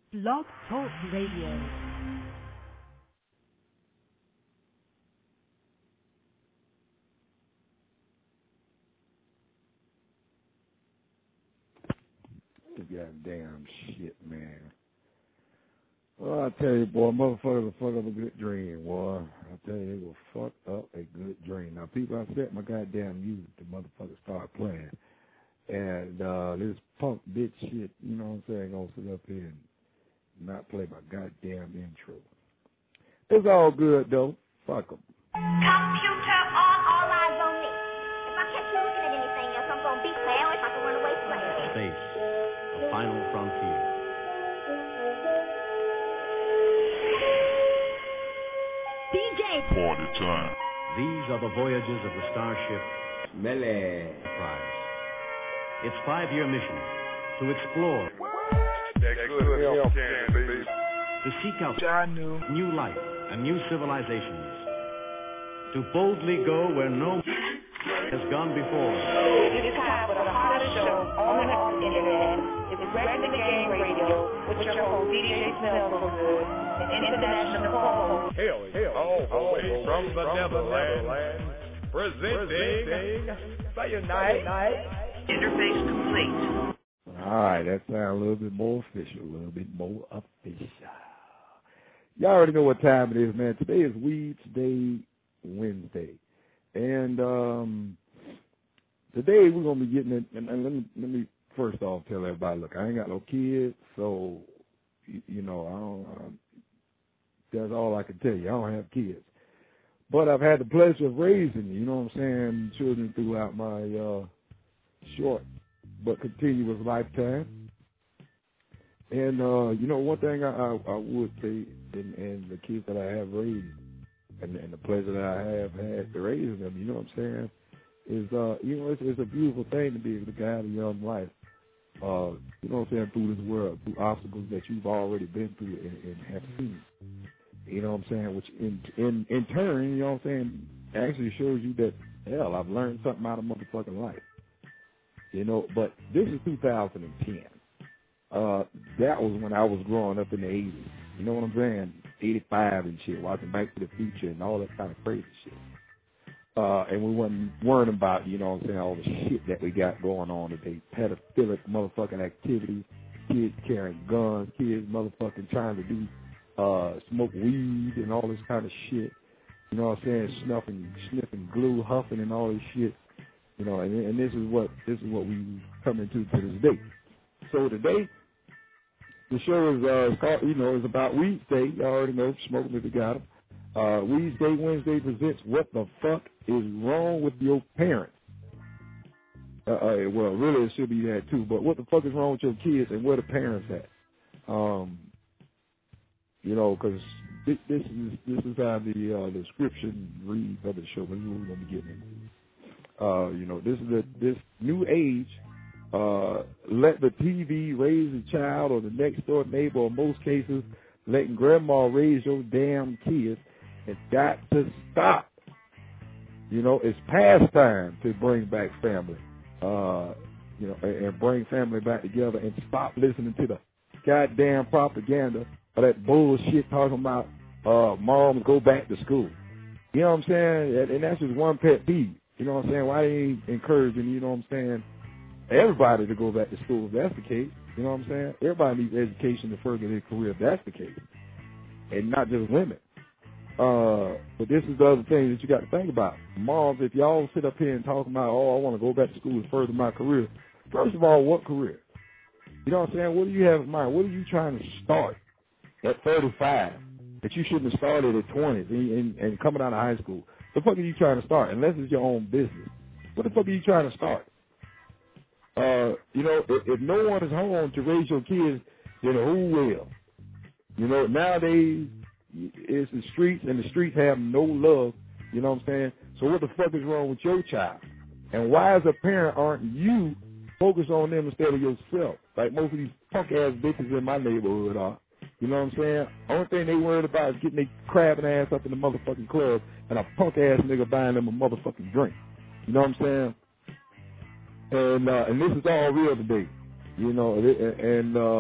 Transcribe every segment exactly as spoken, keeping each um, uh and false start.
Blog Talk Radio. Goddamn shit, man. Well, I tell you, boy, motherfuckers will fuck up a good dream, boy. I tell you, they will fuck up a good dream. Now, people, I set my goddamn music to motherfuckers start playing. And uh, this punk bitch shit, you know what I'm saying, gonna sit up here and not play my goddamn intro. It's all good, though. Fuck 'em. Computer on, all eyes on me. If I catch you looking at anything else, I'm gonna beat the hell if I can run away playing. Space, the final frontier. D J Party time. These are the voyages of the starship Melee Prize. Its five-year mission to explore, That good help can, baby. to seek out I knew. new life and new civilizations, to boldly go where no has gone before. It's time for the hottest show on the internet. It's Regular Game Radio with your host, D J Snellgood, and international co-host. Hell, hell, all the way from the Netherlands, presenting Cyanide. Interface complete. All right, that sounds a little bit more official, a little bit more official. Y'all already know what time it is, man. Today is Weeds Day Wednesday. And um, today we're going to be getting it, and, and let me let me first off tell everybody, look, I ain't got no kids, so, you, you know, I don't, um, that's all I can tell you. I don't have kids. But I've had the pleasure of raising, you know what I'm saying, children throughout my uh, short but continuous lifetime. And, uh, you know, one thing I, I, I would say, and, and the kids that I have raised, and, and the pleasure that I have had to raising them, you know what I'm saying, is, uh, you know, it's, it's a beautiful thing to be able to guide a young life, uh, you know what I'm saying, through this world, through obstacles that you've already been through and, and have seen. You know what I'm saying, which in, in, in turn, you know what I'm saying, actually shows you that, hell, I've learned something out of motherfucking life. You know, but this is two thousand ten. Uh, that was when I was growing up in the eighties. You know what I'm saying? eighty-five and shit, watching Back to the Future and all that kind of crazy shit. Uh, and we weren't worrying about, you know what I'm saying, all the shit that we got going on today. Pedophilic motherfucking activities, kids carrying guns, kids motherfucking trying to do, uh, smoke weed and all this kind of shit. You know what I'm saying? Snuffing, sniffing glue, huffing and all this shit. You know, and, and this is what this is what we come into to this day. So today, the show is uh, called, you know, is about Weeds Day. You already know, smoking if you got them. Uh, Weeds Day Wednesday presents What the Fuck is Wrong with Your Parents? Uh, uh, well, really it should be that too. But what the fuck is wrong with your kids and where the parents at? Um, you know, because this, this is this is how the uh, description reads of the show. This is what we're gonna be getting into. Uh, you know, this is a, this new age, uh, let the T V raise a child or the next door neighbor, or in most cases, letting grandma raise your damn kids. It's got to stop. You know, it's past time to bring back family, uh, you know, and, and bring family back together and stop listening to the goddamn propaganda or that bullshit talking about, uh, moms go back to school. You know what I'm saying? And, and that's just one pet peeve. You know what I'm saying? Why they ain't encouraging, you know what I'm saying, everybody to go back to school if that's the case. You know what I'm saying? Everybody needs education to further their career if that's the case. And not just women. Uh, but this is the other thing that you got to think about. Moms, if y'all sit up here and talk about, oh, I want to go back to school and further my career. First of all, what career? You know what I'm saying? What do you have in mind? What are you trying to start at thirty-five that you shouldn't have started at twenty and, and, and coming out of high school? What the fuck are you trying to start? Unless it's your own business. What the fuck are you trying to start? Uh, you know, if, if no one is home to raise your kids, then who will? You know, nowadays, it's the streets, and the streets have no love. You know what I'm saying? So what the fuck is wrong with your child? And why, as a parent, aren't you focused on them instead of yourself? Like most of these punk-ass bitches in my neighborhood are. You know what I'm saying? Only thing they worried about is getting their crabbing ass up in the motherfucking club and a punk-ass nigga buying them a motherfucking drink. You know what I'm saying? And uh, and this is all real today. You know, and uh,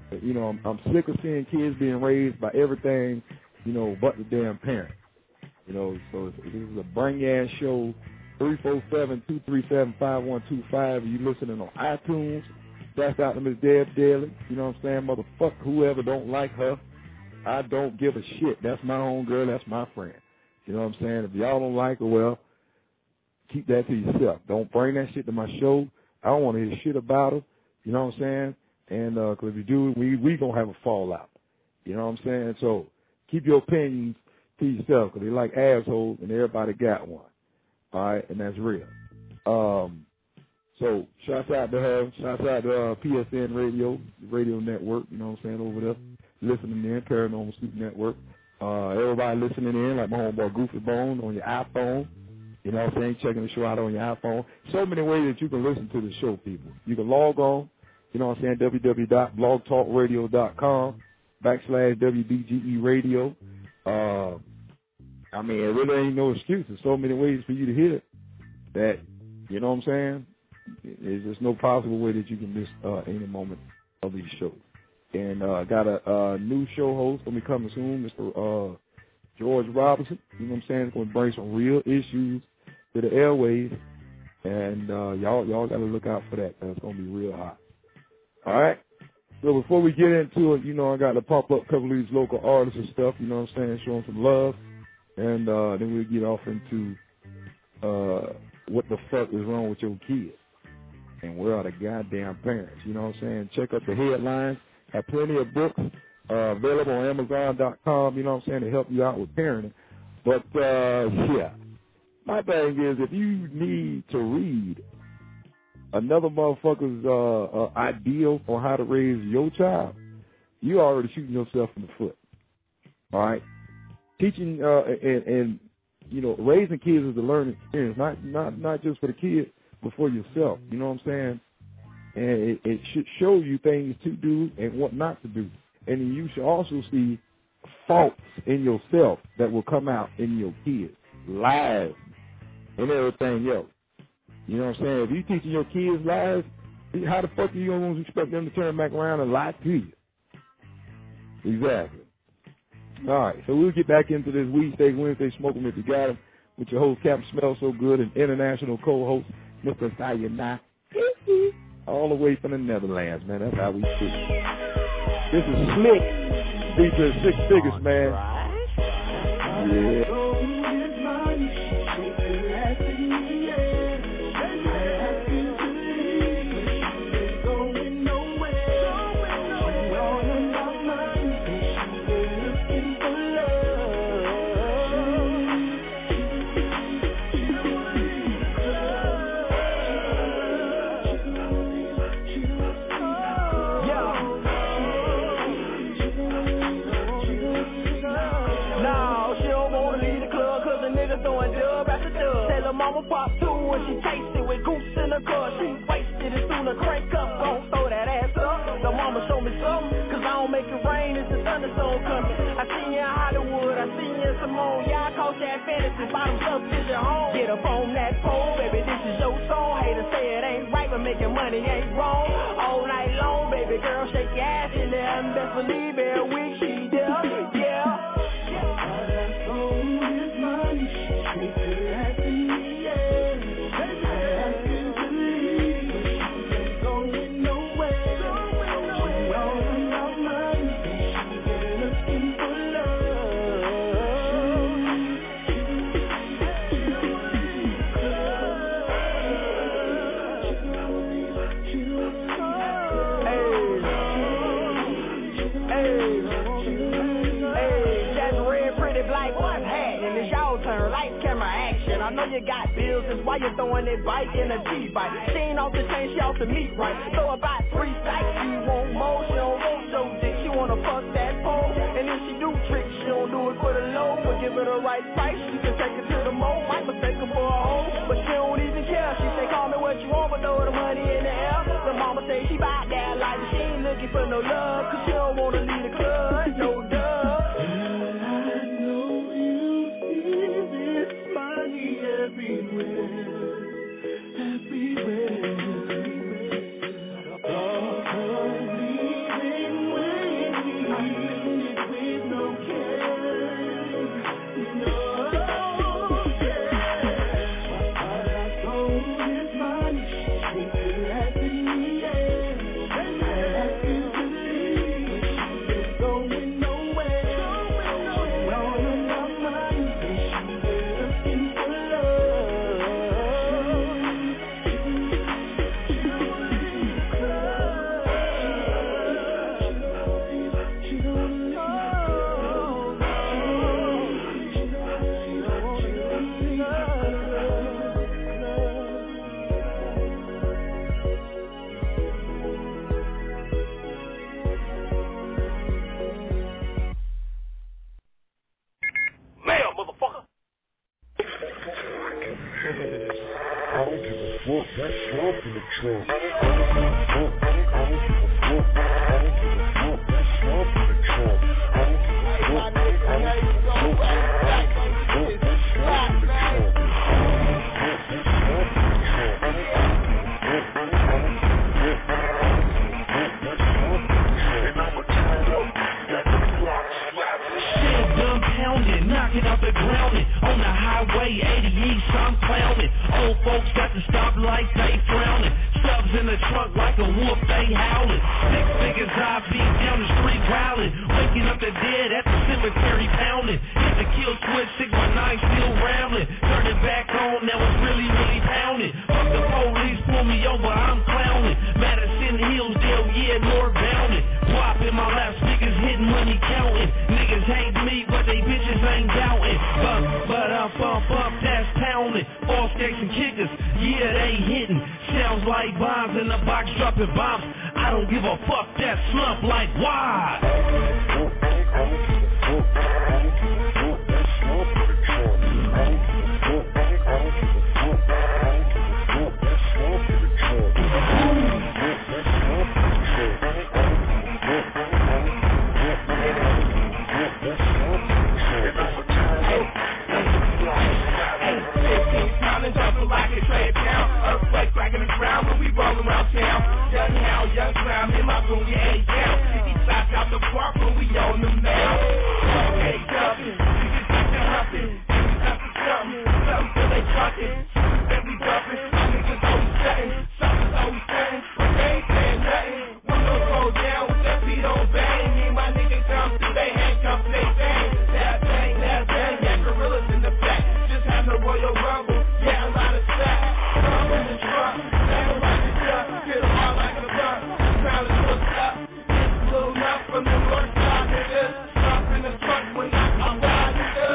You know, I'm, I'm sick of seeing kids being raised by everything, you know, but the damn parent. You know, so this is a Bring Ass Show, three four seven, two three seven, five one two five. You listening on iTunes. That's out to Miss Deb Daly. You know what I'm saying? Motherfucker, whoever don't like her, I don't give a shit. That's my own girl. That's my friend. You know what I'm saying? If y'all don't like her, well, keep that to yourself. Don't bring that shit to my show. I don't want to hear shit about her. You know what I'm saying? And uh 'cause if you do, we we gonna have a fallout. You know what I'm saying? So keep your opinions to yourself, 'cause they like assholes, and everybody got one. All right, and that's real. Um, so shouts out to her. Shouts out to uh, P S N Radio, the radio network. You know what I'm saying, over there, listening in, Paranormal Sleep Network. Uh, everybody listening in, like my homeboy Goofy Bone on your iPhone. You know what I'm saying? Checking the show out on your iPhone. So many ways that you can listen to the show, people. You can log on, you know what I'm saying, w w w dot blog talk radio dot com backslash W B G E radio. Uh, I mean, it really ain't no excuse. There's so many ways for you to hear it that, you know what I'm saying, there's just no possible way that you can miss uh, any moment of these shows. And uh, got a, a new show host going to be coming soon, Mister Uh, George Robinson. You know what I'm saying? It's going to bring some real issues to the airways, and uh, y'all y'all got to look out for that. It's going to be real hot. All right? So before we get into it, you know, I got to pop up a couple of these local artists and stuff, you know what I'm saying, show them some love, and uh, then we'll get off into uh, what the fuck is wrong with your kids, and where are the goddamn parents, you know what I'm saying? Check out the headlines. Have plenty of books uh, available on Amazon dot com, you know what I'm saying, to help you out with parenting. But, uh, yeah, my thing is, if you need to read another motherfucker's uh, uh, ideal on how to raise your child, you already shooting yourself in the foot. All right? Teaching uh, and, and, you know, raising kids is a learning experience, not, not, not just for the kid, but for yourself. You know what I'm saying? And it, it should show you things to do and what not to do. And you should also see faults in yourself that will come out in your kids, lies, and everything else. You know what I'm saying? If you teaching your kids lies, how the fuck are you going to expect them to turn back around and lie to you? Exactly. All right, so we'll get back into this Weedsteak Wednesday Smoking If You Got 'Em with your host, Captain Smell So Good, and international co-host, Mister Sayonara, all the way from the Netherlands, man. That's how we do. This is Slick, featuring Six Figures, man. Yeah. Mama pop two when she tasted with goose in her car. She wasted it sooner, crank up, gon' throw that ass up. The mama show me something, cause I don't make it rain, it's a thunderstorm coming. I seen you in Hollywood, I seen you in Simone. Yeah, I caught you at fantasy, bottoms up, is your home. Get up on that pole, baby, this is your song. Haters say it ain't right, but making money ain't wrong. All night long, baby girl, shake your ass in there, and best believe every week she there, yeah. I know you got bills, that's why you're throwing that bike in a G-bike. She ain't off the chain, she off the meat, right? Throw about three stacks, she want more, she don't want your dick, she wanna fuck that pole. And if she do tricks, she don't do it for the low, but give her the right price, she can take it to the mo. Might mistake her for a hoe, but she don't even care. She say, call me what you want, but throw the money in the air. The mama say she buy that life, she ain't looking for no love, cause she don't wanna leave the club, no duh. Everywhere, everywhere. that slump in the trunk. I don't give a fuck, that slump in the trunk. I don't give a fuck, I don't give a fuck, that slump in the trunk. Knocking off the ground on the highway eighty east, I'm clowning. Old folks got the stoplight, they frowning. Subs in the trunk like a wolf, they howling. Six figures I beat down the street growling. Waking up the dead at the cemetery pounding. Hit the kill switch, six one nine still rambling. Turn it back on, now it's really, really pounding. Fuck the police, pull me over, I'm clowning. Madison, Hillsdale, yeah, North Bounding. Wop in my lap, speakers hitting money counting. Niggas hate me, but they bitches ain't doubting. But, but I'm bump up, that's pounding. False skates and kickers, yeah, they hitting. Sounds like bombs in the box dropping bombs. I don't give a fuck, that slump like why? Earthquake cracking the ground when we roll around town. Young Hal, young Crown, in my room, yeah, eight down. fifty shots out the park when we on them now. Okay, jumping, we just got to huffing. We got to something, something till they trucking. Then we bumping, niggas always setting. Something's always setting, but they ain't saying nothing. Windows roll down with that beat on bang. Me and my niggas come through, they handcuffs, they bang. That bang, that bang, yeah, gorillas in the back. Just have no Royal Rumble, yeah, a lot of stacks. I'm in the truck, they don't like the duck. Hit them all like a buck, crown is what's up. It's a little enough from the north side, nigga. Stop in the truck when I come by, nigga.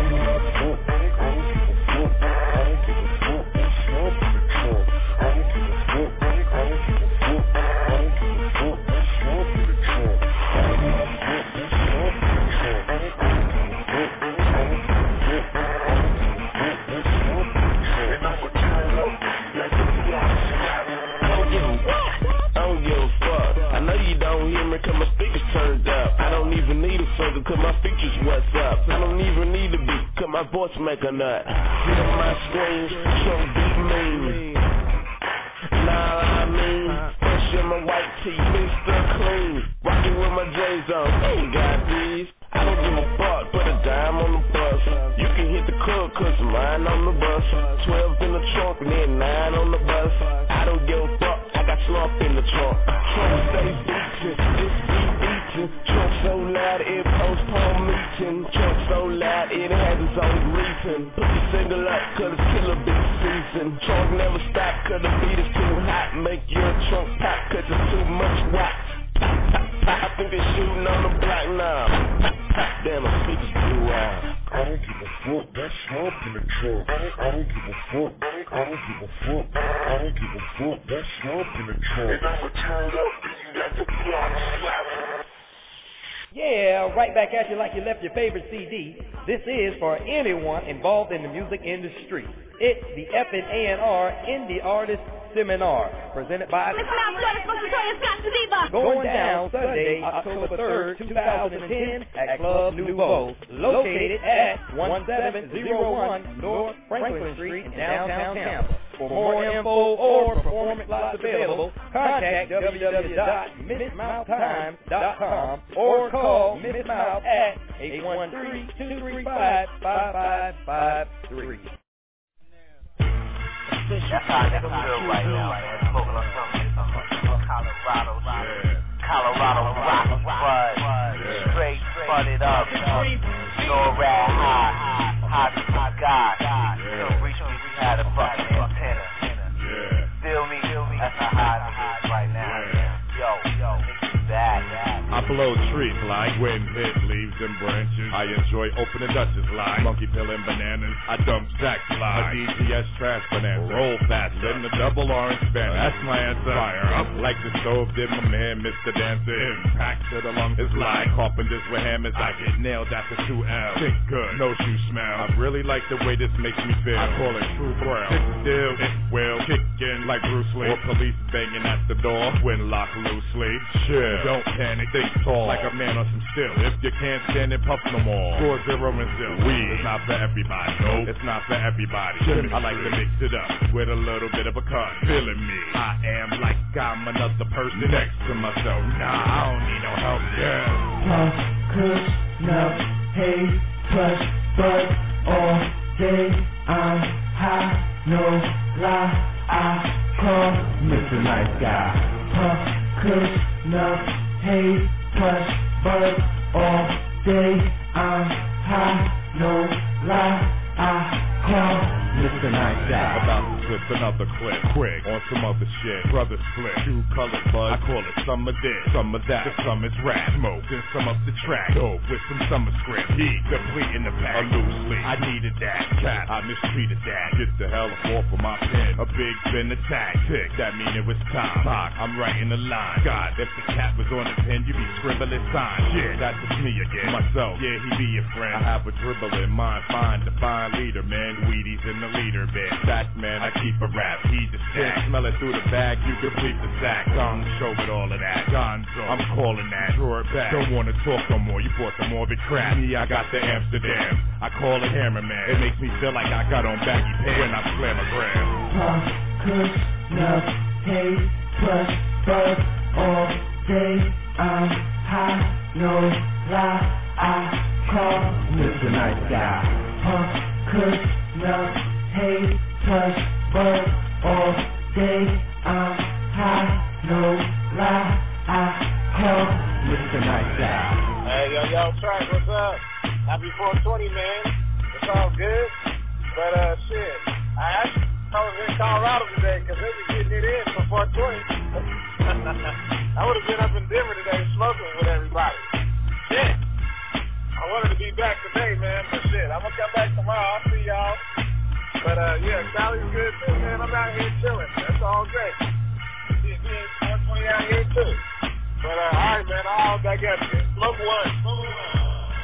Cause my speakers turned up. I don't even need a filter cause my features what's up. I don't even need a beat cause my voice make a nut. Hit on my screen, so be mean. Nah, I mean, fresh in my white tee, Mister Clean. Rockin' with my J's on, ain't got these. I don't give a fuck, put a dime on the bus. You can hit the club cause mine on the bus. Twelve in the trunk and then nine on the bus. I don't give a fuck, I got slump in the trunk. Trunk stay beatin', this beat beatin'. Trunk so loud it postpone meeting. Trunk so loud it has its own reason. Put the single up cause it's killer beat season. Trunk never stop cause the beat is too hot. Make your trunk pop cause it's too much watts. Pop, pop, pop, I think they're shooting on the block now. Pop, pop, damn, the speakers too loud. I don't give a fuck, that's slump in the trunk. I don't give a fuck, I don't give a fuck. I don't give a fuck, that's slump in the trunk. And I'ma turn up and you got the block slapping. Yeah, right back at you like you left your favorite C D. This is for anyone involved in the music industry. It's the F N A N R Indie Artist Seminar, presented by going down Sunday, October third, two thousand ten at Club Nouveau, located at one seven zero one North Franklin Street in downtown Tampa. For more info or performance slots available, contact w w w dot miss mouth time dot com or call Miss Mouth at eight one three, two three five, five five five three. That's how I feel right now, man. Smoking on something, something Colorado, Colorado rock, bud, straight, sputted up, no rad high, high to the sky. Still reach me, we had a fucking antenna. Feel me? That's how high it is right now. Yo, yo, niggas bad. I blow trees like wind hit leaves and branches. I enjoy opening Dutchess like monkey peeling bananas. I dump sacks like a D T S trash banana. Roll fast in the double orange Spanish. That's my answer. Fire up like the stove did my man Mister Dancer. Impact to the lungs is like carpenters with hammers. I get nailed after two L's. Think good, no shoe smell. I really like the way this makes me feel. I call it true brown. Sit still, it will kick breaking like Bruce Lee, or police banging at the door when locked loosely. Chill, don't panic, think tall, like a man on some still. If you can't stand it, puff no more. Four zero and zero. Weed is not for everybody. Nope, it's not for everybody. I like to mix it up with a little bit of a cut. Feeling me, I am like I'm another person next to myself. Nah, I don't need no help. Yeah. Puff, kush, nut, haze, plush, bud, all day I'm high, no lie, I call Mister Nice Guy. Puff, kush, nut, haze, plush, bud, all day I'm high, no lie, I call Mister Nice Guy. About to slip another clip, quick, on some other shit. Brother split, two colored bud. I call it some of this, some of that, some is rap. Smoke, then some up the track. Dope with some summer script. Heat, complete in the pack. Loosely, I needed that. Cat, I mistreated that. Get the hell off of my pen. A big bin attack. Tick, that mean it was time. Lock, I'm writing the line. God, if the cat was on the pen, you be scribbling signs. Shit, that's just me again. Myself, yeah, he be your friend. I have a dribble in mind. Find the fine leader, man. Wheaties in the leader bed. That man, I keep a rap. He the stack. Smell it through the bag. You complete the sack. Tongue show with all of that. Gonzo, I'm calling that. Draw it back. Don't wanna talk no more. You bought the morbid crap. Me, I got the Amsterdam. I call it Hammerman. It makes me feel like I got on baggy pants when I slam a gram. Puff, kush, nut, haze, plush, bud, all day I'm high, no lie, I call Mister Nice Guy. Puff, kush, nut, haze, plush, bud, all day I'm high, no lie, I call Mister Nice Guy. Hey, yo, yo, Track, what's up? Happy four twenty, man. It's all good. But, uh, shit, I actually I was in Colorado today because they were getting it in for four twenty. I would have been up in Denver today smoking with everybody. Shit. I wanted to be back today, man, but shit, I'm going to come back tomorrow. I'll see y'all. But, uh, yeah, Sally's good too, man. I'm out here chilling. That's all great. See it four twenty out here too. But, uh, all right, man, I'll back at you. Smoke one. Smoke one.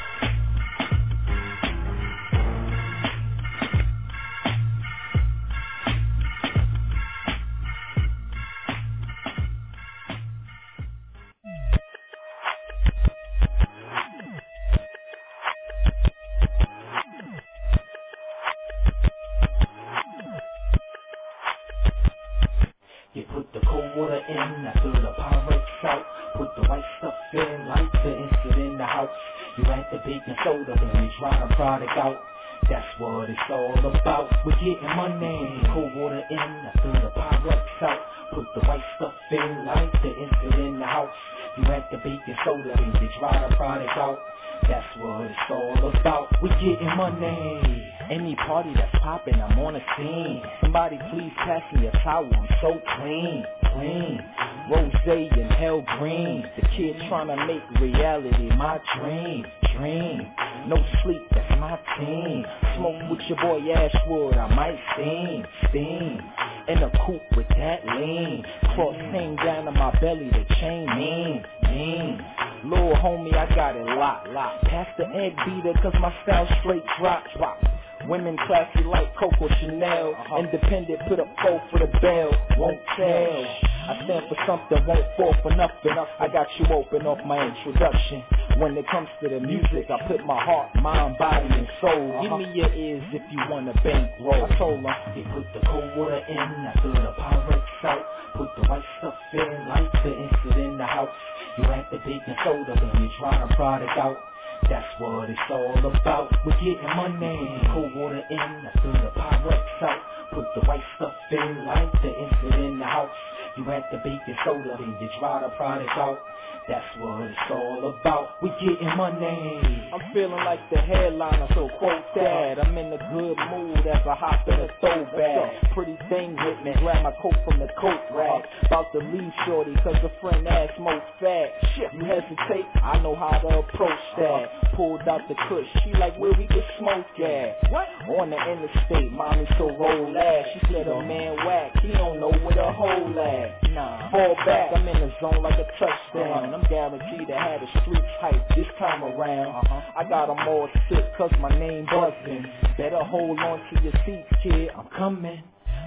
You put the cold water in, after the Pyrex out. Put the white stuff in, light the instant in the house. You add the baking soda, then we dry the product out. That's what it's all about. We're getting money. Cold water in, after the Pyrex out. Put the white stuff in, light the instant in the house. You add the baking soda, then we dry the product out. That's what it's all about. We're getting money. Any party that's popping, I'm on the scene. Somebody please pass me a towel, I'm so clean, clean. Rosé and hell green. The kid trying to make reality my dream, dream. No sleep, that's my team. Smoke with your boy Ashwood, I might steam, steam. In a coupe with that lean. Cross hang down to my belly, the chain mean, mean. Little homie, I got it locked, locked. Pass the egg beater, cause my style straight drop, drop. Women classy like Coco Chanel. Uh-huh. Independent, put up four for the bell. Won't tell. I stand for something, won't fall for nothing. I got you open off my introduction. When it comes to the music, I put my heart, mind, body, and soul. Uh-huh. Give me your ears if you want a bankroll. I told them, they put the cold water in, after the Pyrex out. Put the white stuff in, light the instant in the house. You add the baking soda, then you try the product out. That's what it's all about. We're getting money. Cold water in, after the Pyrex out. Put the white stuff in, light the instant in the house. You add the baking soda, then you dry the product out. That's what it's all about. We getting money. I'm feeling like the headliner, so quote that. I'm in a good mood as I hop in a throwback. Pretty thing with me, grab my coat from the coat rack. About to leave shorty, cause a friend asked more fat. Shit, you hesitate, I know how to approach that. Pulled out the kush, she like where we could smoke at. What? On the interstate, mommy so roll ass. She said a man whack, he don't know where the hole at. Nah, fall back, I'm in the zone like a touchdown. I'm guaranteed to have the streets hype this time around. Uh-huh. I got them all sick cause my name buzzing. Better hold on to your seats, kid, I'm coming.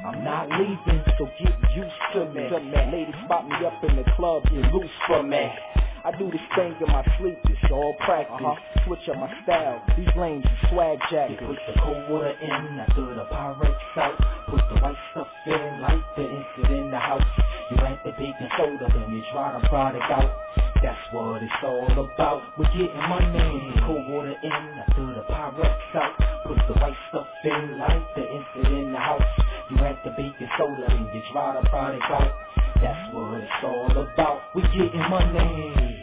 I'm not leaving, so get used to me. Ladies spot me up in the club, get loose for me. I do this thing in my sleep, it's all practice. Uh-huh. Switch up my style, these lanes are swag jackets. You put the cold water in, I throw the Pyrex out. Put the white stuff in, light the instant in the house. You add the baking soda, then you try the product out. That's what it's all about, we're getting money. Cold water in, I throw the Pyrex out. Put the white stuff in, light the instant in the house. You add the baking soda, then you try the product out. That's what it's all about, we're getting money.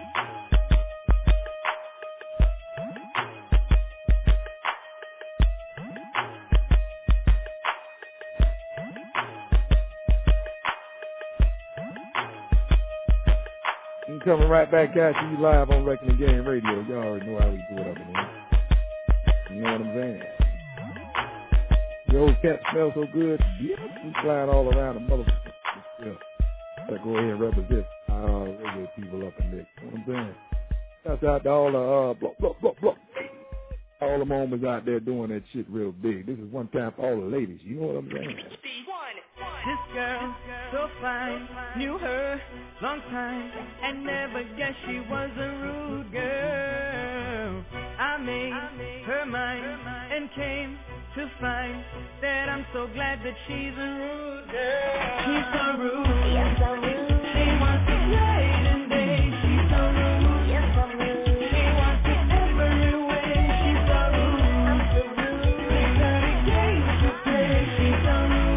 Coming right back at you live on Wrecking the Game Radio. Y'all already know how we do it up in here. You know what I'm saying? The old cat smells so good. Yeah, we flying all around the motherfucker. Yeah. Let's go ahead and represent our regular people up in there. You know what I'm saying? Shouts out to all the uh, blah, blah, blah, blah. All the moments out there doing that shit real big. This is one time for all the ladies. You know what I'm saying? This girl, so fine, knew her long time, and never guessed she was a rude girl. I made her mine, and came to find that I'm so glad that she's a rude girl. She's so rude, yes, so rude. She wants to play and day, she's so rude, yes, so rude. She wants it every way, she's so rude, I'm so rude. She's got a game to play, she's so rude.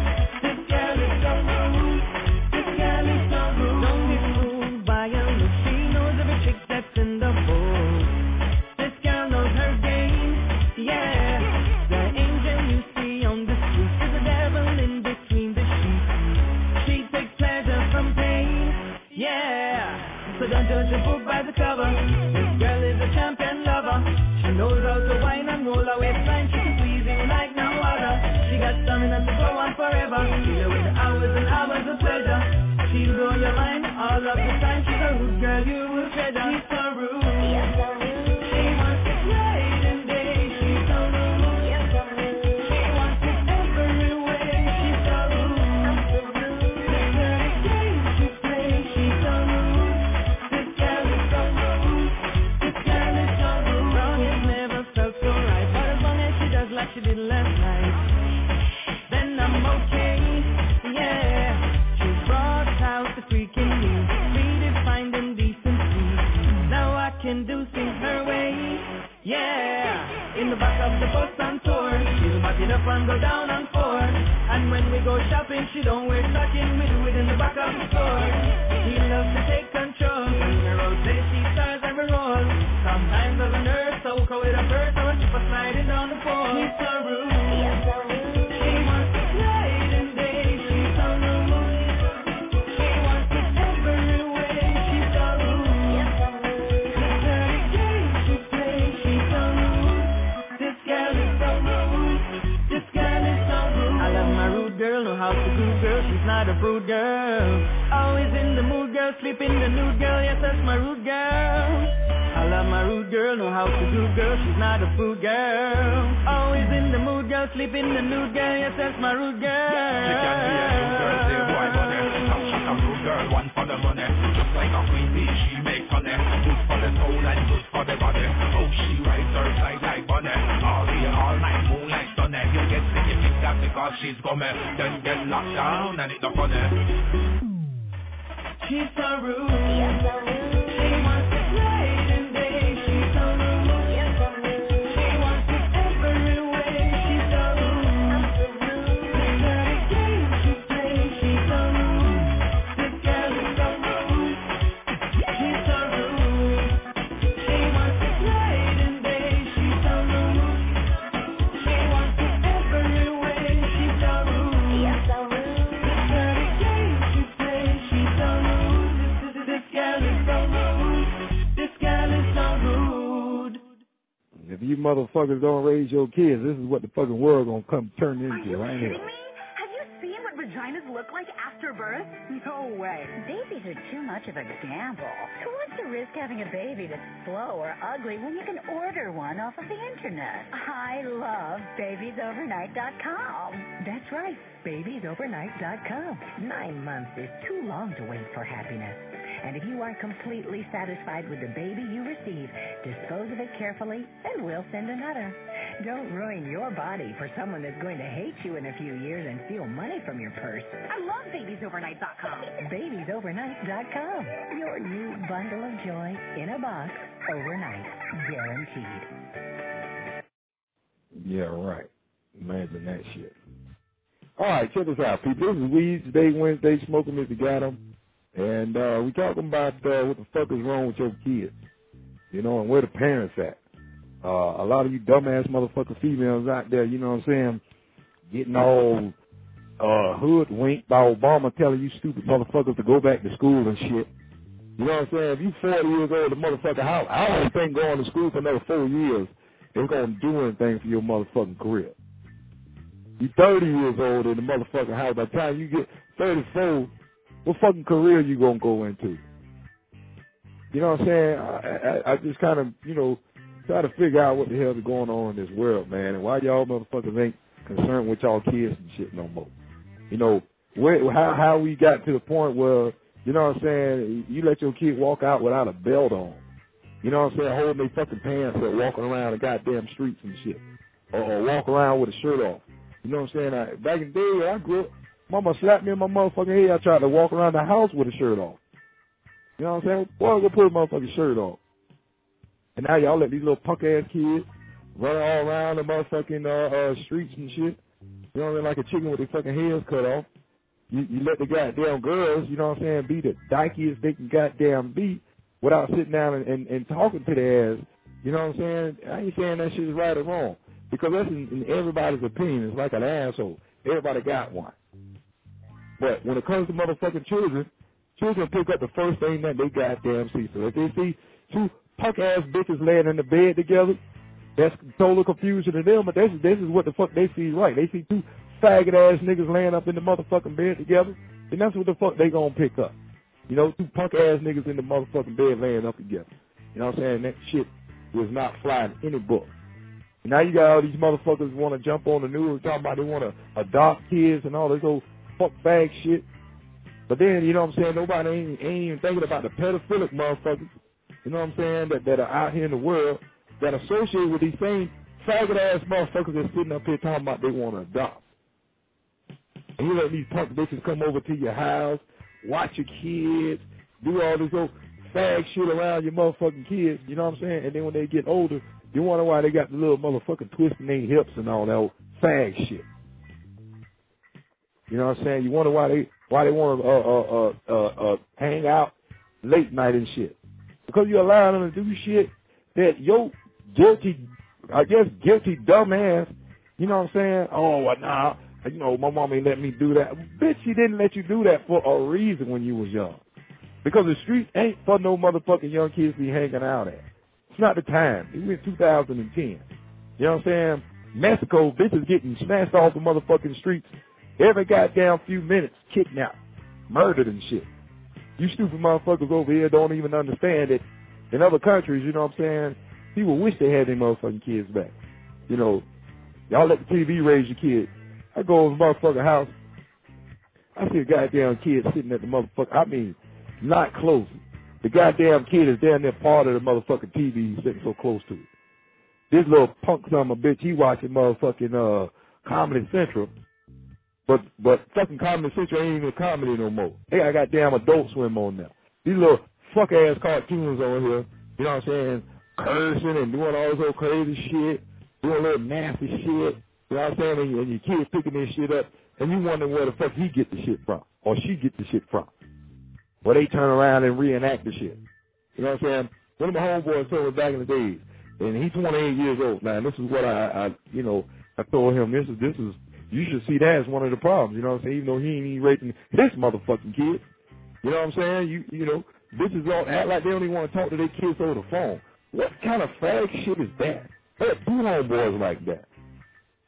In the bowl. This girl knows her game, yeah. The angel you see on the street is the devil in between the sheets. She takes pleasure from pain, yeah. So don't judge a book by the cover. This girl is a champion lover. She knows how to whine and roll her waistline. She can squeeze you like no other. She got stamina to go on forever. Fill her with hours and hours of pleasure. She'll blow your mind all of the time. She's a rude girl, you will treasure. She's so rude, yes, so rude. She wants to play and day. She's so rude, yes, so rude. She wants it every way. She's so rude, I'm so rude. There's a game to play. She's so rude. This girl is so rude. This girl is so rude. Wrong has never felt so right. But as long as she does like she did last night, then I'm okay, yeah. Out the freaking me, redefined indecency. Now I can do things her way, yeah. In the back of the bus on tour, she'll back it up and go down on four. And when we go shopping, she don't wear stocking. We do it in the back of the store. He loves to take control. When we rotate, she stars every roll. Sometimes as a nurse, so go with a bird, or she was sliding down the pole. He's so rude, yes, so rude. She wants to play and day. She's so rude. How to good girl, she's not a rude girl. Always in the mood, girl, sleep in the nude, girl. Yes, that's my rude girl. I love my rude girl, know how to do, girl. She's not a food girl. Always in the mood, girl, sleep in the nude, girl. Yes, that's my rude girl. She can be a rude girl, say boy money. Now she's a rude girl, one for the money. Just like a queen bee, she makes honey. Good for the soul and good for the body. Oh, she rides her side like bunny. All day, all night, moonlight stunning. You get sick if it's that because she's coming. Then get locked down and it's not funny. She's so rude, yes, so rude. She wants to play and day. She's so rude, yes, so rude. She wants it every way. She's so rude, I'm so rude. There's not a game to play. She's so rude. This girl is so rude. She's so rude. She wants to play and day. She's so rude. She wants it every way. She's so rude, yes, so rude. There's not a game to play. She's so rude. If you motherfuckers don't raise your kids, this is what the fucking world gonna come turn into right here. Have you seen what vaginas look like after birth? No way. Babies are too much of a gamble. Who wants to risk having a baby that's slow or ugly when you can order one off of the internet? I love babies overnight dot com. That's right, babies overnight dot com. Nine months is too long to wait for happiness. And if you are completely satisfied with the baby you receive, dispose of it carefully and we'll send another. Don't ruin your body for someone that's going to hate you in a few years and steal money from your purse. I love babies overnight dot com. babies overnight dot com. Your new bundle of joy in a box overnight. Guaranteed. Yeah, right. Imagine that shit. All right, check this out, people. This is Weeds Day, Wednesday, Smoking Mister Gatham. And uh, we talking about uh, what the fuck is wrong with your kids, you know, and where the parents at. Uh, a lot of you dumbass motherfucker females out there, you know what I'm saying, getting all uh, hoodwinked by Obama telling you stupid motherfuckers to go back to school and shit. You know what I'm saying? If you forty years old, the motherfucker, how, I don't think going to school for another four years is going to do anything for your motherfucking career. You thirty years old in the motherfucking house. By the time you get thirty-four, what fucking career you gonna go into? You know what I'm saying? I, I, I just kind of, you know, try to figure out what the hell is going on in this world, man, and why y'all motherfuckers ain't concerned with y'all kids and shit no more. You know, where, how how we got to the point where, you know what I'm saying, you let your kid walk out without a belt on. You know what I'm saying, holding their fucking pants up, walking around the goddamn streets and shit, or, or walk around with a shirt off. You know what I'm saying? I, back in the day, I grew up. Mama slapped me in my motherfucking head. I tried to walk around the house with a shirt on. You know what I'm saying? Boy, go put a motherfucking shirt on. And now y'all let these little punk-ass kids run all around the motherfucking uh, uh, streets and shit. You know what I mean? Like a chicken with their fucking heads cut off. You, you let the goddamn girls, you know what I'm saying, be the dykiest they can goddamn be without sitting down and, and, and talking to their ass. You know what I'm saying? I ain't saying that shit is right or wrong. Because that's in, in everybody's opinion. It's like an asshole. Everybody got one. But when it comes to motherfucking children, children pick up the first thing that they goddamn see. So if they see two punk-ass bitches laying in the bed together, that's total confusion to them, but this, this is what the fuck they see right. They see two faggot-ass niggas laying up in the motherfucking bed together, and that's what the fuck they gonna pick up. You know, two punk-ass niggas in the motherfucking bed laying up together. You know what I'm saying? That shit was not flying in any book. And now you got all these motherfuckers want to jump on the news talking about they want to adopt kids and all this old fuck bag shit. But then, you know what I'm saying, nobody ain't, ain't even thinking about the pedophilic motherfuckers, you know what I'm saying, that, that are out here in the world that associate with these same faggot-ass motherfuckers that's sitting up here talking about they want to adopt. And you let these punk bitches come over to your house, watch your kids, do all this old fag shit around your motherfucking kids, you know what I'm saying, and then when they get older, you wonder why they got the little motherfucking twist in their hips and all that old fag shit. You know what I'm saying? You wonder why they why they want to uh, uh, uh, uh, uh, hang out late night and shit. Because you allow them to do shit that your guilty, I guess guilty dumbass, you know what I'm saying? Oh, well, nah, you know, my mom ain't let me do that. Bitch, she didn't let you do that for a reason when you was young. Because the streets ain't for no motherfucking young kids to be hanging out at. It's not the time. It was two thousand ten. You know what I'm saying? Mexico, bitches getting smashed off the motherfucking streets every goddamn few minutes, kidnapped, murdered and shit. You stupid motherfuckers over here don't even understand that in other countries, you know what I'm saying, people wish they had their motherfucking kids back. You know, y'all let the T V raise your kids. I go over the motherfucking house, I see a goddamn kid sitting at the motherfucker, I mean, not close. The goddamn kid is down there part of the motherfucking T V sitting so close to it. This little punk son of a bitch, he watching motherfucking uh, Comedy Central. But but fucking Comedy Central ain't even comedy no more. They got goddamn Adult Swim on now. These little fuck ass cartoons on here, you know what I'm saying, cursing and doing all this old crazy shit, doing little nasty shit, you know what I'm saying, and, and your kid picking this shit up, and you wondering where the fuck he get the shit from, or she get the shit from. Well, they turn around and reenact the shit. You know what I'm saying? One of my homeboys told me back in the days, and he's twenty-eight years old now, and this is what I, I you know, I told him, this is, this is, you should see that as one of the problems, you know what I'm saying, even though he ain't even raping his motherfucking kids. You know what I'm saying? You you know, bitches don't act like they don't even want to talk to their kids over the phone. What kind of fag shit is that? They have two homeboys like that.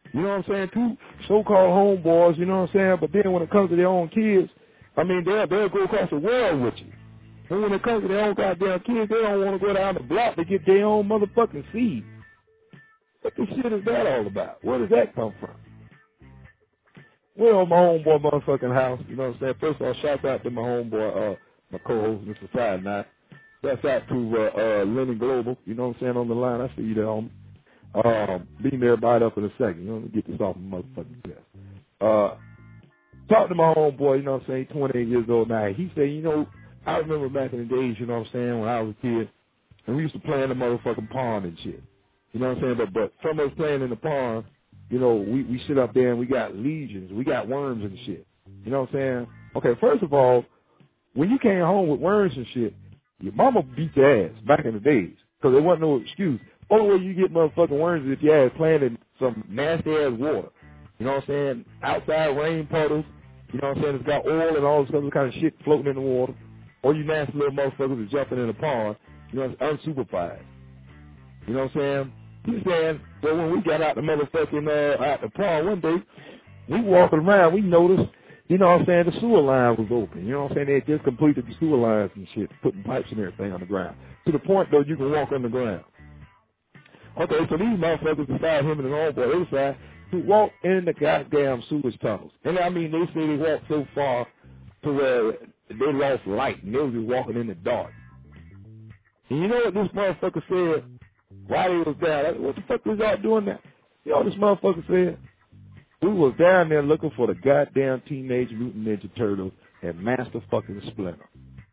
You know what I'm saying? Two so-called homeboys, you know what I'm saying? But then when it comes to their own kids, I mean, they'll, they'll go across the world with you. And when it comes to their own goddamn kids, they don't want to go down the block to get their own motherfucking seed. What the shit is that all about? Where does that come from? We're on my homeboy motherfucking house, you know what I'm saying? First of all, shout out to my homeboy, uh, my co-host, Mister Side Night. Shout out to uh, uh, Lenny Global, you know what I'm saying, on the line. I see you there, homie. Um, beam everybody up in a second. You know, let me get this off my motherfucking chest. Uh, talk to my homeboy, you know what I'm saying, twenty-eight years old now. He said, you know, I remember back in the days, you know what I'm saying, when I was a kid, and we used to play in the motherfucking pond and shit. You know what I'm saying? But, but from us playing in the pond, you know, we, we sit up there and we got legions. We got worms and shit. You know what I'm saying? Okay, first of all, when you came home with worms and shit, your mama beat your ass back in the days because there wasn't no excuse. Only way you get motherfucking worms is if your ass playing in some nasty-ass water. You know what I'm saying? Outside rain puddles. You know what I'm saying? It's got oil and all this other kind of shit floating in the water. Or you nasty little motherfuckers are jumping in the pond. You know, it's unsupervised. You know what I'm saying? He's saying, well, when we got out the motherfucking, uh, out the pond one day, we walking around, we noticed, you know what I'm saying, the sewer line was open. You know what I'm saying? They had just completed the sewer lines and shit, putting pipes and everything on the ground. To the point, though, you can walk on the ground. Okay, so these motherfuckers decided, him and his homeboy, they decided to walk in the goddamn sewage tunnels. And I mean, they say they walked so far to where they lost light, and they was just walking in the dark. And you know what this motherfucker said while he was down? What the fuck was y'all doing that? You know what this motherfucker said? We was down there looking for the goddamn Teenage Mutant Ninja Turtles and Master fucking Splinter.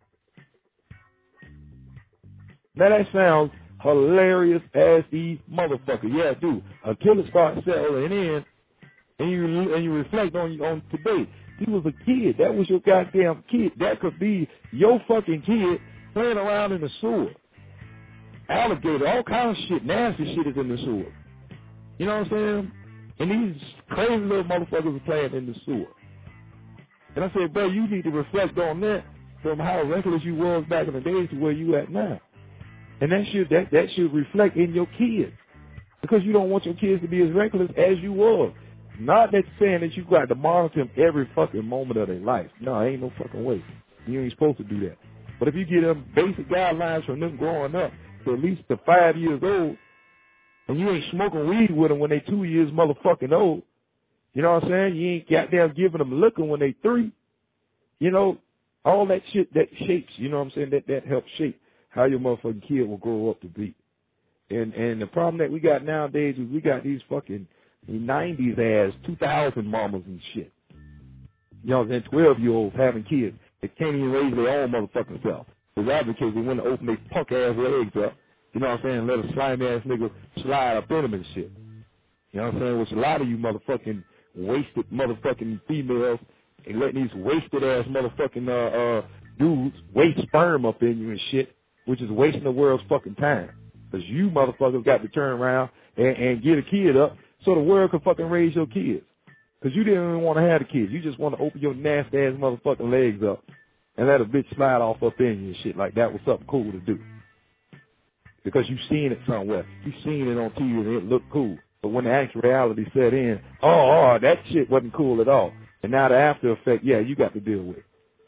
Now that sounds hilarious as these motherfuckers. Yeah, it do. Until it starts settling in, and you and you reflect on on today. He was a kid. That was your goddamn kid. That could be your fucking kid playing around in the sewer. Alligator, all kinds of shit, nasty shit is in the sewer. You know what I'm saying? And these crazy little motherfuckers are playing in the sewer. And I said, bro, you need to reflect on that from how reckless you was back in the days to where you at now. And that should that, that should reflect in your kids. Because you don't want your kids to be as reckless as you was. Not that saying that you got to monitor them every fucking moment of their life. No, ain't no fucking way. You ain't supposed to do that. But if you get them basic guidelines from them growing up to at least the five years old, and you ain't smoking weed with them when they two years motherfucking old, you know what I'm saying? You ain't goddamn giving them liquor when they three. You know, all that shit that shapes, you know what I'm saying, that, that helps shape how your motherfucking kid will grow up to be. And and the problem that we got nowadays is we got these fucking nineties ass, two thousand mamas and shit. You know what I'm saying? twelve-year-olds having kids that can't even raise their own motherfucking self. So rather because they want to open their punk-ass legs up, you know what I'm saying, and let a slimy-ass nigga slide up in them and shit. You know what I'm saying? Which a lot of you motherfucking wasted motherfucking females and letting these wasted-ass motherfucking uh, uh, dudes waste sperm up in you and shit, which is wasting the world's fucking time. Because you motherfuckers got to turn around and, and get a kid up so the world can fucking raise your kids. Because you didn't even want to have the kids. You just want to open your nasty-ass motherfucking legs up and let a bitch slide off up in you and shit like that was something cool to do. Because you seen it somewhere. You seen it on T V and it looked cool. But when the actual reality set in, oh, oh, that shit wasn't cool at all. And now the after effect, yeah, you got to deal with it.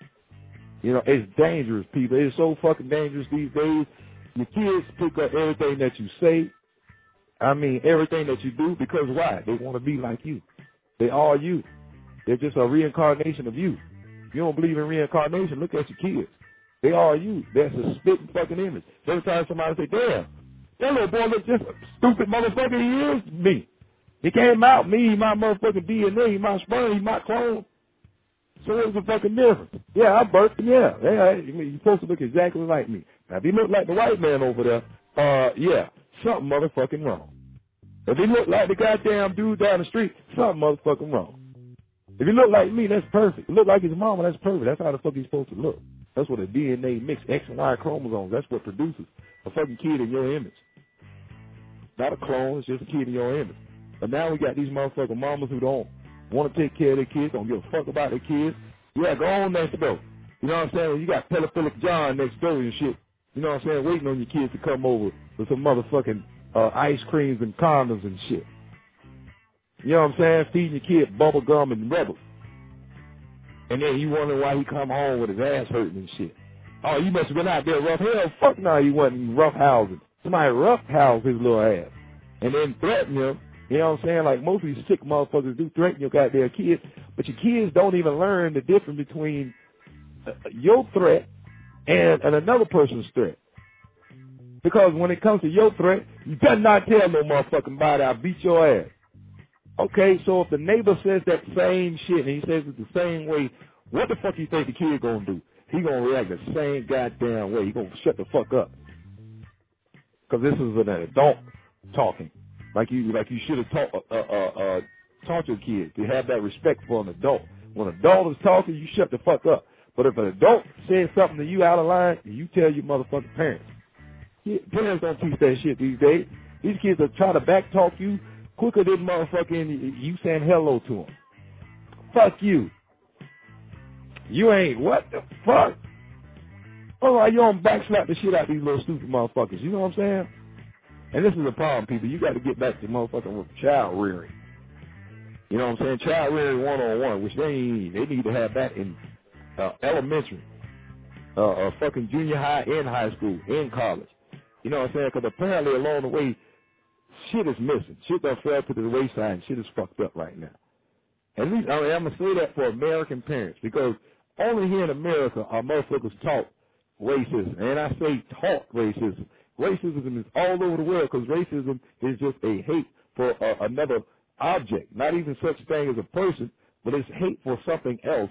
You know, it's dangerous, people. It's so fucking dangerous these days. Your kids pick up everything that you say. I mean, everything that you do, because why? They want to be like you. They are you. They're just a reincarnation of you. If you don't believe in reincarnation, look at your kids. They are you. That's a spitting fucking image. Every time somebody say, damn, that little boy looks just a stupid motherfucker, he is me. He came out me, my motherfucking D N A, he my sperm, he my clone. So what's the fucking difference? Yeah, I birthed him, yeah. yeah you're supposed to look exactly like me. Now, if he look like the white man over there, uh, yeah, something motherfucking wrong. If he look like the goddamn dude down the street, something motherfucking wrong. If he look like me, that's perfect. If he look like his mama, that's perfect. That's how the fuck he's supposed to look. That's what a D N A mix, X and Y chromosomes, that's what produces a fucking kid in your image. Not a clone, it's just a kid in your image. But now we got these motherfucking mamas who don't want to take care of their kids, don't give a fuck about their kids. Yeah, go on next door. You know what I'm saying? You got pedophilic John next door and shit. You know what I'm saying? Waiting on your kids to come over with some motherfucking uh, ice creams and condoms and shit. You know what I'm saying? Feeding your kid bubble gum and rebels. And then you wondering why he come home with his ass hurting and shit. Oh, you must have been out there rough. Hell, fuck no, you wasn't rough housing. Somebody rough housed his little ass. And then threaten him. You know what I'm saying? Like most of these sick motherfuckers do threaten your goddamn kids. But your kids don't even learn the difference between uh, your threat and, and another person's threat. Because when it comes to your threat, you better not tell no motherfucking body I'll beat your ass. Okay, so if the neighbor says that same shit and he says it the same way, what the fuck you think the kid gonna do? He gonna react the same goddamn way. He gonna shut the fuck up. Cause this is an adult talking, like you like you should have taught uh, uh, uh, taught your kids to have that respect for an adult. When an adult is talking, you shut the fuck up. But if an adult says something to you out of line, you tell your motherfucking parents. Yeah, parents don't teach that shit these days. These kids are trying to back talk you quicker than motherfucking you saying hello to them. Fuck you. You ain't, what the fuck? Oh, you don't backslap the shit out of these little stupid motherfuckers. You know what I'm saying? And this is the problem, people. You got to get back to motherfucking child rearing. You know what I'm saying? Child rearing one-on-one, which they need. They need to have that in uh, elementary, uh, uh, fucking junior high and high school, and college. You know what I'm saying? Because apparently along the way, shit is missing. Shit that fell to the wayside and shit is fucked up right now. At least, I mean, I'm going to say that for American parents, because only here in America are motherfuckers taught racism. And I say taught racism. Racism is all over the world, because racism is just a hate for uh, another object. Not even such a thing as a person, but it's hate for something else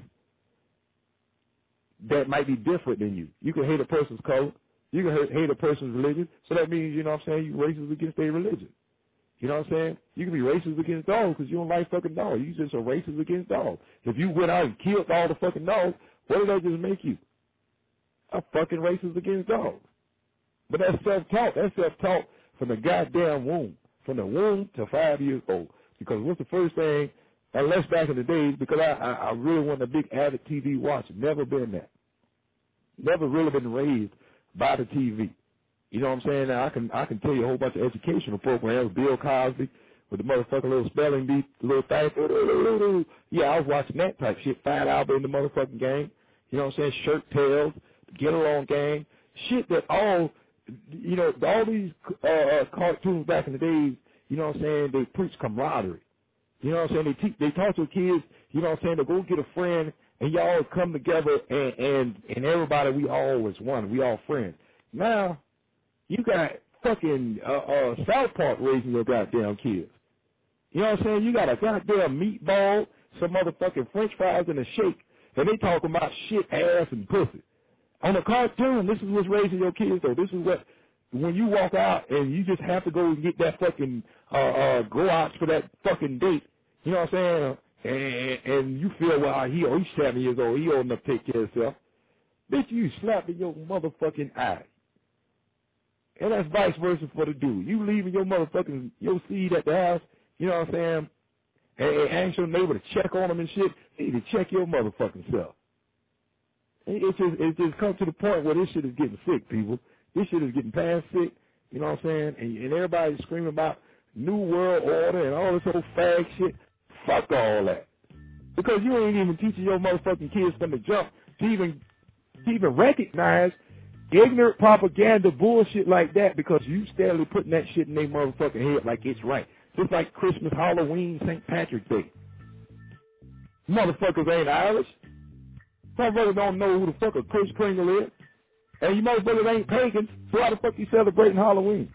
that might be different than you. You can hate a person's color. You can hate, hate a person's religion. So that means, you know what I'm saying, you're racist against their religion. You know what I'm saying? You can be racist against dogs because you don't like fucking dogs. You just are racist against dogs. If you went out and killed all the fucking dogs, what did that just make you? A fucking racist against dogs. But that's self-taught. That's self-taught from the goddamn womb. From the womb to five years old. Because what's the first thing, unless back in the days, because I, I, I really wasn't a big avid T V watcher. Never been that. Never really been raised by the T V. You know what I'm saying? Now, I can I can tell you a whole bunch of educational programs. Bill Cosby with the motherfucking little spelling bee, little thing. Yeah, I was watching that type shit. Fat Albert in the motherfucking game. You know what I'm saying? Shirt Tails, Get Along Gang. Shit that all, you know, all these uh, cartoons back in the days, you know what I'm saying, they preach camaraderie. You know what I'm saying? They teach, they taught your kids, you know what I'm saying, to go get a friend and y'all come together and, and, and everybody, we all is one. We all friends. Now, you got fucking uh, uh, South Park raising your goddamn kids. You know what I'm saying? You got a goddamn meatball, some motherfucking french fries and a shake, and they talking about shit, ass, and pussy. On a cartoon, this is what's raising your kids, though. This is what, when you walk out and you just have to go and get that fucking, uh, uh, go out for that fucking date, you know what I'm saying? And, and you feel, well, he, oh, he's seven years old, he old enough to take care of himself. Bitch, you slap in your motherfucking eye. And that's vice versa for the dude. You leaving your motherfucking, your seed at the house, you know what I'm saying, and, and ask your neighbor to check on him and shit, you need to check your motherfucking self. It just, it just comes to the point where this shit is getting sick, people. This shit is getting past sick, you know what I'm saying, and, and everybody's screaming about New World Order and all this old fag shit. Fuck all that. Because you ain't even teaching your motherfucking kids from the jump to even, to even recognize ignorant propaganda bullshit like that, because you steadily putting that shit in their motherfucking head like it's right. Just like Christmas, Halloween, Saint Patrick's Day. Motherfuckers ain't Irish. Motherfuckers don't know who the fuck a Kris Kringle is. And you motherfuckers ain't pagans, so why the fuck you celebrating Halloween?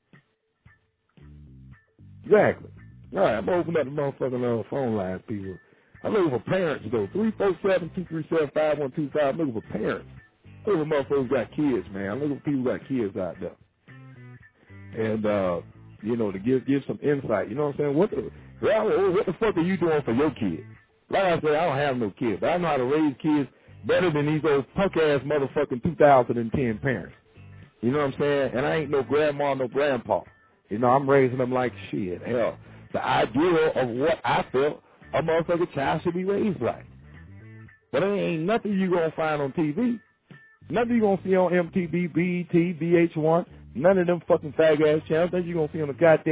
Exactly. All right, I'm opening up the motherfucking uh, phone lines, people. I'm looking for parents, though. three four seven, two three seven, five one two five. I'm looking for parents. Look at motherfuckers got kids, man. I'm looking for people who got kids out there. And, uh, you know, to give give some insight. You know what I'm saying? What the, what the fuck are you doing for your kids? Like I said, I don't have no kids, but I know how to raise kids better than these old punk-ass motherfucking two thousand ten parents. You know what I'm saying? And I ain't no grandma, no grandpa. You know, I'm raising them like shit. Hell, the idea of what I felt a motherfucking child should be raised like. But there ain't nothing you gonna find on T V. Nothing you gonna see on M T V, B E T, V H one, none of them fucking fag ass channels. Nothing you gonna see on the goddamn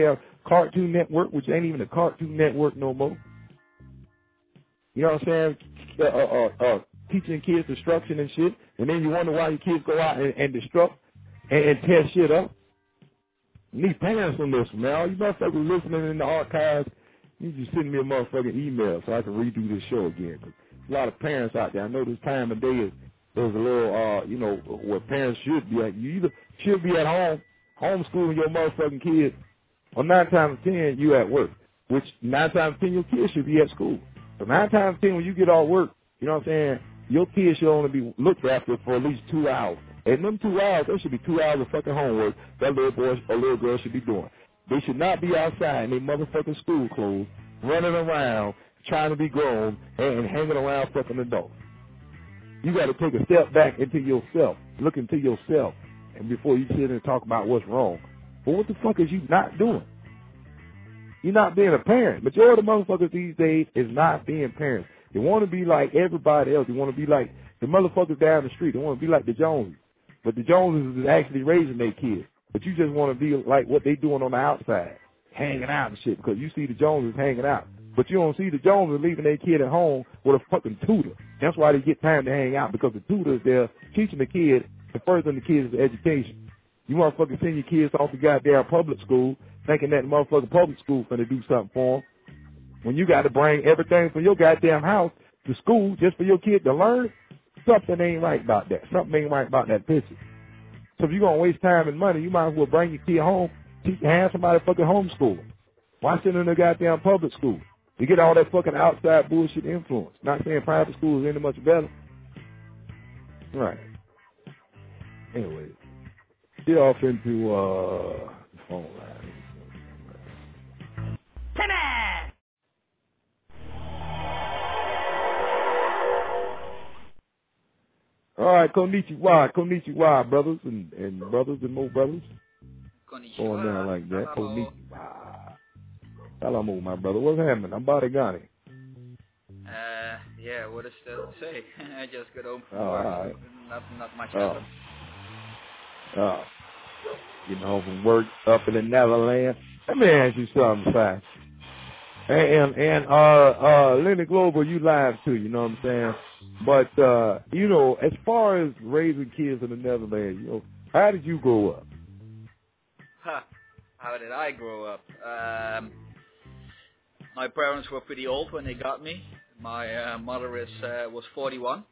Cartoon Network, which ain't even a Cartoon Network no more. You know what I'm saying? Uh, uh, uh, uh, teaching kids destruction and shit, and then you wonder why your kids go out and, and destruct and, and tear shit up. You need parents on this, man. All you motherfuckers listening in the archives, you just send me a motherfucking email so I can redo this show again. Cause there's a lot of parents out there. I know this time of day is there's a little, uh, you know, where parents should be at. You either should be at home, homeschooling your motherfucking kids, or nine times ten, you at work, which nine times ten, your kids should be at school. So nine times ten, when you get off work, you know what I'm saying, your kids should only be looked after for at least two hours. And them two hours, there should be two hours of fucking homework that little boy or little girl should be doing. They should not be outside in their motherfucking school clothes, running around, trying to be grown, and hanging around fucking adults. You got to take a step back into yourself, look into yourself, and before you sit and talk about what's wrong. But what the fuck is you not doing? You're not being a parent. Majority of the motherfuckers these days is not being parents. They want to be like everybody else. They want to be like the motherfuckers down the street. They want to be like the Joneses. But the Joneses is actually raising their kids. But you just want to be like what they doing on the outside, hanging out and shit, because you see the Joneses hanging out. But you don't see the Joneses leaving their kid at home with a fucking tutor. That's why they get time to hang out, because the tutor is there teaching the kid and furthering the kids' education. You motherfucking send your kids off to goddamn public school thinking that motherfucking public school finna do something for them, when you got to bring everything from your goddamn house to school just for your kid to learn. Something ain't right about that. Something ain't right about that picture. So if you're going to waste time and money, you might as well bring your kid home, teach, have somebody fucking homeschool. Why send them to goddamn public school? You get all that fucking outside bullshit influence. Not saying private school is any much better. Right. Anyway, get off into uh, the phone line. Timmy! All right, konnichiwa, konnichiwa, brothers and, and brothers and more brothers. Konnichiwa. Going down like that. Hello. Konnichiwa. Hello, my brother. What's happening? I'm Badigani. Uh, yeah, what is there to say? I just got home from Oh, work. all right. Not, not much Oh. happened. Oh. Getting home from work up in the Netherlands. Let me ask you something, fast. And, and, uh, uh, Lenny Global, you live too, you know what I'm saying? But, uh, you know, as far as raising kids in the Netherlands, you know, how did you grow up? Huh. How did I grow up? Um, my parents were pretty old when they got me. My uh, mother is uh, was forty-one.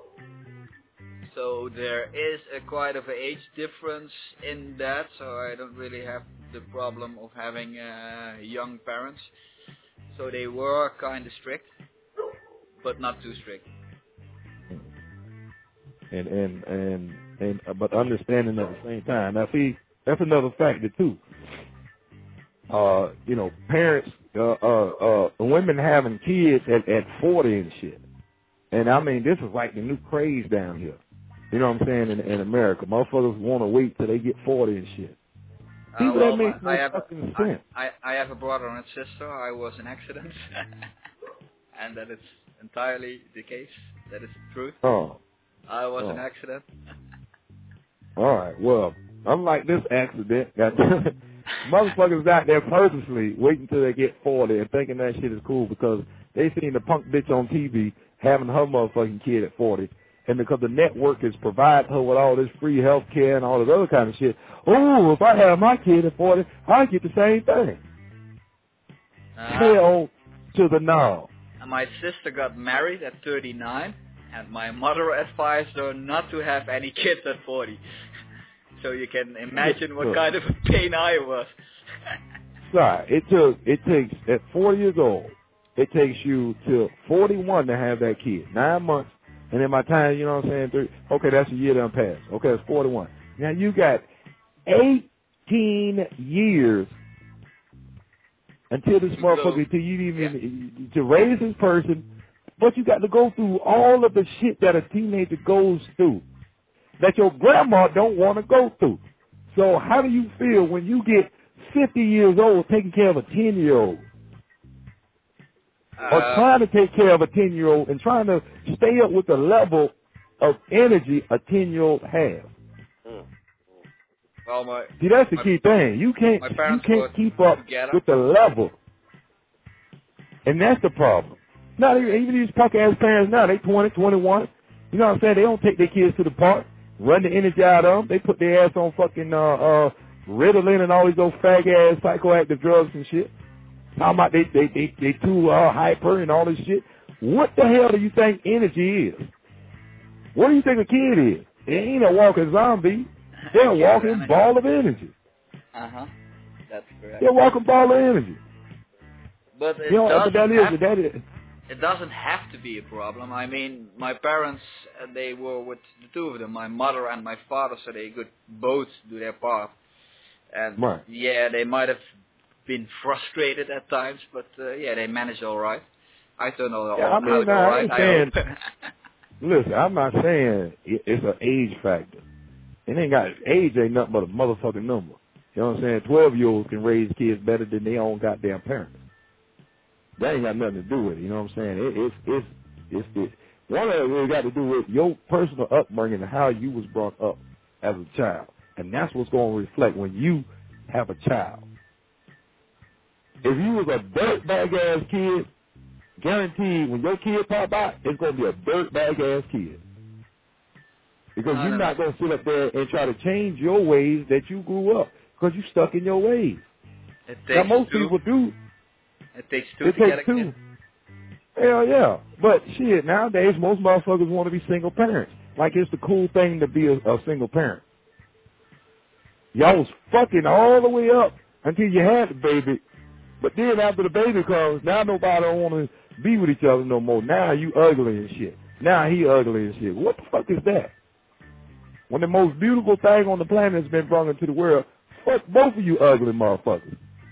So there is a quite of an age difference in that, so I don't really have the problem of having uh, young parents. So they were kind of strict, but not too strict. And and and and uh, but understanding at the same time. Now, see, that's another factor too. Uh, you know, parents, uh, uh, uh, women having kids at at forty and shit. And I mean, this is like the new craze down here. You know what I'm saying? In, in America, motherfuckers want to wait till they get forty and shit. Uh, People, well, that makes no I have fucking I, sense. I, I have a brother and a sister. I was an accident, and that is entirely the case. That is the truth. Oh. I was Oh. an accident. All right. Well, unlike this accident, got motherfuckers out there purposely waiting till they get forty and thinking that shit is cool because they seen the punk bitch on T V having her motherfucking kid at forty, and because the network is providing her with all this free health care and all this other kind of shit. Oh, if I have my kid at forty, I get the same thing. Uh, Hell to the no. my sister got married at thirty-nine, and my mother advised her not to have any kids at forty. So you can imagine what Look. kind of a pain I was. Sorry, it took it takes at forty years old, it takes you till forty-one to have that kid. Nine months, and then by the time, you know what I'm saying, three, okay, that's a year done passed. Okay, it's forty-one. Now you got eighteen years until this motherfucker, until you even to raise this person, but you got to go through all of the shit that a teenager goes through that your grandma don't want to go through. So how do you feel when you get fifty years old taking care of a ten-year-old? Uh, or trying to take care of a ten-year-old and trying to stay up with the level of energy a ten-year-old has. Well, my See, that's the my, key thing. You can't my you parents can't were keep up together. with the level, and that's the problem. Not even, even these punk ass parents now. They twenty, twenty-one. You know what I'm saying? They don't take their kids to the park, run the energy out of them. They put their ass on fucking uh, uh, Ritalin and all these old fag ass psychoactive drugs and shit. Talking about they they they they too uh, hyper and all this shit. What the hell do you think energy is? What do you think a kid is? It ain't a walking zombie. They're a walking ball of energy. Uh huh. That's correct. They're a walking ball of energy. But it You know, doesn't but that have is that is. It doesn't have to be a problem. I mean, my parents, uh, they were with the two of them, my mother and my father, so they could both do their part. And Right. yeah, they might have been frustrated at times, but uh, yeah, they managed all right. I turned out Yeah, I mean, out nah, all I right. ain't I saying. hope. Listen, I'm not saying it, it's an age factor. It ain't got age ain't nothing but a motherfucking number. You know what I'm saying? Twelve year olds can raise kids better than their own goddamn parents. That ain't got nothing to do with it. You know what I'm saying? It, it's it's it's it. One of it really got to do with your personal upbringing and how you was brought up as a child, and that's what's going to reflect when you have a child. If you was a dirtbag ass kid, guaranteed when your kid pop out, it's going to be a dirtbag ass kid. Because I you're don't not know. going to sit up there and try to change your ways that you grew up because you stuck in your ways. It Now, takes most two. people do. It takes two It to get takes a two. kid. Hell yeah. But shit, nowadays most motherfuckers want to be single parents. Like it's the cool thing to be a, a single parent. Y'all was fucking all the way up until you had the baby. But then after the baby comes, now nobody don't want to be with each other no more. Now you ugly and shit. Now he ugly and shit. What the fuck is that? When the most beautiful thing on the planet has been brought into the world, fuck both of you ugly motherfuckers.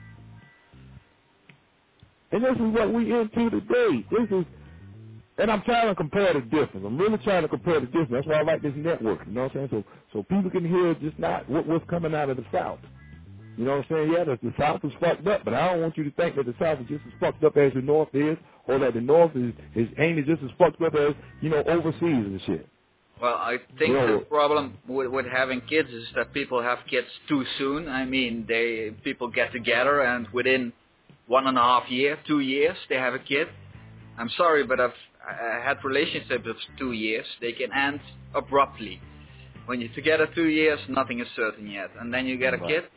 And this is what we into today. This is, and I'm trying to compare the difference. I'm really trying to compare the difference. That's why I like this network. You know what I'm saying? So, so people can hear just not what, what's coming out of the South. You know what I'm saying? Yeah, the, the South is fucked up, but I don't want you to think that the South is just as fucked up as the North is, or that the North is, is ain't just as fucked up as, you know, overseas and shit. Well, I think You know, the problem with, with having kids is that people have kids too soon. I mean, they people get together and within one and a half year, two years, they have a kid. I'm sorry, but I've I had relationships of two years. They can end abruptly. When you're together two years, nothing is certain yet, and then you get a Right. kid.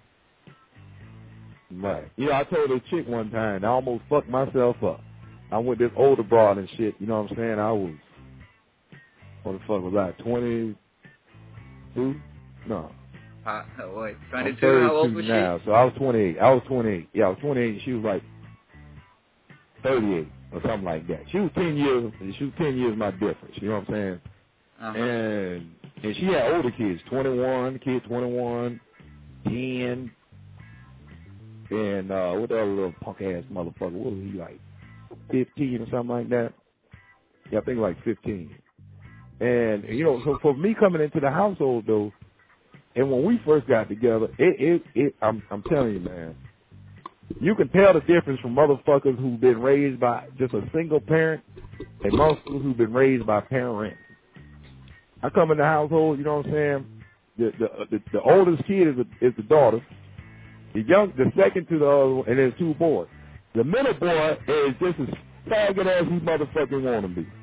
Right. Yeah, I told a chick one time, I almost fucked myself up. I'm with this older broad and shit, you know what I'm saying? I was, what the fuck was I, twenty-two? No. Uh, oh, wait, I'm twenty-two, how old thirty-two was now, so I was twenty-eight. I was twenty-eight. Yeah, I was twenty-eight, and she was like thirty-eight or something like that. She was ten years, she was ten years my difference, you know what I'm saying? Uh-huh. And and she had older kids, twenty-one, kid twenty-one, ten, and uh, what the other little punk ass motherfucker? What was he like? Fifteen or something like that? Yeah, I think like fifteen. And you know, so for me coming into the household though, and when we first got together, it it it I'm I'm telling you, man, you can tell the difference from motherfuckers who've been raised by just a single parent and motherfuckers who've been raised by parents. I come in the household, you know what I'm saying? The the the, the oldest kid is the, is the daughter. The young, the second to the other one, and there's two boys. The middle boy is just as faggot as he motherfucking want to be.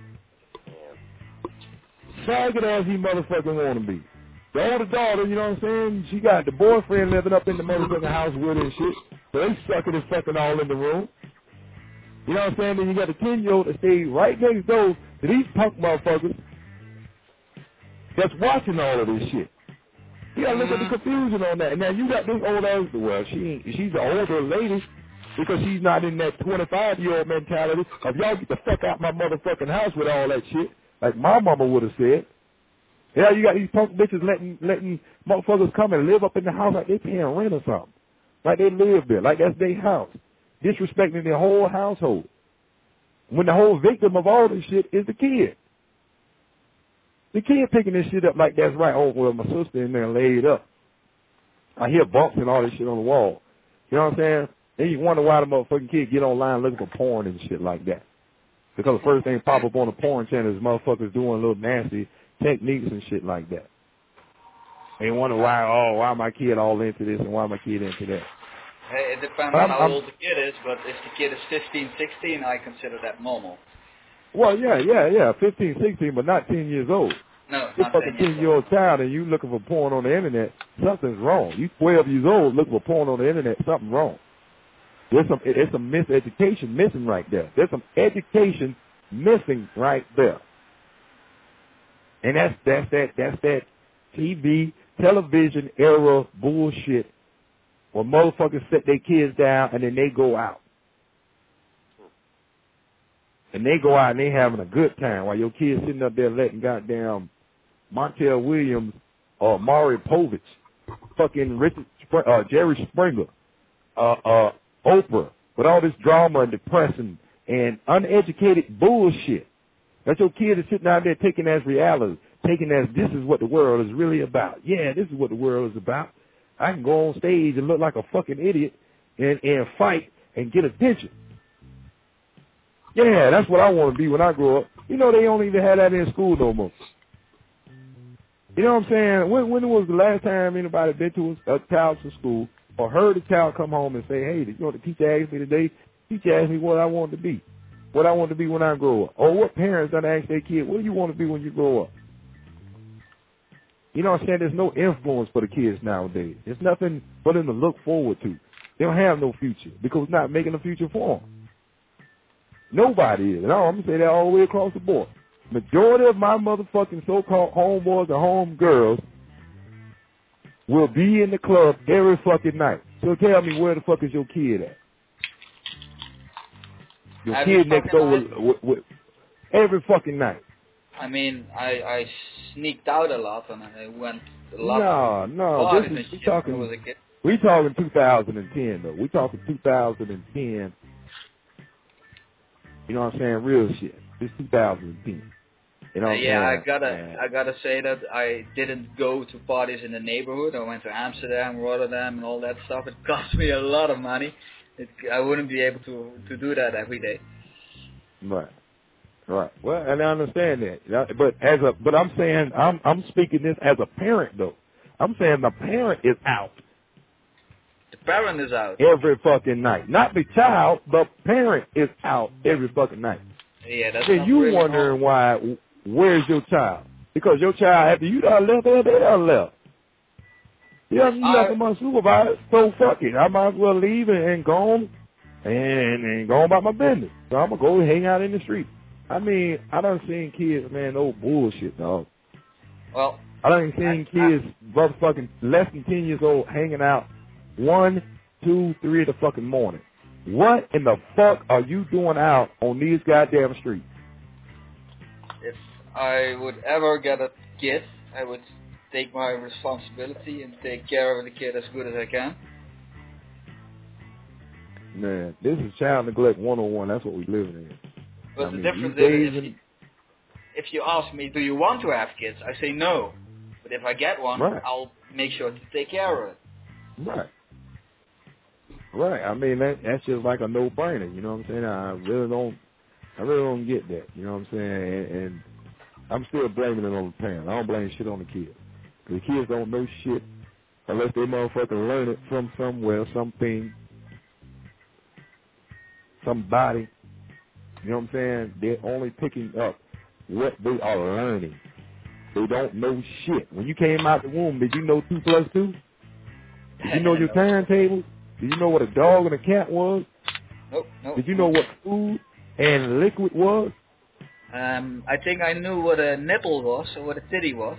Faggot as he motherfucking want to be. The older daughter, you know what I'm saying? She got the boyfriend living up in the motherfucking house with her and shit. So they sucking and fucking all in the room. You know what I'm saying? Then you got the ten-year-old that stay right next door to these punk motherfuckers that's watching all of this shit. You gotta look at the confusion on that. And now you got this old ass, well, she ain't, she's an older lady because she's not in that twenty-five-year-old mentality of y'all get the fuck out my motherfucking house with all that shit, like my mama would have said. Yeah, you got these punk bitches letting letting motherfuckers come and live up in the house like they paying rent or something. Like they live there, like that's their house. Disrespecting their whole household. When the whole victim of all this shit is the kid. The kid picking this shit up like that's right. Oh, well, my sister in there laid up. I hear bumps and all this shit on the wall. You know what I'm saying? Then you wonder why the motherfucking kid get online looking for porn and shit like that. Because the first thing pop up on the porn channel is motherfuckers doing little nasty techniques and shit like that. They wonder why, oh, why my kid all into this and why my kid into that. Hey, it depends I'm, on how I'm, old the kid is, but if the kid is fifteen, sixteen, I consider that normal. Well, yeah, yeah, yeah, fifteen, sixteen, but not ten years old. No, You're not fucking ten years ten-year-old child and you looking for porn on the internet, something's wrong. You twelve years old looking for porn on the internet, something wrong. There's some, there's some miseducation missing right there. There's some education missing right there. And that's, that's that, that's that T V, television era bullshit where motherfuckers set their kids down and then they go out. And they go out and they having a good time while your kid's sitting up there letting goddamn Montel Williams or Maury Povich, fucking Richard, Spr- uh, Jerry Springer, uh, uh, Oprah, with all this drama and depressing and uneducated bullshit. That your kid is sitting out there taking as reality, taking as this is what the world is really about. Yeah, this is what the world is about. I can go on stage and look like a fucking idiot and, and fight and get attention. Yeah, that's what I want to be when I grow up. You know, they don't even have that in school no more. You know what I'm saying? When when was the last time anybody been to a, a child to school or heard a child come home and say, hey, you know what the teacher asked me today? The teacher asked me what I wanted to be, what I want to be when I grow up. Or what parents done ask their kid, what do you want to be when you grow up? You know what I'm saying? There's no influence for the kids nowadays. There's nothing for them to look forward to. They don't have no future because it's not making a future for them. Nobody is. And I'm going to say that all the way across the board. Majority of my motherfucking so-called homeboys and homegirls will be in the club every fucking night. So tell me, where the fuck is your kid at? Your Every kid next door with, with, with every fucking night. I mean, I, I sneaked out a lot and I went a lot. No, no, parties this is, and we shit talking, when I was a kid. we talking two thousand ten though. We talking two thousand ten. You know what I'm saying? Real shit. This two thousand ten. You know what Uh, I'm yeah, I saying? gotta, Man. I gotta say that I didn't go to parties in the neighborhood. I went to Amsterdam, Rotterdam, and all that stuff. It cost me a lot of money. It, I wouldn't be able to to do that every day. Right. Right. Well, and I understand that. Yeah, But as a, but I'm saying, I'm I'm speaking this as a parent though. I'm saying the parent is out The parent is out. every fucking night. Not the child, the parent is out every fucking night. Yeah, that's Then not you really wondering why? Where's your child? Because your child, after you done left, they done left. You done I- left them unsupervised. So fuck it. I might as well leave and, and go on and, and go on about my business. So I'm gonna go hang out in the street. I mean, I done seen kids, man, no bullshit, dog. Well, I done seen kids, motherfucking less than ten years old, hanging out one, two, three in the fucking morning. What in the fuck are you doing out on these goddamn streets? if I would ever get a kid, I would take my responsibility and take care of the kid as good as I can. Man, this is child neglect one oh one. That's what we living in. But I the mean, difference these is, days if and- you, if you ask me, do you want to have kids? I say no. But if I get one, Right. I'll make sure to take care of it. Right. Right. I mean, that, that's just like a no-brainer. You know what I'm saying? I really don't, I really don't get that. You know what I'm saying? And, and I'm still blaming it on the parent. I don't blame shit on the kids. The kids don't know shit unless they motherfucking learn it from somewhere, something, somebody. You know what I'm saying? They're only picking up what they are learning. They don't know shit. When you came out the womb, did you know two plus two? Did you know your timetable? Did you know what a dog and a cat was? Nope, nope. Did you know what food and liquid was? Um, I think I knew what a nipple was or what a titty was.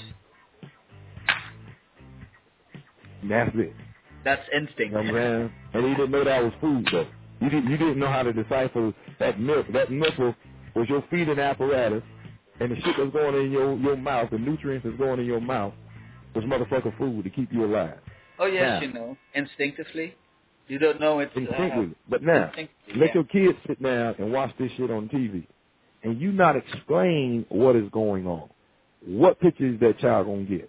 And that's it. That's instinct. You know what I'm saying? And you didn't know that was food, though. You didn't, you didn't know how to decipher that milk. That nipple was your feeding apparatus, and the shit that's going in your, your mouth, the nutrients that's going in your mouth, was motherfucking food to keep you alive. Oh yes, Now, you know, instinctively. You don't know it's Instinctively. Uh, but now, instinctively, let yeah. your kids sit down and watch this shit on T V, and you not explain what is going on. What picture is that child going to get?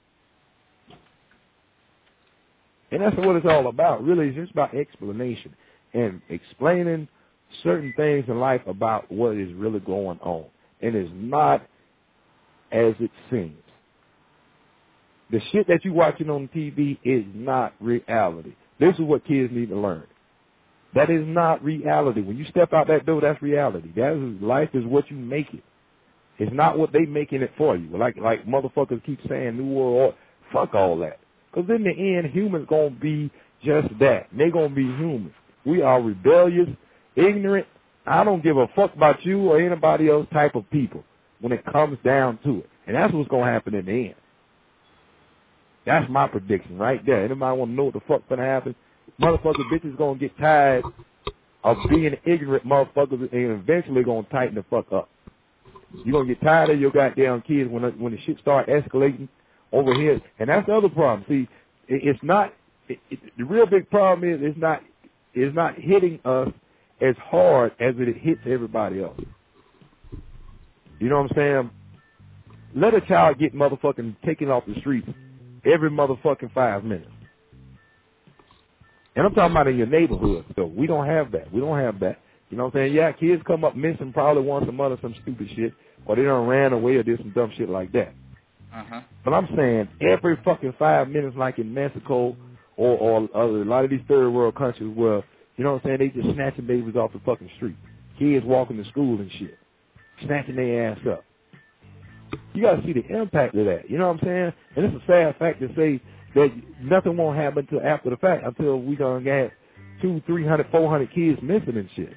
And that's what it's all about. Really, it's just about explanation and explaining certain things in life about what is really going on. And it's not as it seems. The shit that you watching on T V is not reality. This is what kids need to learn. That is not reality. When you step out that door, that's reality. That is, life is what you make it. It's not what they making it for you. Like like motherfuckers keep saying New World Order. Fuck all that. Because in the end, humans going to be just that. They going to be humans. We are rebellious, ignorant. I don't give a fuck about you or anybody else type of people when it comes down to it. And that's what's going to happen in the end. That's my prediction right there. Anybody want to know what the fuck's going to happen? Motherfucker bitches going to get tired of being ignorant motherfuckers and eventually going to tighten the fuck up. You're going to get tired of your goddamn kids when the, when the shit start escalating over here. And that's the other problem. See, it, it's not, it, it, the real big problem is it's not, it's not hitting us as hard as it hits everybody else. You know what I'm saying? Let a child get motherfucking taken off the streets every motherfucking five minutes. And I'm talking about in your neighborhood. So we don't have that. We don't have that. You know what I'm saying? Yeah, kids come up missing probably once a month or some stupid shit, or they done ran away or did some dumb shit like that. Uh-huh. But I'm saying every fucking five minutes, like in Mexico or, or, or a lot of these third world countries where, you know what I'm saying, they just snatching babies off the fucking street. Kids walking to school and shit, snatching their ass up. You got to see the impact of that. You know what I'm saying? And it's a sad fact to say that nothing won't happen until after the fact, until we gonna get two, three hundred, four hundred kids missing and shit.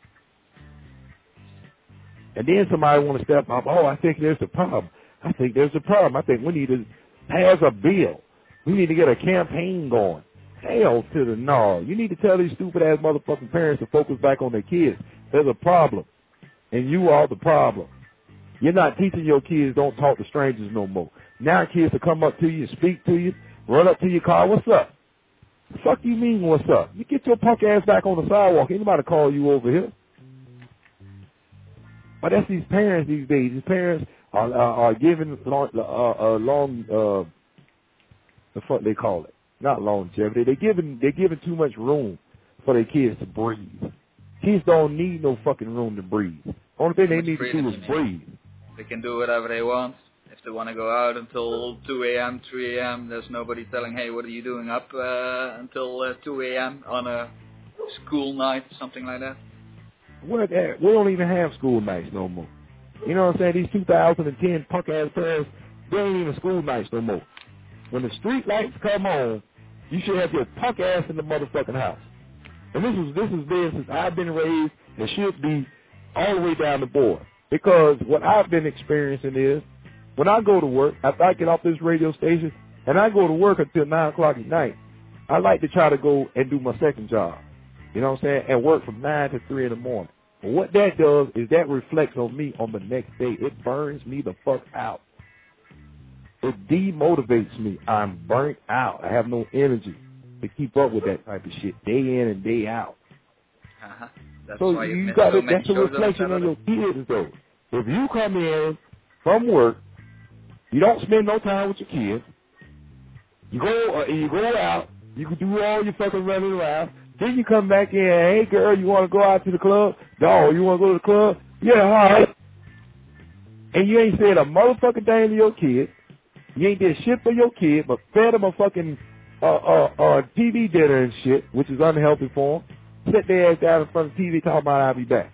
And then somebody want to step up. Oh, I think there's a problem. I think there's a problem. I think we need to pass a bill. We need to get a campaign going. Hell to the no. You need to tell these stupid ass motherfucking parents to focus back on their kids. There's a problem, and you are the problem. You're not teaching your kids don't talk to strangers no more. Now kids will come up to you and speak to you, run up to your car. What's up? The fuck you mean what's up? You get your punk ass back on the sidewalk. Anybody call you over here? But that's these parents these days. These parents are are, are giving long, uh, uh, long uh, the fuck they call it, not longevity. They're giving they're giving too much room for their kids to breathe. Kids don't need no fucking room to breathe. Only thing they need to do is breathe. They can do whatever they want. If they want to go out until two a.m., three a.m., there's nobody telling, hey, what are you doing up uh, until uh, two a.m. on a school night, something like that? What, uh, we don't even have school nights no more. You know what I'm saying? These two thousand ten punk-ass parents, they ain't even school nights no more. When the street lights come on, you should have your punk ass in the motherfucking house. And this is this has been since I've been raised, and should be all the way down the board. Because what I've been experiencing is, when I go to work, after I get off this radio station, and I go to work until nine o'clock at night, I like to try to go and do my second job. You know what I'm saying? And work from nine to three in the morning. And what that does is that reflects on me on the next day. It burns me the fuck out. It demotivates me. I'm burnt out. I have no energy to keep up with that type of shit day in and day out. Uh-huh. That's so why you you got so it. That's a reflection on your kids, though. If you come in from work, you don't spend no time with your kids. You go, uh, you go out. You can do all your fucking running around. Then you come back in. Hey, girl, you want to go out to the club? No, you want to go to the club? Yeah, all right. And you ain't said a motherfucking thing to your kid. You ain't did shit for your kid, but fed them a fucking uh, uh, uh, T V dinner and shit, which is unhealthy for them. Sit their ass down in front of the T V talking about I'll be back.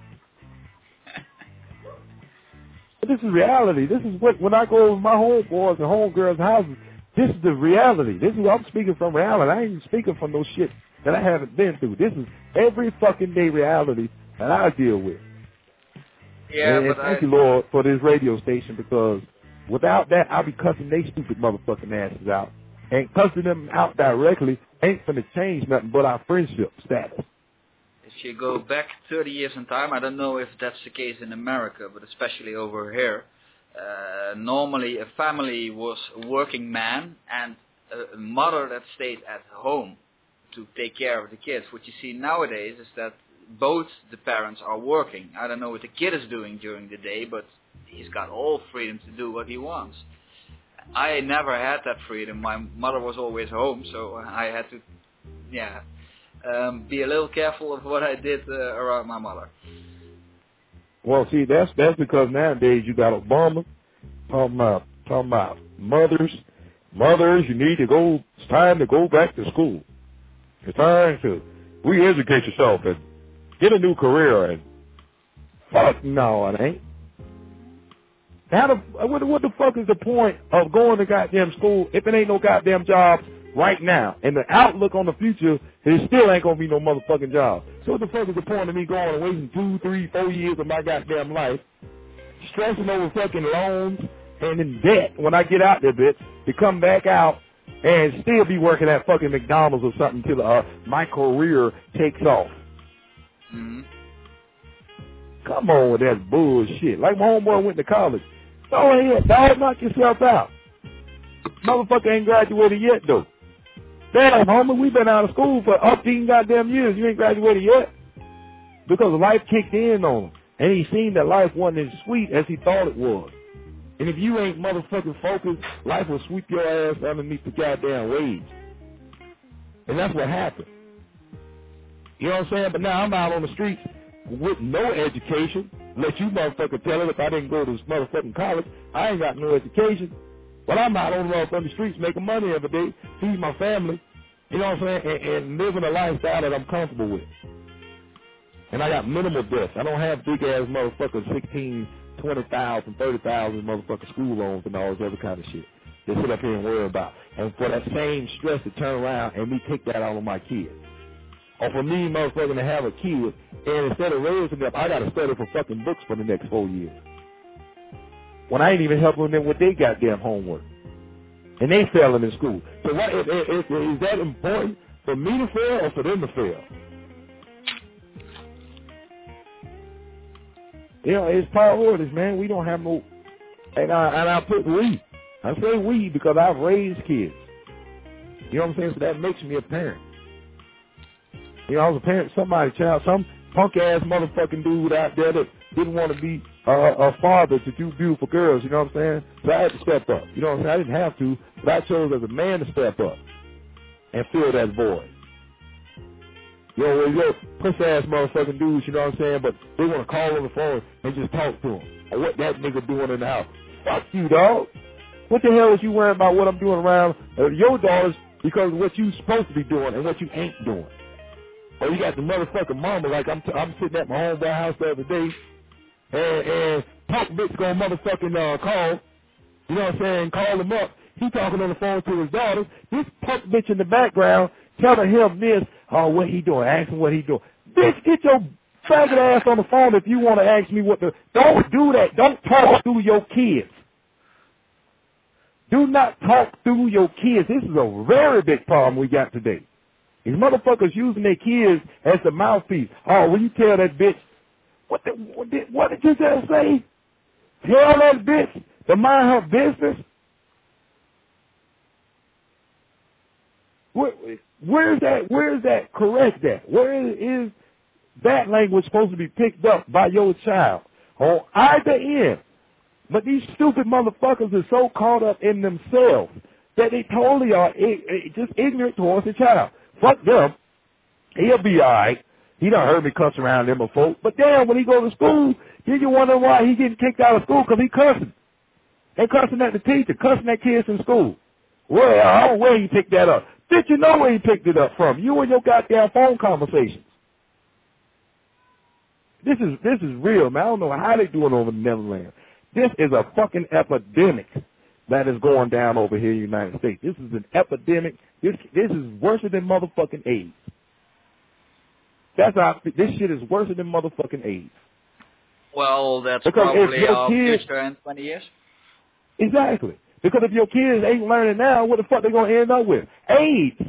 But this is reality. This is what, when I go over my homeboys and homegirls' houses, this is the reality. This is what I'm speaking from reality. I ain't even speaking from no shit that I haven't been through. This is every fucking day reality that I deal with. Yeah, and, but and thank I... you, Lord, for this radio station, because without that, I'll be cussing they stupid motherfucking asses out. And cussing them out directly ain't gonna change nothing but our friendship status. If you go back thirty years in time, I don't know if that's the case in America, but especially over here, uh, normally a family was a working man and a mother that stayed at home to take care of the kids. What you see nowadays is that both the parents are working. I don't know what the kid is doing during the day, but he's got all freedom to do what he wants. I never had that freedom. My mother was always home, so I had to, yeah, um, be a little careful of what I did uh, around my mother. Well, see, that's that's because nowadays you got Obama talking about talking about mothers Mothers, you need to go, it's time to go back to school. It's time to re-educate yourself and get a new career and fuck no, it ain't. How the, what, what the fuck is the point of going to goddamn school if it ain't no goddamn jobs right now? And the outlook on the future, there still ain't gonna be no motherfucking job. So what the fuck is the point of me going and wasting two, three, four years of my goddamn life, stressing over fucking loans and in debt when I get out there, bitch, to come back out and still be working at fucking McDonald's or something till uh, my career takes off. Mm-hmm. Come on with that bullshit. Like my homeboy went to college. Go ahead, dog, knock yourself out. Motherfucker ain't graduated yet, though. Damn, homie, we been out of school for umpteen goddamn years. You ain't graduated yet? Because life kicked in on him. And he seen that life wasn't as sweet as he thought it was. And if you ain't motherfucking focused, life will sweep your ass underneath the goddamn waves. And that's what happened. You know what I'm saying? But now I'm out on the streets with no education. Let you motherfucker tell it if I didn't go to this motherfucking college, I ain't got no education. But I'm out on the motherfucking streets making money every day, feeding my family, you know what I'm saying, and, and living a lifestyle that I'm comfortable with. And I got minimal debts. I don't have big ass motherfuckers, sixteen, twenty thousand, thirty thousand motherfucking school loans and all this other kind of shit. They sit up here and worry about. And for that same stress to turn around and me take that out on my kids. Or for me, motherfucking, to have a kid, and instead of raising them, I got to study for fucking books for the next four years. When I ain't even helping them with their goddamn homework. And they failing in school. So what, is, is, is that important for me to fail or for them to fail? You know, it's priorities, man. We don't have no, and I, and I put we. I say we because I've raised kids. You know what I'm saying? So that makes me a parent. You know, I was a parent, somebody's child, some punk ass motherfucking dude out there that didn't want to be uh, a father to two beautiful girls. You know what I'm saying? So I had to step up. You know what I'm saying? I didn't have to, but I chose as a man to step up and fill that void. Yo, well, yo, puss ass motherfucking dudes, you know what I'm saying? But they want to call on the phone and just talk to them. Or what that nigga doing in the house. Fuck you, dog. What the hell is you worrying about what I'm doing around uh, your daughters because of what you supposed to be doing and what you ain't doing? Or you got the motherfucking mama like I'm t- I'm sitting at my homeboy house the other day and, and punk bitch gonna motherfucking uh, call, you know what I'm saying, call him up. He talking on the phone to his daughters. This punk bitch in the background telling him this, oh, what he doing, ask him what he doing. Bitch, get your faggot ass on the phone if you want to ask me what the, don't do that. Don't talk through your kids. Do not talk through your kids. This is a very big problem we got today. These motherfuckers using their kids as the mouthpiece. Oh, will you tell that bitch, what, the, what, did, what did you just say? Tell that bitch to mind her business? Where, where's that, where's that correct at? Where is that language supposed to be picked up by your child? On either end. But these stupid motherfuckers are so caught up in themselves that they totally are just ignorant towards the child. Fuck them. He'll be all right. He done heard me cuss around them before. But damn, when he go to school, then you wonder why he getting kicked out of school because he cussing. They cussing at the teacher, cussing at kids in school. Well, I don't know where he picked that up. Did you know where he picked it up from? You and your goddamn phone conversations. This is this is real, man. I don't know how they doing over in the Netherlands. This is a fucking epidemic that is going down over here in the United States. This is an epidemic. This this is worse than motherfucking AIDS. That's how this shit is worse than motherfucking AIDS. Well, that's because probably your our kids, future in twenty years. Exactly. Because if your kids ain't learning now, what the fuck they gonna end up with? AIDS.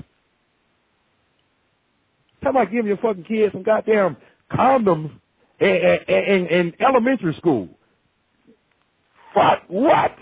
How about giving your fucking kids some goddamn condoms in, in, in elementary school? Fuck what?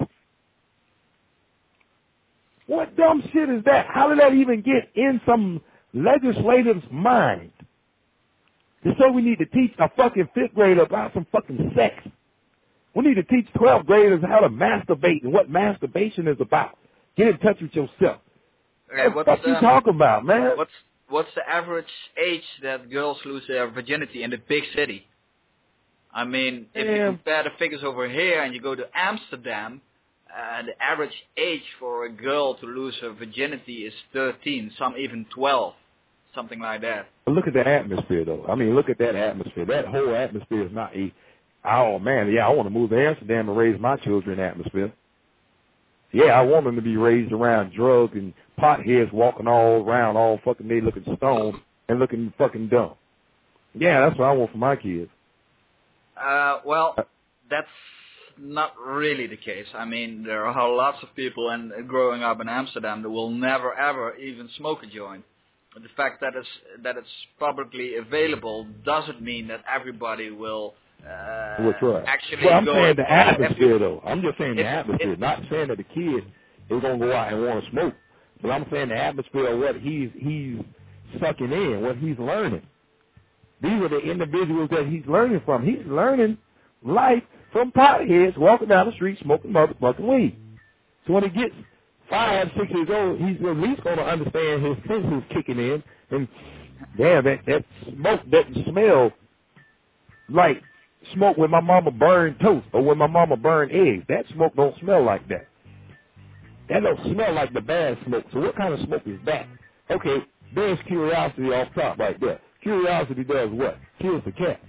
What dumb shit is that? How did that even get in some legislative's mind? They say we need to teach a fucking fifth grader about some fucking sex. We need to teach twelfth graders how to masturbate and what masturbation is about. Get in touch with yourself. Okay, what the fuck you um, talking about, man? What's what's the average age that girls lose their virginity in the big city? I mean, if Damn. you compare the figures over here and you go to Amsterdam, uh, the average age for a girl to lose her virginity is thirteen, some even twelve, something like that. But look at the atmosphere, though. I mean, look at that atmosphere. That whole atmosphere is not a, oh, man, yeah, I want to move to Amsterdam and raise my children atmosphere. Yeah, I want them to be raised around drugs and potheads walking all around all fucking day looking stoned and looking fucking dumb. Yeah, that's what I want for my kids. Uh, well, that's not really the case. I mean, there are lots of people and uh, growing up in Amsterdam that will never ever even smoke a joint. But the fact that it's, that it's publicly available doesn't mean that everybody will uh, We'll try. actually well, I'm go saying the if atmosphere, you- though. I'm just saying the if- atmosphere, if- not saying that the kid is going to go out and want to smoke. But I'm saying the atmosphere of what he's he's sucking in, what he's learning. These are the individuals that he's learning from. He's learning life from potheads walking down the street smoking motherfucking weed. So when he gets five, six years old, he's at least going to understand his senses kicking in. And damn, that, that smoke doesn't smell like smoke when my mama burned toast or when my mama burned eggs. That smoke don't smell like that. That don't smell like the bad smoke. So what kind of smoke is that? Okay, there's curiosity off top right there. Curiosity does what? Kills the cat.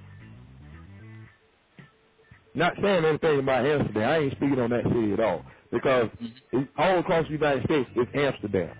Not saying anything about Amsterdam. I ain't speaking on that city at all. Because all across the United States is Amsterdam.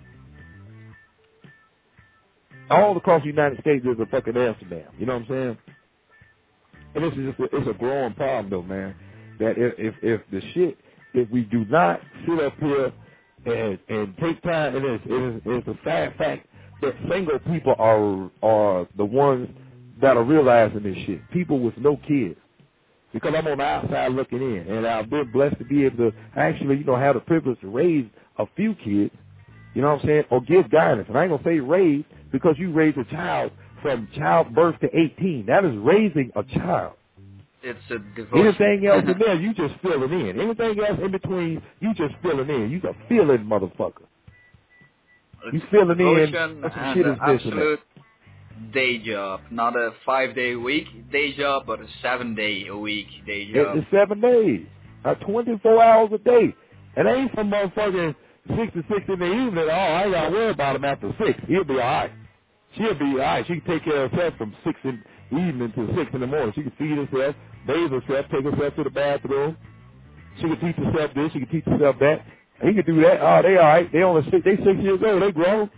All across the United States is a fucking Amsterdam. You know what I'm saying? And this is just a, it's a growing problem, though, man. That if, if if the shit, if we do not sit up here and and take time, and it's, it's, it's a sad fact that single people are are the ones that are realizing this shit. People with no kids. Because I'm on the outside looking in, and I've been blessed to be able to actually, you know, have the privilege to raise a few kids, you know what I'm saying, or give guidance. And I ain't going to say raise, because you raise a child from childbirth to eighteen. That is raising a child. It's a devotion. Anything else in there, you just filling in. Anything else in between, you just filling in. You a filling motherfucker. You filling in. That's some and shit an is missing. absolute day job, not a five day a week day job, but a seven day a week day job. It's seven days, uh, twenty-four hours a day. It ain't some motherfucking six to six in the evening. Oh, I ain't gotta worry about him after six. He'll be all right. She'll be all right. She can take care of herself from six in the evening to six in the morning. She can feed herself, bathe herself, take herself to the bathroom. She can teach herself this. She can teach herself that. He can do that. Oh, they all right. They only six. They six years old. They grown.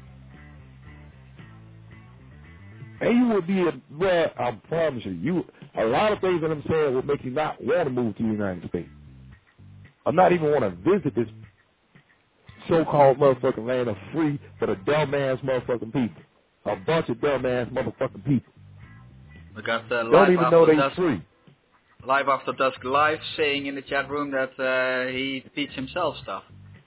And you would be a, well, I promise you, you, a lot of things that I'm saying will make you not want to move to the United States. Or not even want to visit this so-called motherfucking land of free for the dumbass motherfucking people. A bunch of dumbass motherfucking people. We got uh, Don't live even after know they dusk, free. Live After Dusk Live saying in the chat room that uh, he teaches himself stuff.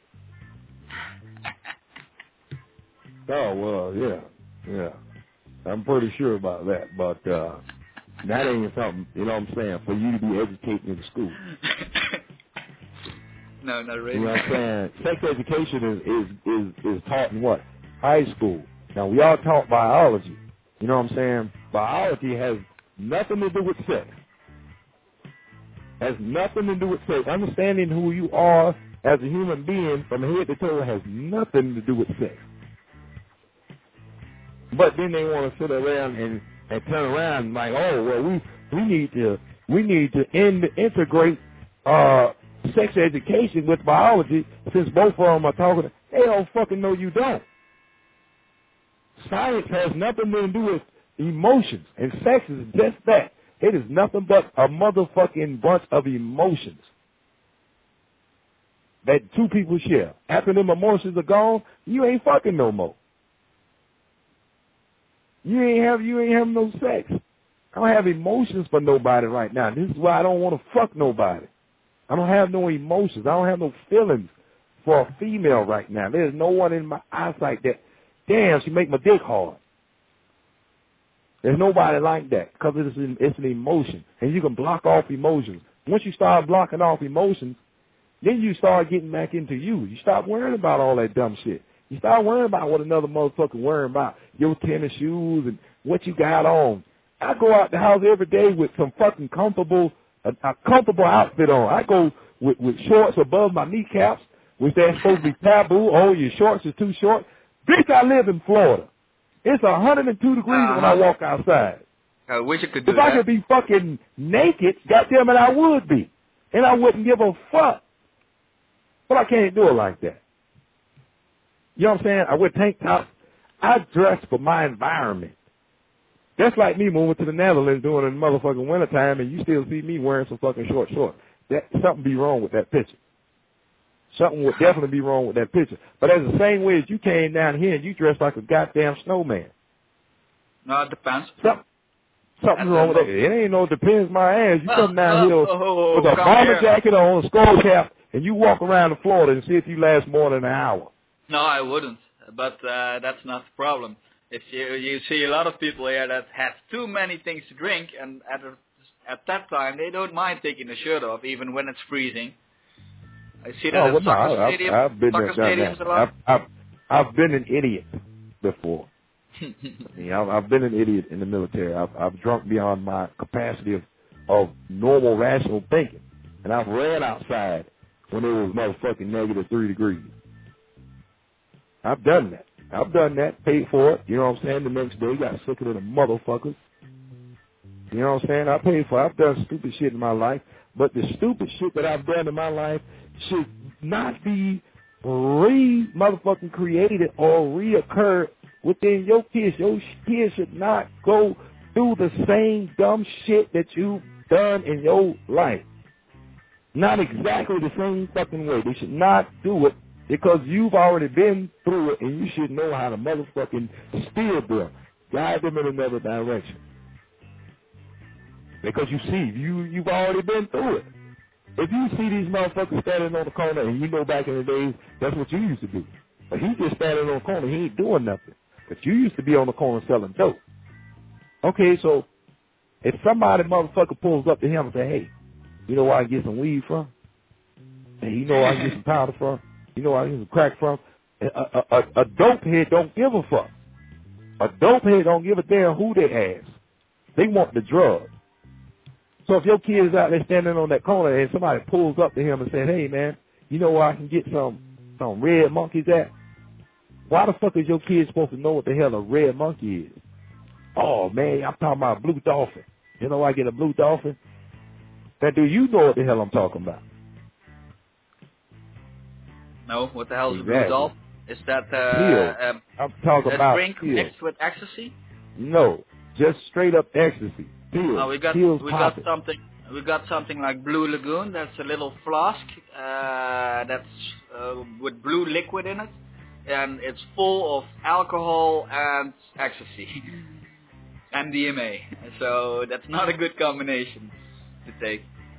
Oh, well, yeah, yeah. I'm pretty sure about that, but uh, that ain't something, you know what I'm saying, for you to be educated in school. No, not really. You know what I'm saying? Sex education is, is, is, is taught in what? High school. Now, we all taught biology. You know what I'm saying? Biology has nothing to do with sex. Has nothing to do with sex. Understanding who you are as a human being from head to toe has nothing to do with sex. But then they want to sit around and, and turn around like, oh, well, we we need to we need to in, integrate uh, sex education with biology since both of them are talking. They don't fucking know you don't. Science has nothing to do with emotions, and sex is just that. It is nothing but a motherfucking bunch of emotions that two people share. After them emotions are gone, you ain't fucking no more. You ain't have you ain't having no sex. I don't have emotions for nobody right now. This is why I don't want to fuck nobody. I don't have no emotions. I don't have no feelings for a female right now. There's no one in my eyesight that, damn, she make my dick hard. There's nobody like that because it's an, it's an emotion, and you can block off emotions. Once you start blocking off emotions, then you start getting back into you. You stop worrying about all that dumb shit. You start worrying about what another motherfucker worrying about, your tennis shoes and what you got on. I go out the house every day with some fucking comfortable, a, a comfortable outfit on. I go with, with shorts above my kneecaps, which that's supposed to be taboo. Oh, your shorts is too short. Bitch, I live in Florida. It's one hundred two degrees uh-huh. when I walk outside. I wish I could do if that. If I could be fucking naked, goddamn it, I would be. And I wouldn't give a fuck. But I can't do it like that. You know what I'm saying? I wear tank tops. I dress for my environment. That's like me moving to the Netherlands during the motherfucking wintertime and you still see me wearing some fucking short shorts. That, something be wrong with that picture. Something would definitely be wrong with that picture. But that's the same way as you came down here and you dressed like a goddamn snowman. No, it depends. Something, something's wrong with that. It ain't no depends my ass. You come down here oh, with a bomber jacket on, a skull cap, and you walk around in Florida and see if you last more than an hour. No, I wouldn't. But uh, that's not the problem. If you you see a lot of people here that have too many things to drink, and at a, at that time they don't mind taking the shirt off, even when it's freezing. I see that oh, at well, soccer no, I've, stadium, I've been soccer there, stadiums that. a lot. I've, I've, I've been an idiot before. I mean, I've, I've been an idiot in the military. I've, I've drunk beyond my capacity of, of normal, rational thinking. And I've ran outside when it was motherfucking negative three degrees. I've done that. I've done that, paid for it. You know what I'm saying? The next day, got sicker than a motherfucker. You know what I'm saying? I paid for it. I've done stupid shit in my life. But the stupid shit that I've done in my life should not be re-motherfucking created or reoccur within your kids. Your kids should not go through the same dumb shit that you've done in your life. Not exactly the same fucking way. They should not do it because you've already been through it and you should know how to motherfucking steer them. Guide them in another direction. Because you see, you, you've already been through it. If you see these motherfuckers standing on the corner and you know back in the days, that's what you used to do. But he's just standing on the corner, he ain't doing nothing. But you used to be on the corner selling dope. Okay, so if somebody motherfucker pulls up to him and say, hey, you know where I can get some weed from? Hey, you know where I can get some powder from? You know where I can get some crack from? A, a, a, a dope head don't give a fuck. A dope head don't give a damn who they ask. They want the drug. So if your kid is out there standing on that corner and somebody pulls up to him and says, hey, man, you know where I can get some some red monkeys at? Why the fuck is your kid supposed to know what the hell a red monkey is? Oh, man, I'm talking about a blue dolphin. You know where I get a blue dolphin? Now, do you know what the hell I'm talking about? No, what the hell is exactly. a blue dolphin? Is that uh, um, I'm talking a about drink pills. mixed with ecstasy? No, just straight up ecstasy. Pills. Oh, we got Pills we popping. got something. We got something like Blue Lagoon. That's a little flask uh, that's uh, with blue liquid in it, and it's full of alcohol and ecstasy, M D M A. So that's not a good combination to take.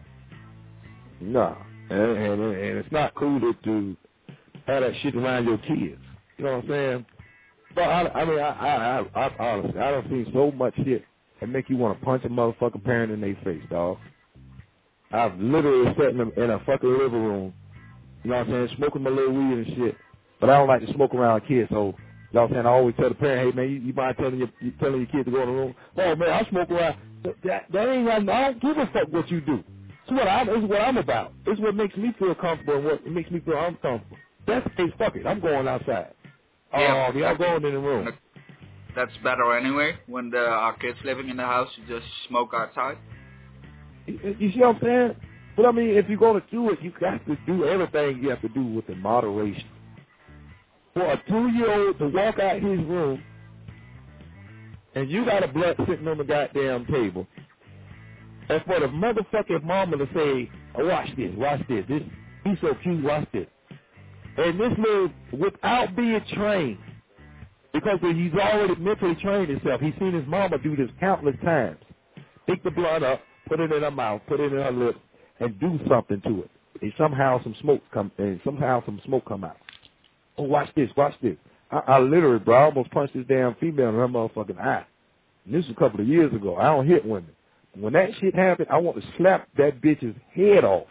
No, and, and, and it's not cool to, to have that shit around your kids. You know what I'm saying? But I, I mean, I, I, I, I honestly, I don't see so much shit that make you want to punch a motherfucking parent in their face, dog. I've literally sat in a, in a fucking living room, you know what I'm saying, smoking my little weed and shit. But I don't like to smoke around kids, so, you know what I'm saying, I always tell the parent, hey, man, you, you mind telling your, you telling your kid to go in the room? Oh, man, I smoke around. That, that ain't right. I don't give a fuck what you do. It's what, I'm, it's what I'm about. It's what makes me feel comfortable and what makes me feel uncomfortable. That's the case, fuck it, I'm going outside. Yeah, Oh, y'all going in the room. That's better anyway. When the, our kids living in the house, you just smoke outside. You, you see what I'm saying? But I mean, if you're going to do it, you got to do everything you have to do with the moderation. For a two-year-old to walk out his room, and you got a blunt sitting on the goddamn table, and for the motherfucking mama to say, oh, watch this, watch this, this, he's so cute, watch this. And this little, without being trained, because he's already mentally trained himself. He's seen his mama do this countless times. Pick the blood up, put it in her mouth, put it in her lips, and do something to it. And somehow some smoke come, and somehow some smoke come out. Oh, watch this, watch this. I, I literally, bro, I almost punched this damn female in her motherfucking eye. And this was a couple of years ago. I don't hit women. When that shit happened, I want to slap that bitch's head off.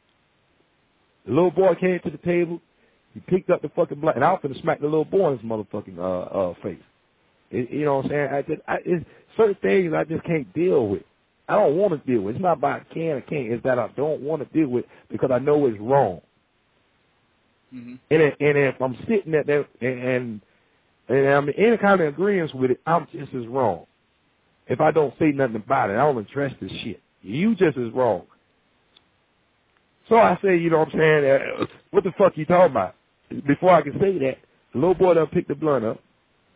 The little boy came to the table. He picked up the fucking blunt, and I was finna smack the little boy in his motherfucking uh, uh, face. It, you know what I'm saying? I just, I, it's certain things I just can't deal with. I don't want to deal with it. It's not about I can or can't. It's that I don't want to deal with it because I know it's wrong. Mm-hmm. And, it, and if I'm sitting at that and, and and I'm in any kind of agreement with it, I'm just as wrong. If I don't say nothing about it, I don't address this shit. You just as wrong. So I say, you know what I'm saying, uh, what the fuck you talking about? Before I can say that, the little boy done picked the blunt up.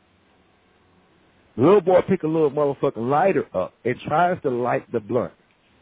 The little boy pick a little motherfucking lighter up and tries to light the blunt.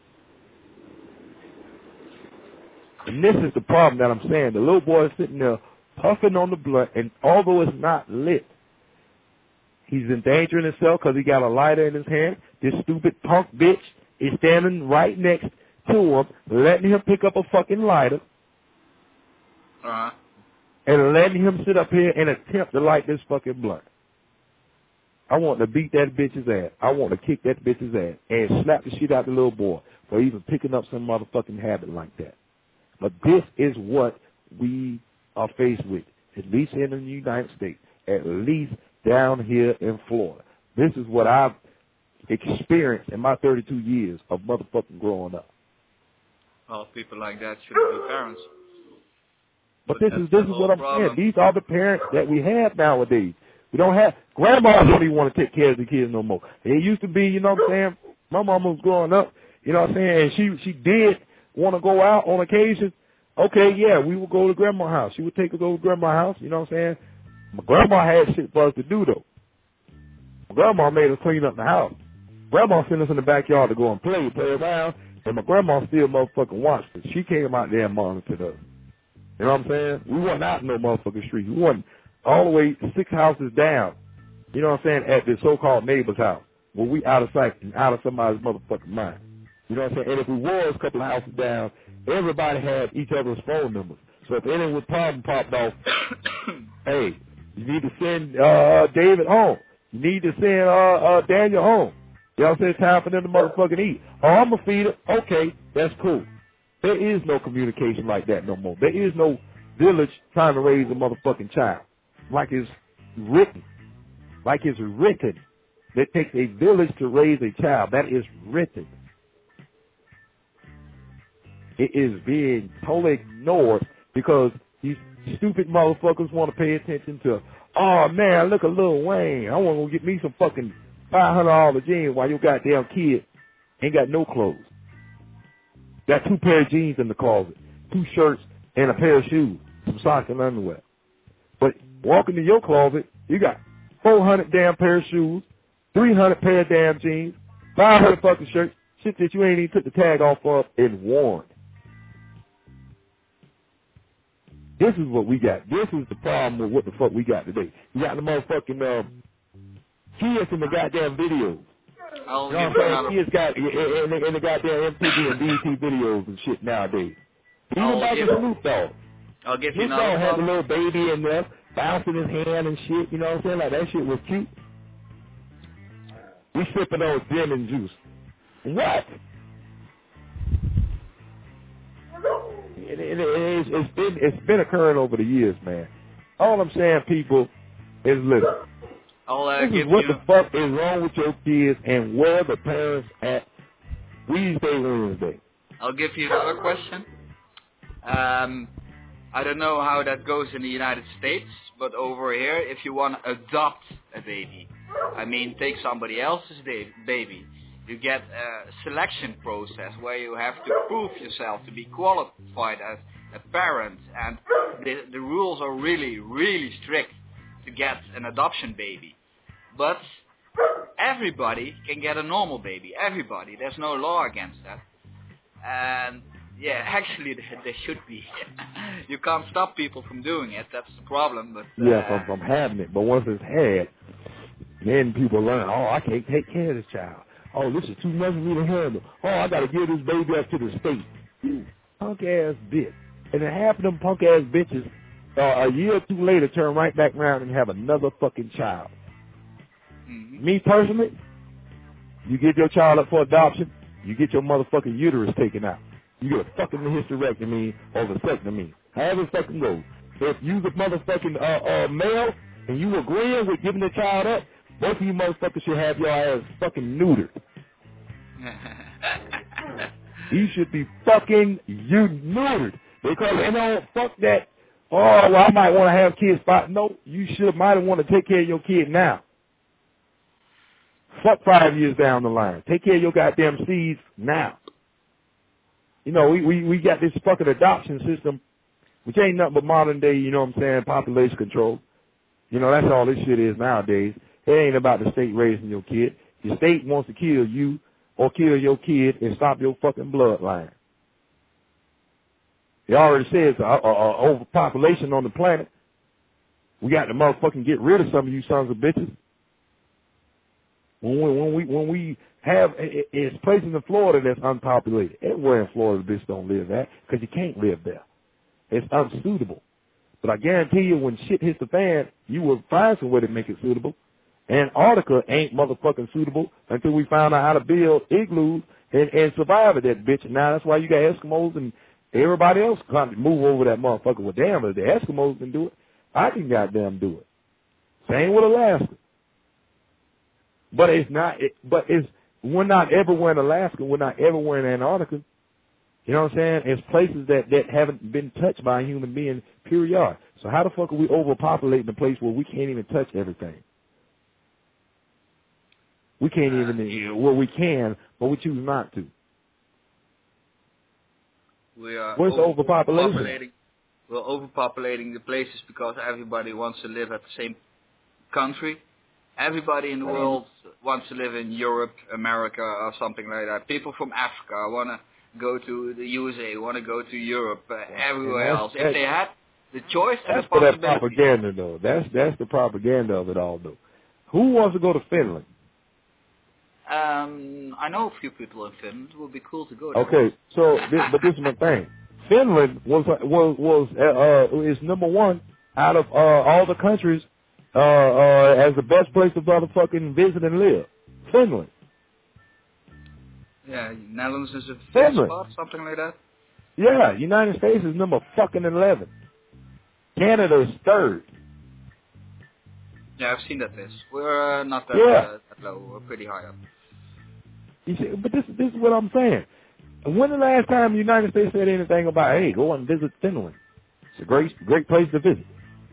And this is the problem that I'm saying. The little boy is sitting there puffing on the blunt, and although it's not lit, he's endangering himself because he got a lighter in his hand. This stupid punk bitch is standing right next to him, letting him pick up a fucking lighter, uh-huh. and letting him sit up here and attempt to light this fucking blunt. I want to beat that bitch's ass. I want to kick that bitch's ass and slap the shit out of the little boy for even picking up some motherfucking habit like that. But this is what we are faced with, at least in the United States, at least down here in Florida. This is what I've experienced in my thirty-two years of motherfucking growing up. Well, people like that shouldn't be parents. But, but this is this is what I'm problem. saying. These are the parents that we have nowadays. We don't have, grandmas don't even want to take care of the kids no more. It used to be, you know what I'm saying, my mama was growing up, you know what I'm saying, and she, she did want to go out on occasion. Okay, yeah, we would go to grandma's house. She would take us over to grandma's house, you know what I'm saying. My grandma had shit for us to do, though. My grandma made us clean up the house. Grandma sent us in the backyard to go and play, play around, and my grandma still motherfucking watched us. She came out there and monitored us. You know what I'm saying? We wasn't out in no motherfucking street. We wasn't all the way six houses down, you know what I'm saying, at the so-called neighbor's house, where we out of sight and out of somebody's motherfucking mind. You know what I'm saying? And if we was a couple of houses down, everybody had each other's phone numbers. So if any was problem popped off, hey, you need to send uh, David home. You need to send uh, uh, Daniel home. You know what I'm saying? It's time for them to motherfucking eat. Oh, I'm a feeder. Okay, that's cool. There is no communication like that no more. There is no village trying to raise a motherfucking child. Like it's written. Like it's written. It takes a village to raise a child. That is written. It is being totally ignored because these stupid motherfuckers want to pay attention to, oh man, look at Lil Wayne. I want to go get me some fucking five hundred dollars jeans while your goddamn kid ain't got no clothes. Got two pair of jeans in the closet, two shirts, and a pair of shoes, some socks and underwear. But walk into your closet, you got four hundred damn pair of shoes, three hundred pair of damn jeans, five hundred fucking shirts, shit that you ain't even took the tag off of and worn. This is what we got. This is the problem with what the fuck we got today. You got the motherfucking uh, kids in the goddamn videos. I'll you know what I'm saying? Kids got in, in, in the goddamn M T V and B E T videos and shit nowadays. Even I'll back in give, Snoop Dogg. I'll give you Snoop another Dogg had the problem. little baby in there, bouncing his hand and shit, you know what I'm saying? Like, that shit was cute. We sipping on gin and juice. What? It, it, it, it's, it's been it's been occurring over the years, man. All I'm saying, people, is listen. I'll uh, this is give what you... the fuck is wrong with your kids and where the parents at Wednesday, Wednesday. I'll give you another question. Um, I don't know how that goes in the United States, but over here, if you want to adopt a baby, I mean, take somebody else's da- baby, you get a selection process where you have to prove yourself to be qualified as a parent, and the, the rules are really, really strict to get an adoption baby. But everybody can get a normal baby. Everybody. There's no law against that. And yeah, actually there should be. You can't stop people from doing it. That's the problem. But uh, yeah, from, from having it. But once it's had, then people learn, oh, I can't take care of this child. Oh, this is too much for me to handle. Oh, I got to give this baby up to the state. You punk ass bitch. And then half of them punk ass bitches uh, a year or two later turn right back around and have another fucking child. Mm-hmm. Me personally, you get your child up for adoption, you get your motherfucking uterus taken out. You get a fucking hysterectomy or vasectomy. However it fucking goes. If you's a motherfucking uh, uh, male and you agreeing with giving the child up, both of you motherfuckers should have your ass fucking neutered. He should be fucking neutered. Because, you know, fuck that. Oh, well, I might want to have kids. But no, you should might want to take care of your kid now. Fuck five years down the line. Take care of your goddamn seeds now. You know, we, we, we got this fucking adoption system, which ain't nothing but modern day, you know what I'm saying, population control. You know, that's all this shit is nowadays. It ain't about the state raising your kid. The state wants to kill you or kill your kid and stop your fucking bloodline. It already says uh, uh, uh, overpopulation on the planet. We got to motherfucking get rid of some of you sons of bitches. When we, when we, when we have, it, it's places in Florida that's unpopulated. Everywhere in Florida, bitch don't live at because you can't live there. It's unsuitable. But I guarantee you when shit hits the fan, you will find some way to make it suitable. Antarctica ain't motherfucking suitable until we find out how to build igloos and, and survive at that bitch. And now that's why you got Eskimos and everybody else trying to move over that motherfucker. Well, damn, if the Eskimos can do it, I can goddamn do it. Same with Alaska. But it's not, it, but it's, we're not everywhere in Alaska. We're not everywhere in Antarctica. You know what I'm saying? It's places that, that haven't been touched by a human being, period. So how the fuck are we overpopulating a place where we can't even touch everything? We can't uh, even, well, we can, but we choose not to. We are Where's over- overpopulation? overpopulating. We're overpopulating the places because everybody wants to live at the same country. Everybody in the world wants to live in Europe, America, or something like that. People from Africa want to go to the U S A, want to go to Europe, uh, everywhere else. If they had the choice and the That's for that possibility. propaganda, though. That's that's the propaganda of it all, though. Who wants to go to Finland? Um, I know a few people in Finland. It would be cool to go there. Okay, so this, but this is my thing. Finland was was was uh, uh, is number one out of uh, all the countries uh, uh, as the best place to motherfucking visit and live. Finland. Yeah, Netherlands is a fifth Finland. spot, something like that. Yeah, United States is number fucking eleven. Canada is third. Yeah, I've seen that list. We're uh, not that, Yeah. uh, that low. We're pretty high up. You see, but this this is what I'm saying. When the last time the United States said anything about, hey, go and visit Finland? It's a great great place to visit.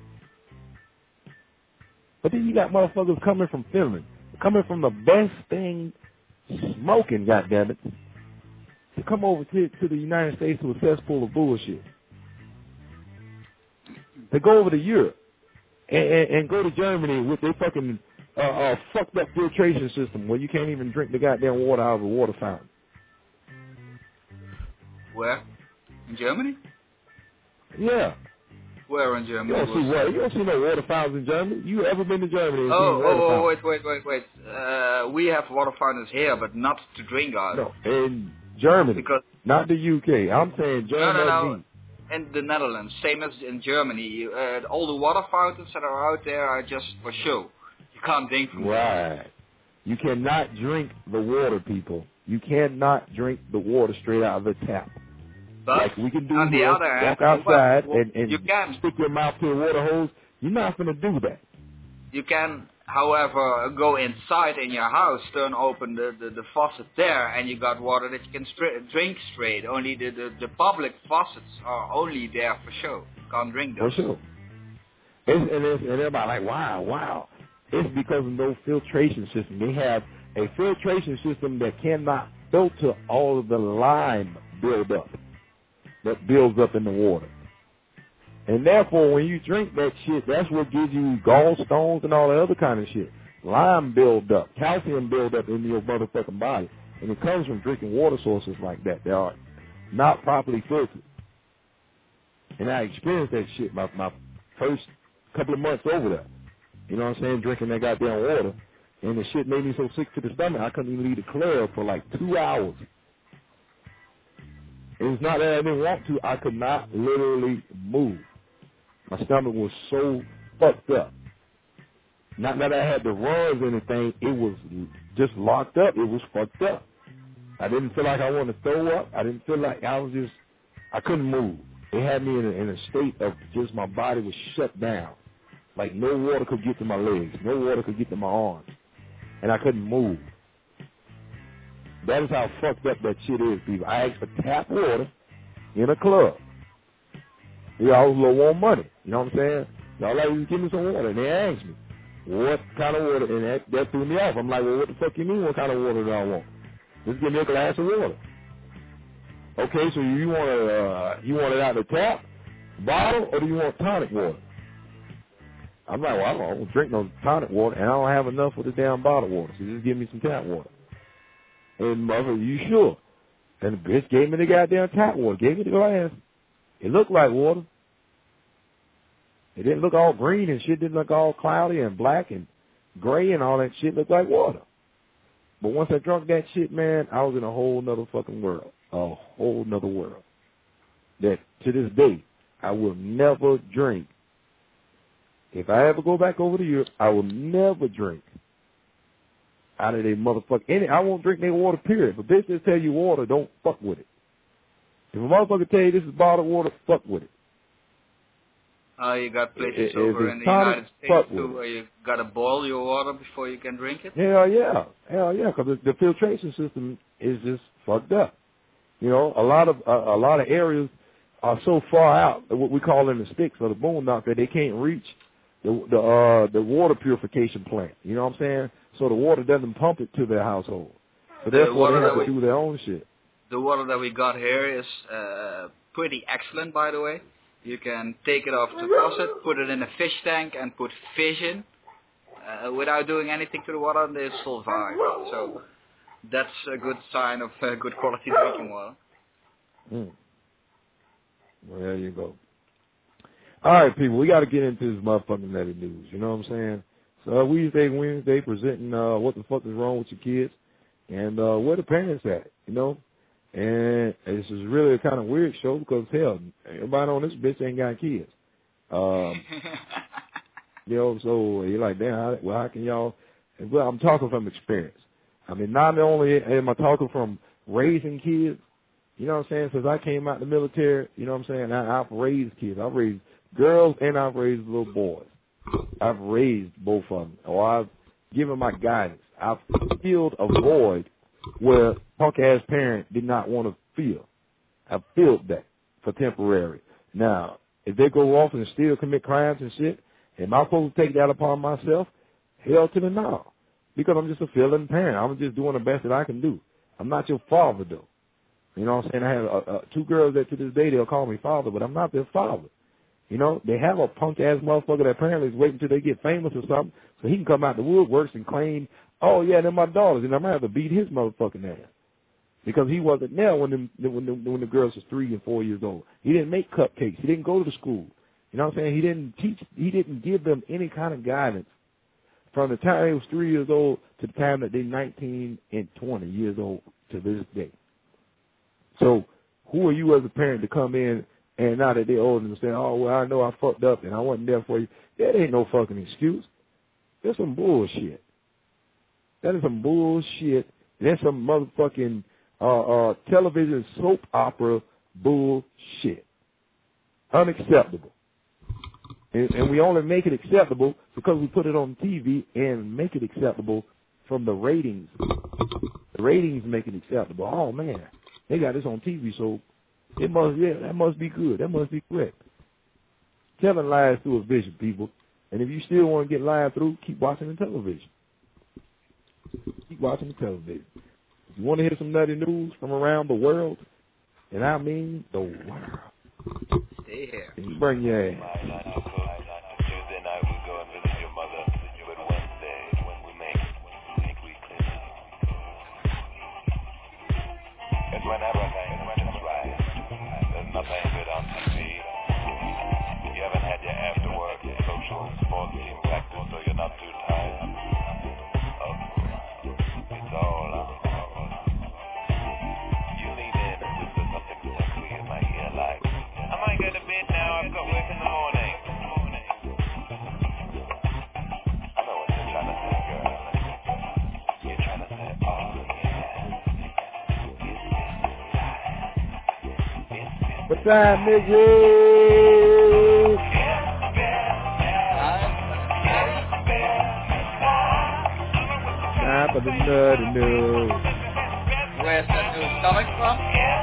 But then you got motherfuckers coming from Finland, coming from the best thing smoking, goddammit, to come over to, to the United States to a cesspool of bullshit. To go over to Europe and, and, and go to Germany with their fucking uh, uh, fucked up filtration system where you can't even drink the goddamn water out of a water fountain. Where? In Germany? Yeah. Where in Germany? You don't see water. You don't see no water fountains in Germany. You ever been to Germany? And Oh, seen water oh, oh, fountains? wait, wait, wait, wait. Uh, we have water fountains here, but not to drink out of. No, in Germany, Because not the U K. I'm saying no, Germany. no, no. In the Netherlands, same as in Germany, you, uh, all the water fountains that are out there are just for show. You can't drink from them. Right. You cannot drink the water, people. You cannot drink the water straight out of the tap. But like we can do on the here, other hand, walk outside well, and, and you can. stick your mouth to a water hose. You're not going to do that. You can, however, go inside in your house, turn open the, the, the faucet there, and you got water that you can stra- drink straight. Only the, the, the public faucets are only there for show. You can't drink For those. sure. It's, and, it's, and everybody like, wow, wow. It's because of no filtration system. They have a filtration system that cannot filter all of the lime buildup that builds up in the water. And therefore, when you drink that shit, that's what gives you gallstones and all the other kind of shit. Lime build up, calcium build up in your motherfucking body. And it comes from drinking water sources like that. They are not properly filtered. And I experienced that shit my, my first couple of months over there. You know what I'm saying? Drinking that goddamn water. And the shit made me so sick to the stomach, I couldn't even leave the club for like two hours. It was not that I didn't want to. I could not literally move. My stomach was so fucked up. Not that I had the runs or anything. It was just locked up. It was fucked up. I didn't feel like I wanted to throw up. I didn't feel like I was just, I couldn't move. It had me in a, in a state of just my body was shut down. Like no water could get to my legs. No water could get to my arms. And I couldn't move. That is how fucked up that shit is, people. I asked for tap water in a club. They always low on money. You know what I'm saying? Y'all like, just give me some water. And they asked me, what kind of water? And that, that threw me off. I'm like, well, what the fuck you mean what kind of water do I want? Just give me a glass of water. Okay, so you want it, uh, you want it out of the tap, bottle, or do you want tonic water? I'm like, well, I don't, I don't drink no tonic water, and I don't have enough for the damn bottled water, so just give me some tap water. And mother, you sure? And the bitch gave me the goddamn tap water, gave me the glass. It looked like water. It didn't look all green and shit, didn't look all cloudy and black and gray and all that shit. It looked like water. But once I drunk that shit, man, I was in a whole nother fucking world. A whole nother world. That to this day, I will never drink. If I ever go back over to Europe, I will never drink out of their motherfucker. Any, I won't drink their water, period. But bitch just tell you water, don't fuck with it. If a motherfucker tell you this is bottled water, fuck with it. Uh, you got places It- over it's in the tonic, United States fuck too with it. where you gotta boil your water before you can drink it. Hell yeah. Hell yeah, because the, the filtration system is just fucked up. You know, a lot of uh, a lot of areas are so far out, what we call in the sticks or the boondock, that they can't reach the the uh, the water purification plant. You know what I'm saying? So the water doesn't pump it to their household. So The therefore water they have that to we- do their own shit. The water that we got here is uh, pretty excellent, by the way. You can take it off the faucet, put it in a fish tank, and put fish in uh, without doing anything to the water, and they still survive. So that's a good sign of uh, good quality drinking water. Mm. Well, there you go. All right, people, we got to get into this motherfucking nutty news. You know what I'm saying? So uh, Wednesday, Wednesday, presenting uh, what the fuck is wrong with your kids and uh, where the parents at, you know? And this is really a kind of weird show because, hell, everybody on this bitch ain't got kids. Um, you know, so you're like, damn, how, well, how can y'all? Well, I'm talking from experience. I mean, not only am I talking from raising kids, you know what I'm saying, since I came out the military, you know what I'm saying, I, I've raised kids. I've raised girls and I've raised little boys. I've raised both of them, or I've given my guidance. I've filled a void where punk-ass parent did not want to feel. I filled that for temporary. Now, if they go off and still commit crimes and shit, am I supposed to take that upon myself? Hell to the no. Because I'm just a feeling parent. I'm just doing the best that I can do. I'm not your father, though. You know what I'm saying? I have uh, uh, two girls that to this day they'll call me father, but I'm not their father. You know, they have a punk-ass motherfucker that apparently is waiting until they get famous or something so he can come out the woodworks and claim, oh, yeah, they're my daughters, and I'm going to have to beat his motherfucking ass. Because he wasn't there when the, when, the, when the girls was three and four years old. He didn't make cupcakes. He didn't go to the school. You know what I'm saying? He didn't teach. He didn't give them any kind of guidance from the time they was three years old to the time that they're nineteen and twenty years old to this day. So who are you as a parent to come in and now that they're old and say, oh, well, I know I fucked up and I wasn't there for you? That ain't no fucking excuse. That's some bullshit. That is some bullshit. That's some motherfucking uh, uh, television soap opera bullshit. Unacceptable. And, and we only make it acceptable because we put it on T V and make it acceptable from the ratings. The ratings make it acceptable. Oh, man. They got this on T V, so it must, yeah, that must be good. That must be correct. Telling lies through a vision, people. And if you still want to get lied through, keep watching the television. Keep watching the television. If you want to hear some nutty news from around the world, and I mean the world, stay here. You bring your ass. Tuesday night we go and visit your mother, but Wednesday when we make make weekly. It's when everything is just right. There's nothing good on T V. You haven't had your after work, social, sports team practice, so you're not too tired. Oh, it's all on. You lean in and whisper something sexy in my ear like, I might go to bed now, I've got work in the morning. I know what you're trying to say, girl. You're trying to say, oh yeah. What time, nigga? Time for the nutty news. where's that news coming from?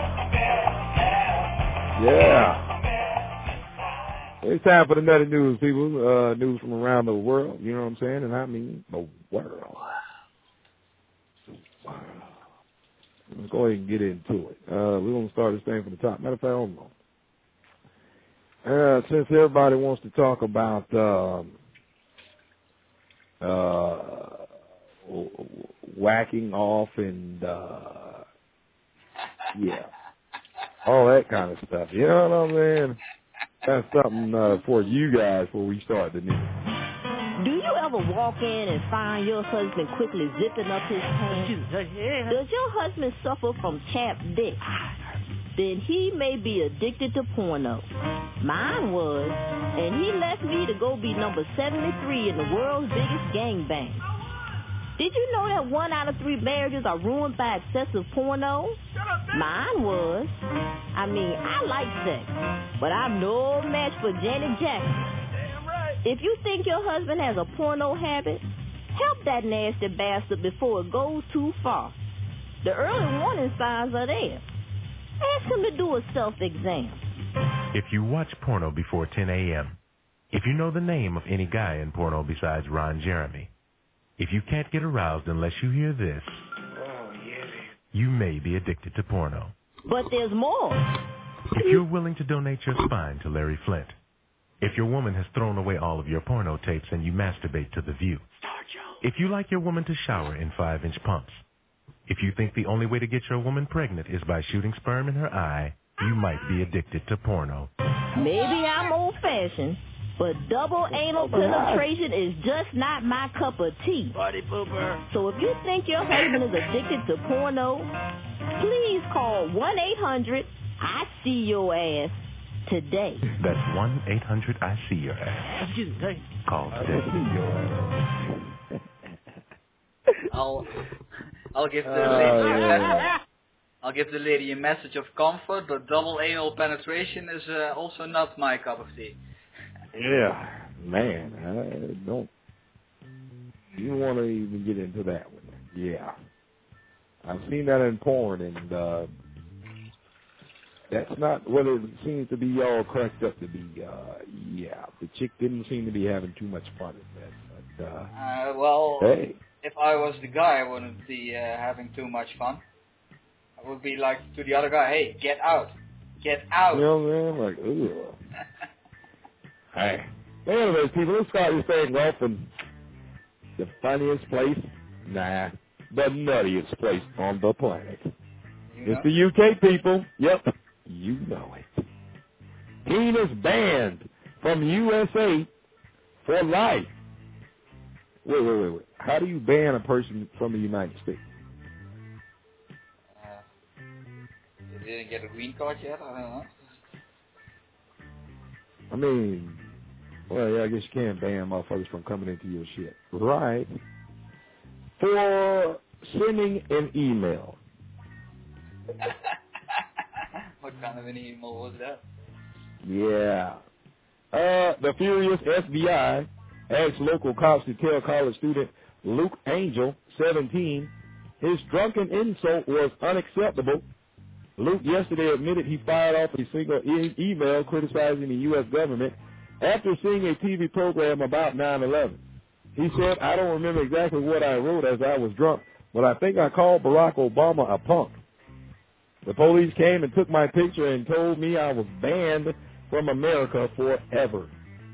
Yeah. It's time for the nutty news, people. Uh, news from around the world. You know what I'm saying? And I mean the world. The world. Let's go ahead and get into it. Uh, we're going to start this thing from the top. Matter of fact, hold on. Uh, since everybody wants to talk about um, uh, whacking off and, uh, yeah, all that kind of stuff. You know what I'm saying? That's something uh, for you guys before we start the news. Do you ever walk in and find your husband quickly zipping up his pants? Does your husband suffer from chapped dick? Then he may be addicted to porno. Mine was, and he left me to go be number seventy-three in the world's biggest gangbang. Did you know that one out of three marriages are ruined by excessive porno? Mine was. I mean, I like sex, but I'm no match for Janet Jackson. If you think your husband has a porno habit, help that nasty bastard before it goes too far. The early warning signs are there. Ask him to do a self-exam. If you watch porno before ten a.m., if you know the name of any guy in porno besides Ron Jeremy, if you can't get aroused unless you hear this, oh, yeah. you may be addicted to porno. But there's more. If you're willing to donate your spine to Larry Flint, if your woman has thrown away all of your porno tapes and you masturbate to the view, if you like your woman to shower in five-inch pumps, if you think the only way to get your woman pregnant is by shooting sperm in her eye, you might be addicted to porno. Maybe I'm old-fashioned, but double anal penetration is just not my cup of tea. Party pooper. So if you think your husband is addicted to porno, please call one eight hundred I see your ass today. That's one eight hundred I see your ass. Call today. I'll, I'll give the Uh, lady a yeah. message. I'll give the lady a message of comfort, but double anal penetration is uh, also not my cup of tea. Yeah, man, I don't. You don't want to even get into that one. Yeah, I've seen that in porn, and uh, that's not what it seems to be all cracked up to be. Uh, yeah, the chick didn't seem to be having too much fun in that. But, uh, Uh, well, hey. if I was the guy, I wouldn't be uh, having too much fun. I would be like to the other guy, hey, get out. Get out. You know what I'm saying? Like, ugh. Hey. Anyways, people, let's start this thing off in the funniest place, nah, the nuttiest place on the planet. You It's know? the U K, people. Yep, you know it. Teen is banned from U S A for life. Wait, wait, wait, wait. How do you ban a person from the United States? Uh, you didn't get a green card yet? I don't know. I mean, well, yeah, I guess you can't ban motherfuckers from coming into your shit. Right. For sending an email. What kind of an email was that? Yeah. Uh, the furious F B I asked local cops to tell college student Luke Angel, seventeen, his drunken insult was unacceptable. Luke yesterday admitted he fired off a single e- email criticizing the U S government after seeing a T V program about nine eleven. He said, I don't remember exactly what I wrote as I was drunk, but I think I called Barack Obama a punk. The police came and took my picture and told me I was banned from America forever.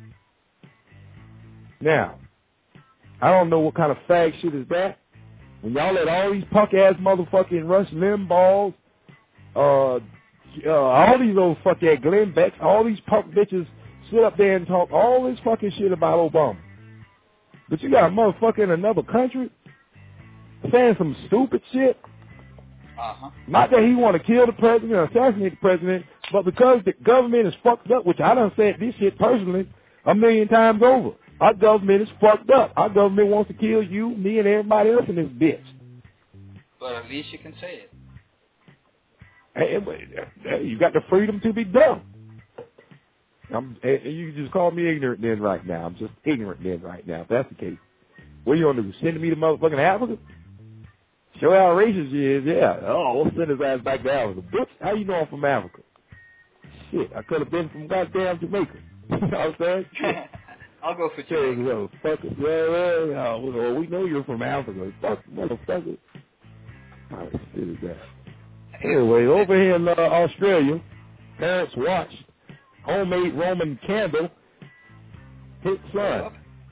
Now, I don't know what kind of fag shit is that. When y'all let all these punk-ass motherfucking Rush Limbaughs, uh, uh, all these old fuck-ass Glenn Becks, all these punk bitches sit up there and talk all this fucking shit about Obama. But you got a motherfucker in another country saying some stupid shit. Uh-huh. Not that he want to kill the president or assassinate the president, but because the government is fucked up, which I done said this shit personally a million times over. Our government is fucked up. Our government wants to kill you, me, and everybody else in this bitch. But at least you can say it. Hey, hey, you got the freedom to be dumb. I'm, you just call me ignorant then right now. I'm just ignorant then right now, if that's the case. What are you going to do, send me to motherfucking Africa? Show how racist she is, yeah. Oh, we'll send his ass back to Africa. Bitch, how you know I'm from Africa? Shit, I could have been from goddamn Jamaica. You know what I'm saying? I'll go for Jamaica. Motherfucker. Yeah, yeah, yeah. Well, we know you're from Africa. Fuck, motherfucker. How the shit is that? Anyway, over here in uh, Australia, parents watched homemade Roman candle hit son.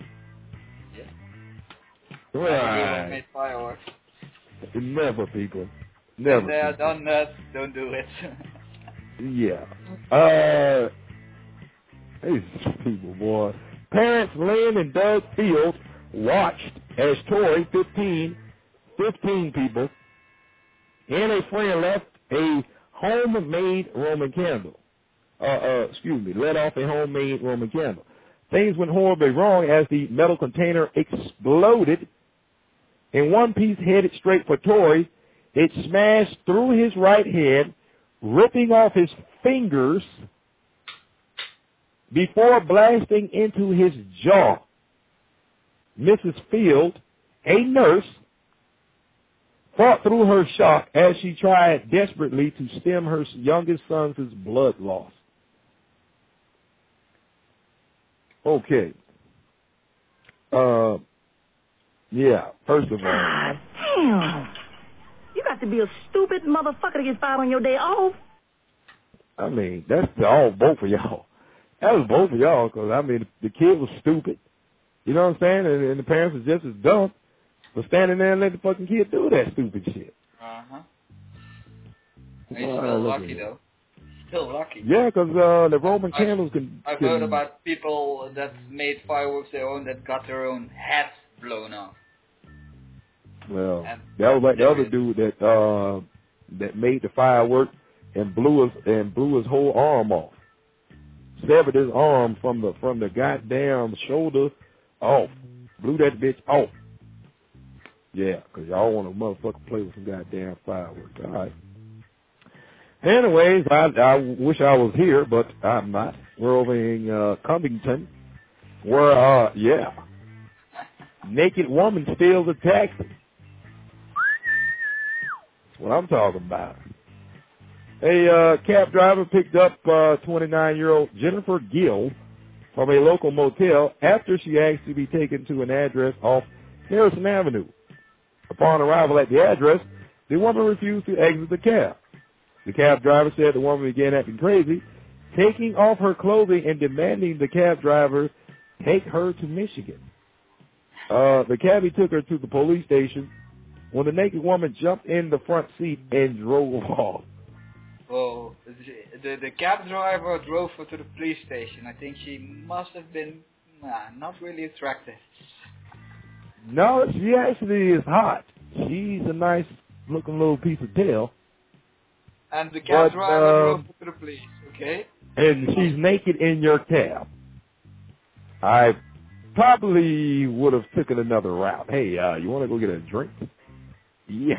Yeah. Right. Homemade fireworks. Never, people. Never. Been there, done that. Don't do it. Yeah. Uh, these people, boy. Parents Lynn and Doug Fields watched as Tori, fifteen, fifteen people, and a friend left a homemade Roman candle. Uh, uh, excuse me, let off a homemade Roman candle. Things went horribly wrong as the metal container exploded, and one piece headed straight for Tori. It smashed through his right head, ripping off his fingers before blasting into his jaw. Missus Field, a nurse, fought through her shock as she tried desperately to stem her youngest son's blood loss. Okay. Uh, yeah, first of all. God damn. You got to be a stupid motherfucker to get fired on your day off. I mean, that's all both of y'all. That was both of y'all, because, I mean, the kid was stupid. You know what I'm saying? And, and the parents was just as dumb for standing there and letting the fucking kid do that stupid shit. Uh-huh. He's Well, still look lucky, at it. though. Still lucky. Yeah, because uh, the Roman I've, candles can... I've can heard about people that made fireworks their own that got their own heads blown off. Well, And that was like the there other is- dude that uh, that made the firework and blew his and blew his whole arm off. Severed his arm from the from the goddamn shoulder off. Blew that bitch off. Yeah, because y'all want to motherfucker play with some goddamn fireworks. All right. Anyways, I, I wish I was here, but I'm not. We're over in uh, Covington, where, uh, yeah, naked woman steals a taxi. That's what I'm talking about. A uh, cab driver picked up uh, twenty-nine-year-old Jennifer Gill from a local motel after she asked to be taken to an address off Harrison Avenue. Upon arrival at the address, the woman refused to exit the cab. The cab driver said the woman began acting crazy, taking off her clothing and demanding the cab driver take her to Michigan. Uh, the cabbie took her to the police station when the naked woman jumped in the front seat and drove off. Well, the, the cab driver drove her to the police station. I think she must have been nah, not really attractive. No, she actually is hot. She's a nice looking little piece of tail. And the cab But, driver uh, drove her to the police, okay? And she's naked in your cab. I probably would have taken another route. Hey, uh, you want to go get a drink? Yeah.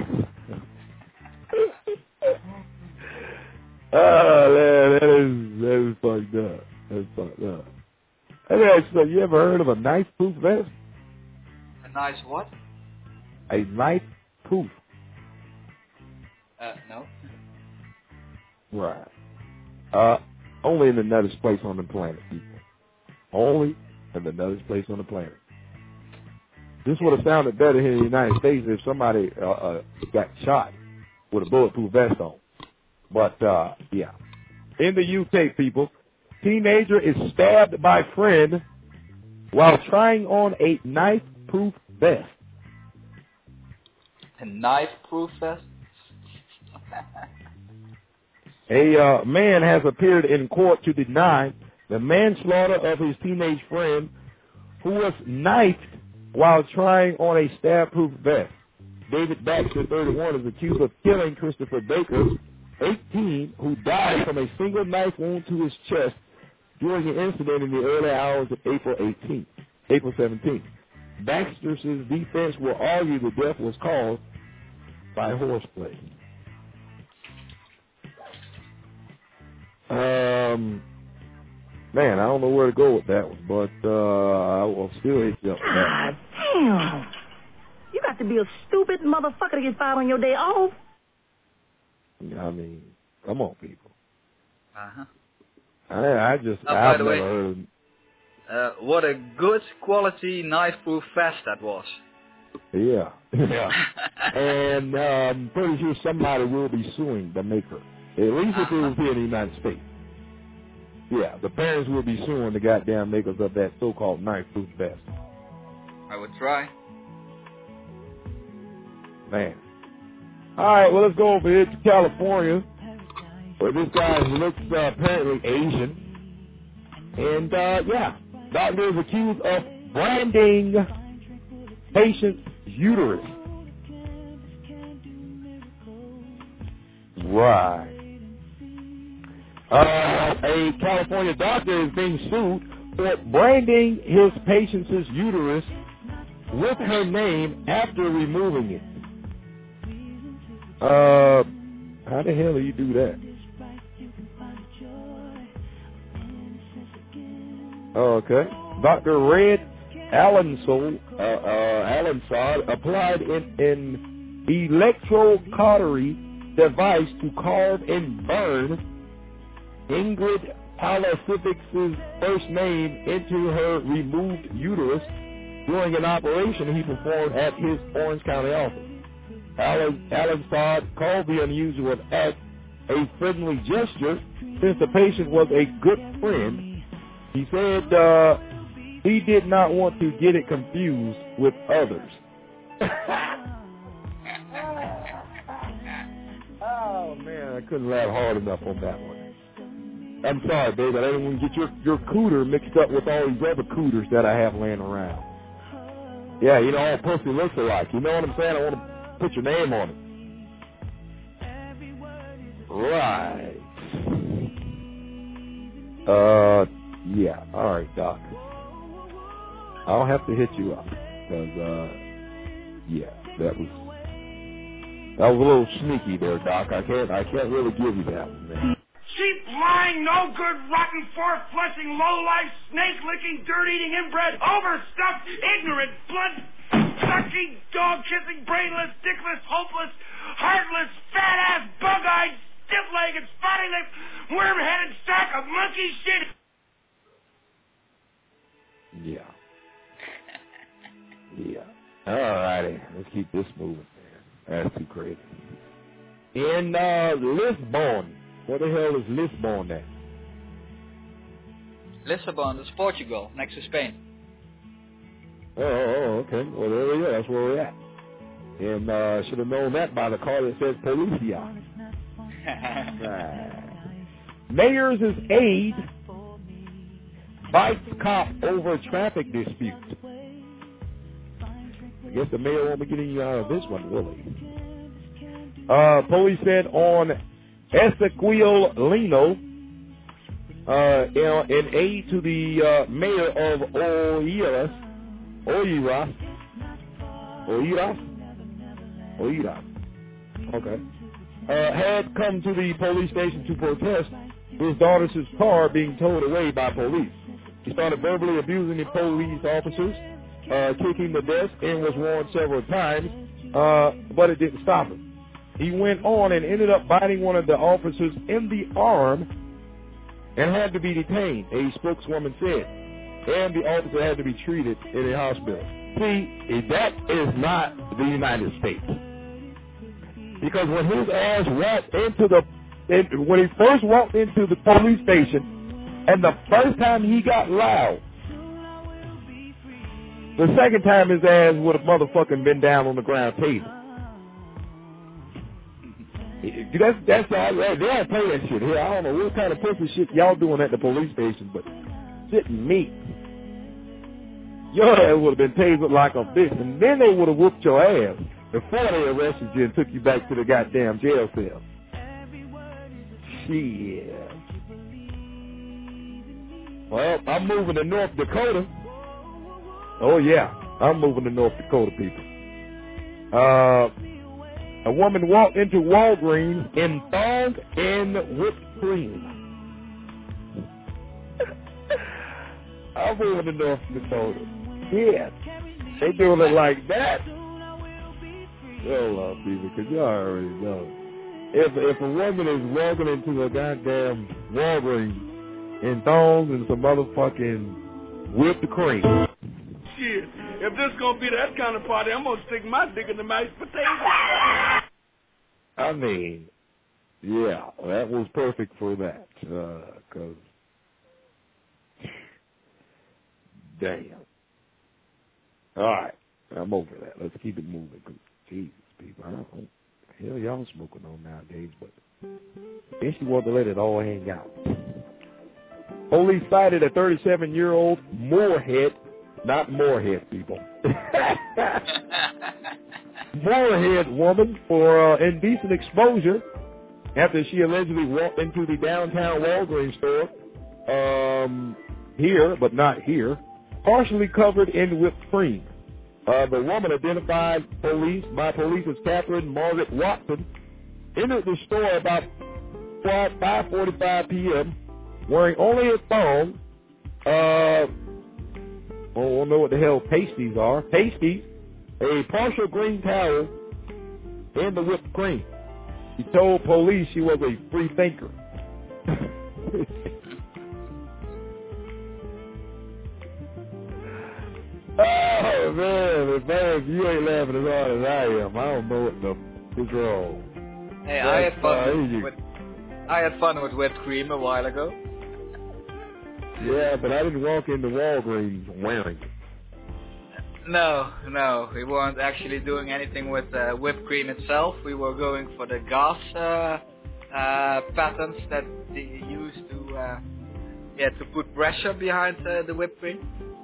Oh, man, that is, that is fucked up. That's fucked up. Hey, so you ever heard of a knife-proof vest? A nice what? A knife-proof. Uh, no. Right. Uh, only in the nuttest place on the planet, people. Only in the nuttest place on the planet. This would have sounded better here in the United States if somebody uh, uh, got shot with a bulletproof vest on. But, uh, yeah. In the U K, people, teenager is stabbed by friend while trying on a knife-proof vest. A knife-proof vest? A uh, man has appeared in court to deny the manslaughter of his teenage friend who was knifed while trying on a stab-proof vest. David Baxter, thirty-one, is accused of killing Christopher Baker, eighteen, who died from a single knife wound to his chest during an incident in the early hours of April eighteenth, April seventeenth. Baxter's defense will argue the death was caused by horseplay. Um, man, I don't know where to go with that one, but uh, I will still hit you up with that. God damn. You got got to be a stupid motherfucker to get fired on your day off. I mean, come on, people. Uh-huh. I, I just, Oh, I've by the never way, heard of uh, what a good quality knife-proof vest that was. Yeah, yeah. And uh, I'm pretty sure somebody will be suing the maker. At least if it was here in the United States. Yeah, the parents will be suing the goddamn makers of that so-called knife-proof vest. I would try. Man. All right, well, let's go over here to California, where this guy looks uh, apparently Asian. And, uh, yeah, doctor is accused of branding patient's uterus. Right. Uh, a California doctor is being sued for branding his patient's uterus with her name after removing it. Uh, how the hell do you do that? Okay. Doctor Red Alensod, uh, uh, Alensod applied an, an electrocautery device to carve and burn Ingrid Palasivic's first name into her removed uterus during an operation he performed at his Orange County office. Alan, Alensod called the unusual act a friendly gesture since the patient was a good friend. He said uh, he did not want to get it confused with others. Oh, man, I couldn't laugh hard enough on that one. I'm sorry, baby. I didn't want to get your, your cooter mixed up with all these other cooters that I have laying around. Yeah, you know, all pussy looks alike. You know what I'm saying? I want to put your name on it. Right. Uh, yeah. All right, Doc. I'll have to hit you up. Because, uh, yeah, that was, that was a little sneaky there, Doc. I can't, I can't really give you that one, man. Cheap, lying, no good, rotten, four-flushing, low-life, snake-licking, dirt-eating, inbred, overstuffed, ignorant, blood-sucking, dog-kissing, brainless, dickless, hopeless, heartless, fat-ass, bug-eyed, stiff-legged, spotty-lipped, worm-headed sack of monkey shit. Yeah. Yeah. All righty. Let's keep this moving, man. That's too crazy. In uh, Lisbon. Where the hell is Lisbon at? Lisbon is Portugal, next to Spain. Oh, oh, okay. Well, there we go. That's where we're at. And uh, should have known that by the car that says Policia. Right. Mayor's aide bites cop over traffic dispute. I guess the mayor won't be getting out of this one, will he? Uh, police said on Ezequiel Lino, uh, in, in aid to the uh, mayor of Oeiras, Oeiras, Oeiras, Oeiras, okay, uh, had come to the police station to protest his daughter's car being towed away by police. He started verbally abusing the police officers, uh, kicking the desk, and was warned several times, uh, but it didn't stop him. He went on and ended up biting one of the officers in the arm and had to be detained, a spokeswoman said. And the officer had to be treated in a hospital. See, that is not the United States. Because when his ass walked into the, when he first walked into the police station, and the first time he got loud, the second time his ass would have motherfucking been down on the ground tasing. That's that's all. They don't play that shit here. I don't know what kind of pussy shit y'all doing at the police station, but sitting me, your ass would have been tasered like a bitch, and then they would have whooped your ass before they arrested you and took you back to the goddamn jail cell. Shit. Well, I'm moving to North Dakota. Oh yeah, I'm moving to North Dakota, people. Uh. A woman walked into Walgreens in thongs and whipped cream. I'm moving to North Dakota. Yeah, they doing it like that. Hold on, people, because y'all already know. If if a woman is walking into a goddamn Walgreens in thongs and some motherfucking whipped cream. Shit, if this gonna be that kind of party, I'm gonna stick my dick in the mashed potato. I mean, yeah, that was perfect for that. Uh, cause, damn. All right, I'm over that. Let's keep it moving. Jesus, people, I don't know. Hell, y'all smoking on nowadays, but then she wanted to let it all hang out. Police cited a thirty-seven-year-old Moorhead, not Moorhead, people. Moorhead woman for uh, indecent exposure after she allegedly walked into the downtown Walgreens store, um, here, but not here, partially covered in whipped cream. Uh, the woman, identified police by police as Catherine Margaret Watson, entered the store about five forty-five p.m. wearing only a thong. Uh, I don't know what the hell pasties are. Pasties, a partial green towel, and the whipped cream. She told police she was a free thinker. Oh, man, if, man, if you ain't laughing as hard as I am, I don't know what the f*** is wrong. Hey, That's I had fun uh, with I had fun with whipped cream a while ago. Yeah, but I didn't walk into Walgreens wearing it. No, no, we weren't actually doing anything with uh, whipped cream itself. We were going for the gas uh, uh, patterns that they use to, uh, yeah, to put pressure behind uh, the whipped cream.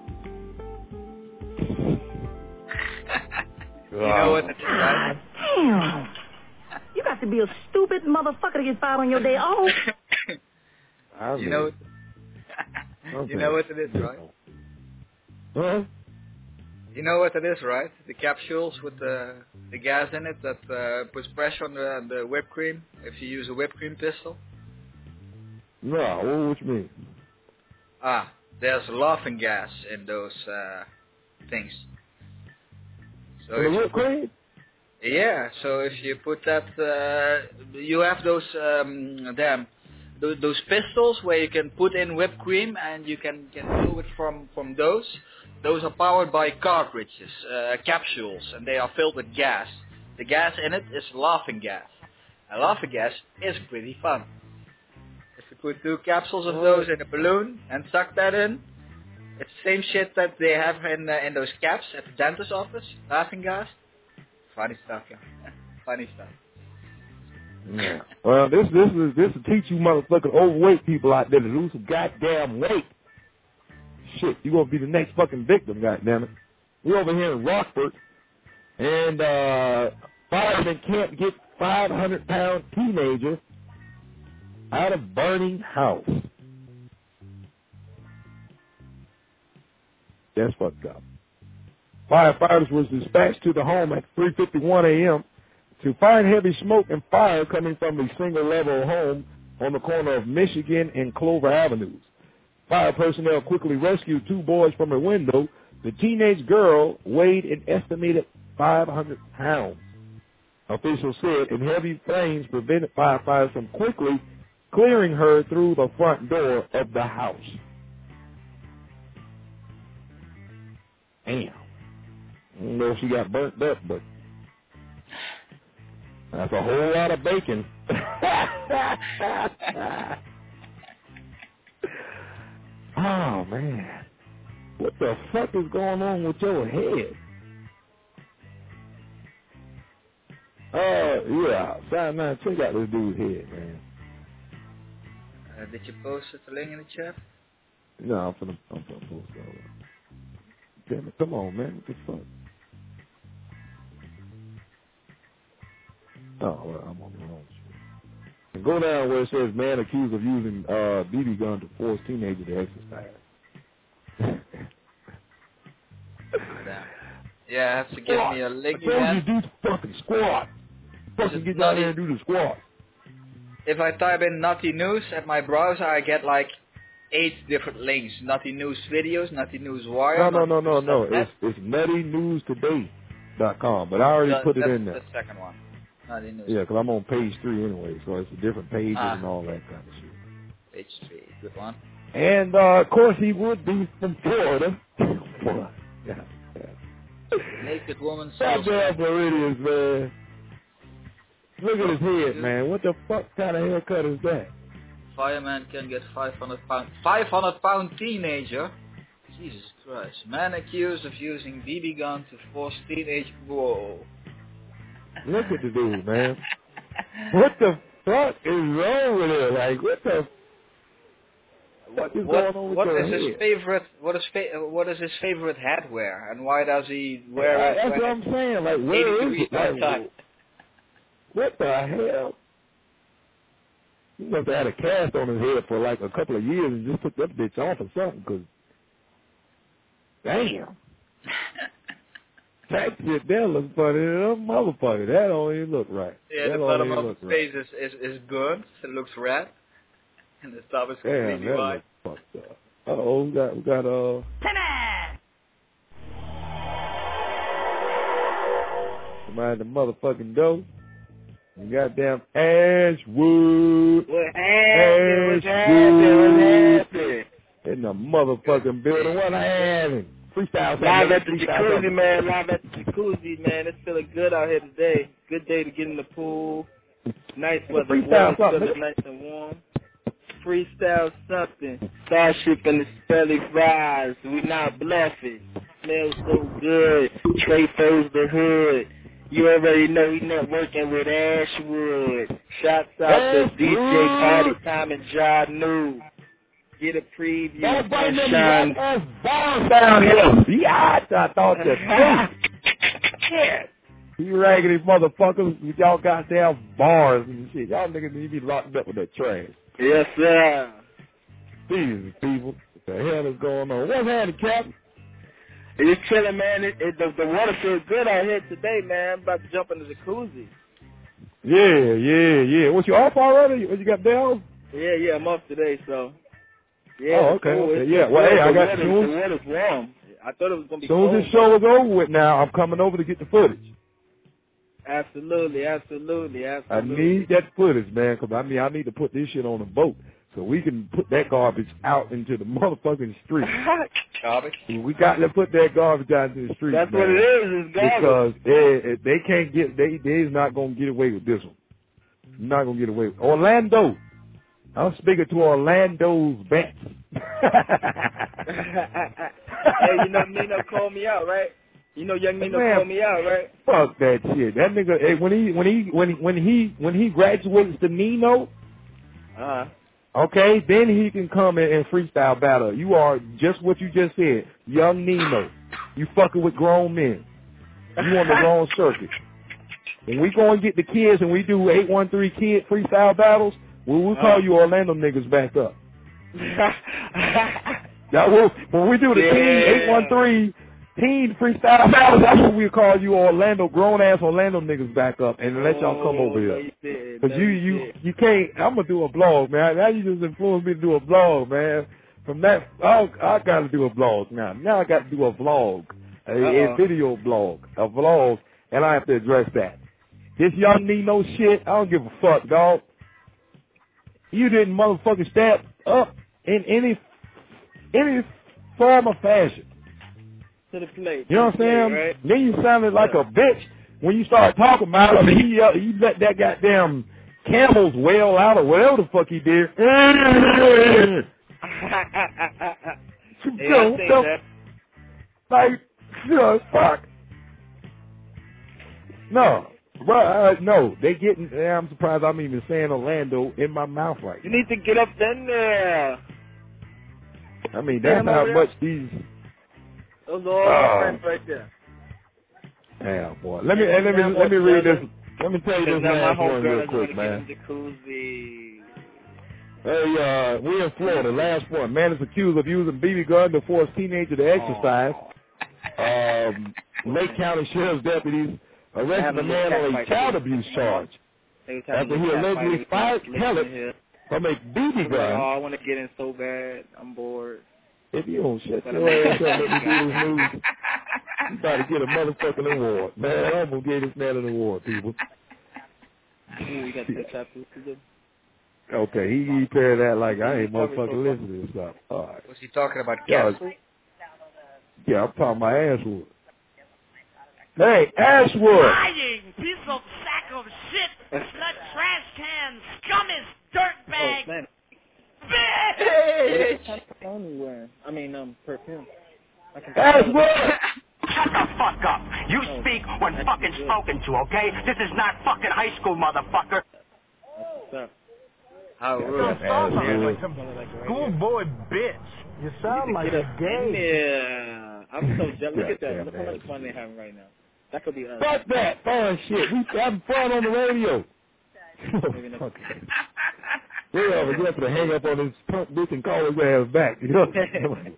You know what it is, right? Damn. You got to be a stupid motherfucker to get fired on your day off. I You know, you know what it is, right? Huh? You know what it is, right? The capsules with the the gas in it that uh, puts pressure on the, the whipped cream if you use a whipped cream pistol. No, what you mean? Ah, there's laughing gas in those uh, things. So In the if you whipped put- cream? Yeah, so if you put that, uh, you have those, um, damn, those, those pistols where you can put in whipped cream and you can, can do it from, from those. Those are powered by cartridges, uh, capsules, and they are filled with gas. The gas in it is laughing gas. And laughing gas is pretty fun. If you put two capsules of those in a balloon and suck that in, it's the same shit that they have in, uh, in those caps at the dentist's office, laughing gas. Funny stuff, yeah. Funny stuff. Yeah. Well, this this is this will teach you motherfucking overweight people out there to lose some goddamn weight. Shit, you gonna be the next fucking victim, goddammit. We over here in Rockford, and uh, firemen can't get five hundred pound teenager out of burning house. That's fucked up. Firefighters was dispatched to the home at three fifty-one a.m. to find heavy smoke and fire coming from the single-level home on the corner of Michigan and Clover Avenues. Fire personnel quickly rescued two boys from a window. The teenage girl weighed an estimated five hundred pounds. Officials said, and heavy flames prevented firefighters from quickly clearing her through the front door of the house. Damn. I don't know if she got burnt up, but that's a whole lot of bacon. Oh, man. What the fuck is going on with your head? Uh, yeah. Side nine, check out this dude's head, man. Uh, did you post the link in the chat? No, I'm finna, I'm finna post it over. Damn it, come on, man. What the fuck? Oh, well, I'm on the wrong shit. And go down where it says man accused of using uh, B B gun to force teenager to exercise. Yeah, I have to give Squat. me a link I told you again. to do the fucking squat. Fucking get down there and do the squat. If I type in Nutty News at my browser, I get like eight different links. Nutty News videos, Nutty News Wire. No, no, no, Nutty no, News no. dot net. It's, it's Nutty News Today. dot com, but I already The- put it that's in there. the second one. Not the news. Yeah, because I'm on page three anyway, so it's different pages Ah. and all that kind of shit. Page three. Good one. And, uh, of course, he would be from Florida. Boy, yeah, yeah. Naked woman That steals damn Floridians, man. Look at his head, man. What the fuck kind of haircut is that? Fireman can get five hundred pound. five hundred pound teenager? Jesus Christ. Man accused of using B B gun to force teenage... Whoa. Look at the dude, man. What the fuck is wrong with him? Like, what the What, is what, going on with what your is his head? favorite? What is fa- What is his favorite hat wear, and why does he wear Yeah, it? that's when what I'm it's saying. Like, where eighty is degrees it? Like, outside? what the hell? He must have had a cast on his head for like a couple of years and just put that bitch on for something, because, damn. That shit there looks funny than a motherfucker. That don't even look right. Yeah, that the don't bottom even of look his right. face is, is, is burnt. It looks red. And the top is Damn, completely that white. looks fucked up. Uh-oh, we got, we got, uh... somebody at the motherfucking door. You goddamn Ashwood. What happened? What's happened? What's happened? In the motherfucking building. What happened? Freestyle. Live at the freestyle jacuzzi, something. man. Live at the jacuzzi, man. It's feeling good out here today. Good day to get in the pool. Nice weather. Freestyle Water's something. feeling nice and warm. Freestyle something. Starship and the Spelly Fries. We not bluffing. Smells so good. Trey Foes the Hood. You already know he networking with Ashwood. Shouts out to D J Party Time and John New. Get a preview. Don't bring them Shine. ass bars down here. Yeah, I thought that. Shit. You raggedy motherfuckers with y'all goddamn bars and shit. Y'all niggas need to be locked up with that trash. Yes, sir. Jesus, people. What the hell is going on? What's happening, Captain? It's chilling, man. It, it, the, the water feels good out here today, man. I'm about to jump in the jacuzzi. Yeah, yeah, yeah. What, you off already? What, you got down? Yeah, yeah, I'm off today, so. Yeah, Oh, it's okay, cool. okay. It's Yeah, cool. well, hey, I The got water- soon- The water's warm. I thought it was going to be As soon cold. as this show is over with now, I'm coming over to get the footage. Absolutely, absolutely, I absolutely. need that footage, man, because I mean, I need to put this shit on a boat so we can put that garbage out into the motherfucking street. Garbage? We got to put that garbage out into the street. That's man, what it is, it's garbage. Because they they can't get they they's not gonna get away with this one. Not gonna get away with Orlando. I'm speaking to Orlando's best. Hey, you know Nino called me out, right? You know young Nino Man, called me out, right? Fuck that shit. That nigga hey, when he when he when he when he when he graduates to Nino, Uh-huh. okay, then he can come in and freestyle battle. You are just what you just said, young Nino. You fucking with grown men. You on the wrong circuit. When we go and get the kids and we do eight one three kid freestyle battles, we will call you Orlando niggas back up. That will, when we do the Yeah. teen eight one three teen freestyle battles, that's when we call you Orlando, grown ass Orlando niggas back up and let y'all come over Oh, no, here. you did. Cause No, you, you you, did. you can't, I'm gonna do a blog, man. Now you just influenced me to do a blog, man. From that, I, I gotta do a blog now. Now I gotta do a vlog, a, a Uh-oh. video blog, a vlog, and I have to address that. This young Nino shit, I don't give a fuck, dog. You didn't motherfucking step up in any, any form of fashion. To the plate. You know what I'm To the saying? plate, right? Then you sounded like a bitch when you started talking about him. He, uh, he let that goddamn camel's wail out or whatever the fuck he did. Yeah, So- I think so- that. Like, you know, fuck. No. Bro, uh, no, they getting, I'm surprised I'm even saying Orlando in my mouth right You now. need to get up in there. I mean, Yeah, that's I'm how over much these, Those are all Oh. my friends right there. damn boy. Let me, Yeah, let me, now let me I'm read this, jealous. let me tell you Because this now my last one homegirl real is quick, going man. to get in jacuzzi. Hey, uh, we're in Florida. Last one. Man is accused of using B B gun to force teenager to exercise. Um, Lake County Sheriff's deputies arrested Having a a man little on cat a fight child here. abuse charge They was having after a he cat allegedly fight. fired Listen pellets here. from a B B I'm like, oh, gun I want to get in so bad. I'm bored. If you don't shut your ass up, let me do this news. You about to get a motherfucking award. Man, I'm going to give this man an award, people. Ooh, you got that chapter to do. Okay, he, he paired that like I ain't motherfucking listening to this stuff. All right. Was he talking about Yeah, cat food? Yeah, I'm talking about Ashwood. Hey, Ashwood! Lying piece of sack of shit, slut trash can, scummy dirtbag. Oh, man. Bitch! What kind of cologne you wearing? I mean, um, perfume. I can Ashwood! Shut the fuck up. You speak when fucking spoken to, okay? This is not fucking high school, motherfucker. How rude. Like some schoolboy bitch. You sound like a gay. Yeah. I'm so jealous. Look at that. Look how much fun they're having right now. That could be us. Fuck that fun shit. We having fun on the radio. Okay. We're over here to hang up on this punk bitch and call his ass back. You know what I'm saying?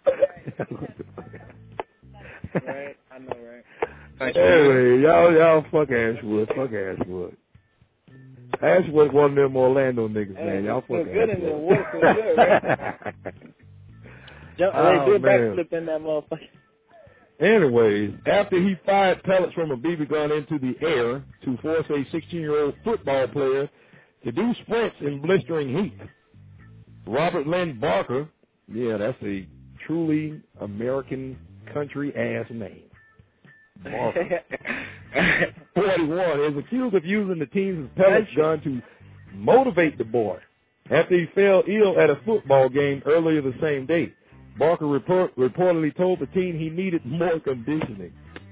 Right? I know, right? Anyway, y'all, y'all fuck Ashwood. Fuck Ashwood. Ashwood one of them Orlando niggas, man. Y'all fuck Ashwood. Good in the water, feel good, right? Jump, Oh, they did man. backflip in that motherfucker. Anyways, after he fired pellets from a B B gun into the air to force a sixteen-year-old football player to do sprints in blistering heat, Robert Lynn Barker, yeah, that's a truly American country-ass name, Barker, forty-one, is accused of using the team's pellet gun to motivate the boy after he fell ill at a football game earlier the same day. Barker report, reportedly told the team he needed more conditioning.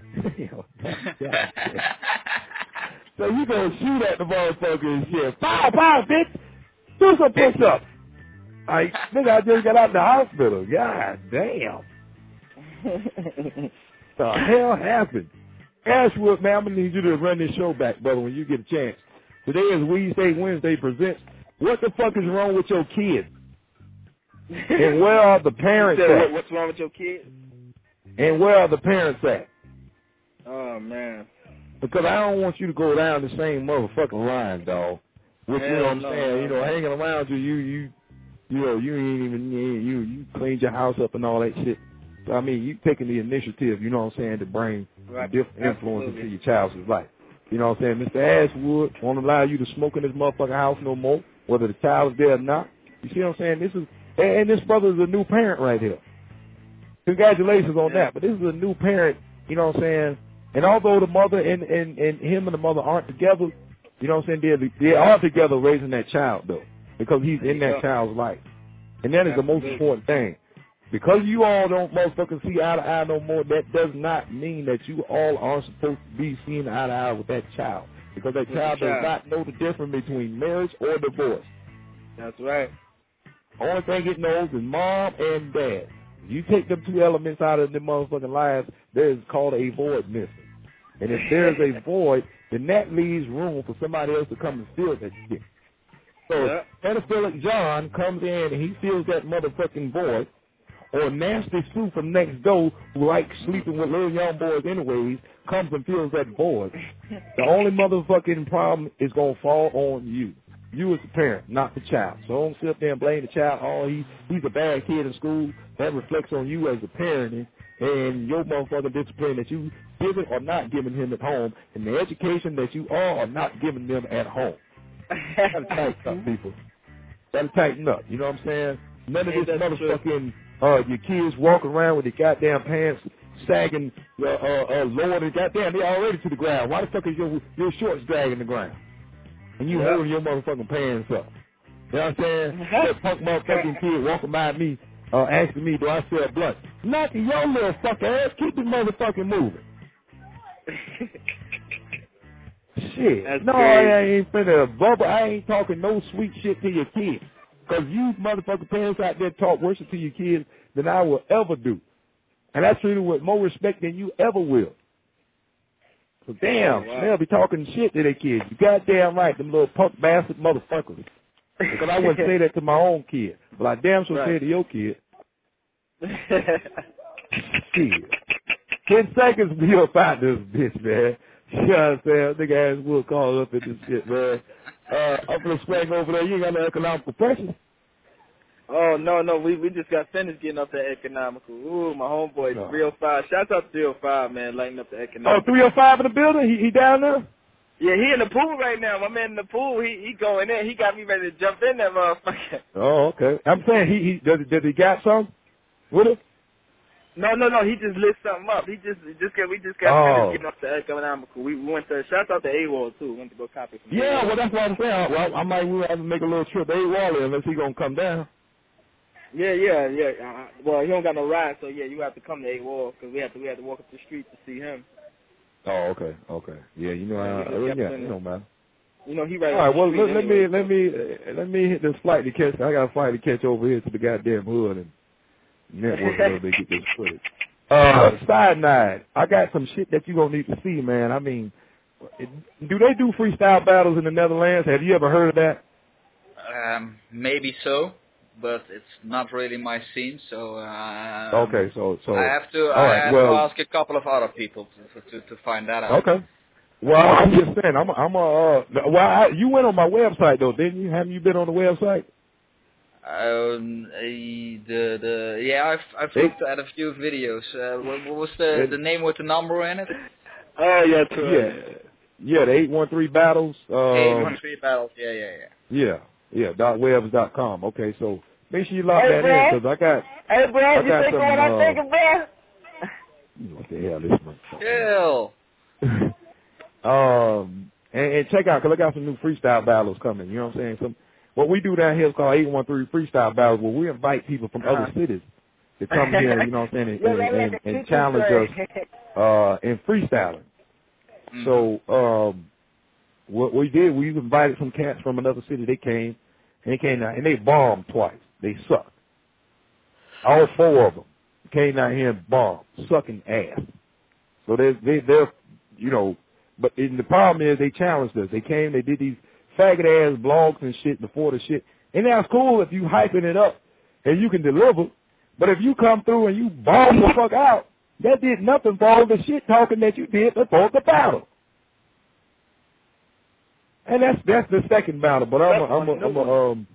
So you gonna shoot at the motherfucker and shit. Pow, pow, bitch. Do some push-ups. Like, nigga, I just got out of the hospital. God damn. The hell happened? Ashwood, man, I'm gonna need you to run this show back, brother, when you get a chance. Today is Wednesday. Wednesday presents What the Fuck is Wrong with Your Kid? And where are the parents You said, at? what, what's wrong with your kid? And where are the parents at? Oh, man. Because I don't want you to go down the same motherfucking line, dog. Which, you know what I'm Hell no, saying? no. You know, hanging around you, you, you, you know, you ain't even, you, you cleaned your house up and all that shit. So, I mean, you taking the initiative, you know what I'm saying, to bring Right. different influence Absolutely. into your child's life. You know what I'm saying? Mister Ashwood won't allow you to smoke in this motherfucking house no more, whether the child is there or not. You see what I'm saying? This is, and, and this brother is a new parent right here. Congratulations on that. But this is a new parent, you know what I'm saying? And although the mother and, and, and him and the mother aren't together, you know what I'm saying, they're, they are together raising that child, though, because he's in that child's life. And that is the most important thing. Because you all don't motherfucking see eye to eye no more, that does not mean that you all are supposed to be seeing eye to eye with that child. Because that With the child does child. not know the difference between marriage or divorce. That's right. Only thing it knows is mom and dad. You take them two elements out of them motherfucking lives, there's called a void missing. And if there's a void, then that leaves room for somebody else to come and fill that shit. So Yeah. pedophilic John comes in and he fills that motherfucking void, or nasty Sue from next door who likes sleeping with little young boys anyways comes and fills that void. The only motherfucking problem is going to fall on you. You as the parent, not the child. So don't sit up there and blame the child. Oh, he, he's a bad kid in school. That reflects on you as a parent and your motherfucking discipline that you giving or not giving him at home, and the education that you are or not giving them at home. Gotta tighten up, people. Gotta tighten up. You know what I'm saying? None of Hey, this that's true. motherfucking uh, your kids walking around with their goddamn pants sagging, uh, uh, uh, lower than goddamn, they already to the ground. Why the fuck is your your shorts dragging the ground? And you Yeah. holding your motherfucking pants up. You know what I'm saying? That punk motherfucking kid walking by me, uh, asking me, do I sell blunt? Knock your little fucking ass, keep the motherfucking moving. Shit. That's no, crazy. I ain't finna bubble. I ain't talking no sweet shit to your kids. Because you motherfucking parents out there talk worse to your kids than I will ever do. And I treat them with more respect than you ever will. So damn, Oh, wow. they'll be talking shit to their kids. You goddamn right, them little punk bastard motherfuckers. Because I wouldn't say that to my own kid. But I damn sure Right. say it to your kid. Shit. Ten seconds be up out this bitch, man. You know what I'm saying? Nigga ass will call up in this shit, man. Uh, I'm gonna swing over there. You ain't got no economical pressure. Oh, no, no, we we just got finished getting up the economical. Ooh, my homeboy, No. three oh five. Shouts out to three oh five, man, lighting up the Oh, economical. three oh five in the building? He, he down there? Yeah, he in the pool right now. My man in the pool, he he going in. He got me ready to jump in that motherfucker. Oh, okay. I'm saying he, he does, does he got some with it? No, no, no, he just lit something up. He just, just got, we just got Oh. finished getting up the economical. We, we went to, shouts out to AWOL, too. Went to go copy some. Yeah, well, that's what I'm saying. Well, I might we'll have to make a little trip to A-Wally unless he going to come down. Yeah, yeah, yeah. Uh, well, he don't got no ride, so yeah, you have to come to AWOL because we have to, we have to walk up the street to see him. Oh, okay, okay. Yeah, you know, Yeah, uh, you yeah, know, yeah, you know, man. You know, he right. All right, on the well, street let, let anyway. me let me uh, let me hit this flight to catch. I got a flight to catch over here to the goddamn hood and network a little bit, get this footage. Uh, side note, I got some shit that you gonna need to see, man. I mean, it, do they do freestyle battles in the Netherlands? Have you ever heard of that? Um, maybe so, but it's not really my scene. So uh, Okay, so so I have to. all I right, have well, to ask a couple of other people to to, to find that out. okay. Well, I'm just saying, I'm a, I'm a, uh, well, I, you went on my website though, didn't you? Haven't you been on the website? Um, uh, the the yeah, I've I've It- looked at a few videos. Uh, what, what was the It- the name with the number in it? Oh yeah, Yeah, yeah, the eight one three battles. Um, Eight one three battles. Yeah, yeah, yeah. Yeah, yeah, dot webs dot com. Okay, so make sure you lock Hey, that bro. in because I got. Hey, bro, I you got think some, what I'm uh, thinking, bro? What the hell, this motherfucker? Chill. Um, and, and check out because I got some new freestyle battles coming. You know what I'm saying? Some what we do down here is called eight one three freestyle battles, where we invite people from Uh-huh. other cities to come here. You know what I'm saying? And, Yeah, and, they let and, the and chickens challenge say. us uh, in freestyling. Mm-hmm. So um, what we did, we invited some cats from another city. They came, and they came out, and they bombed twice. They sucked. All four of them came out here and bombed, sucking ass. So they they they're you know, but and the problem is they challenged us. They came, they did these faggot ass blogs and shit before the shit. And that's cool if you hyping it up and you can deliver. But if you come through and you bomb the fuck out, that did nothing for all the shit talking that you did before the battle. And that's that's the second battle. But I'm a, I'm a, I'm a, um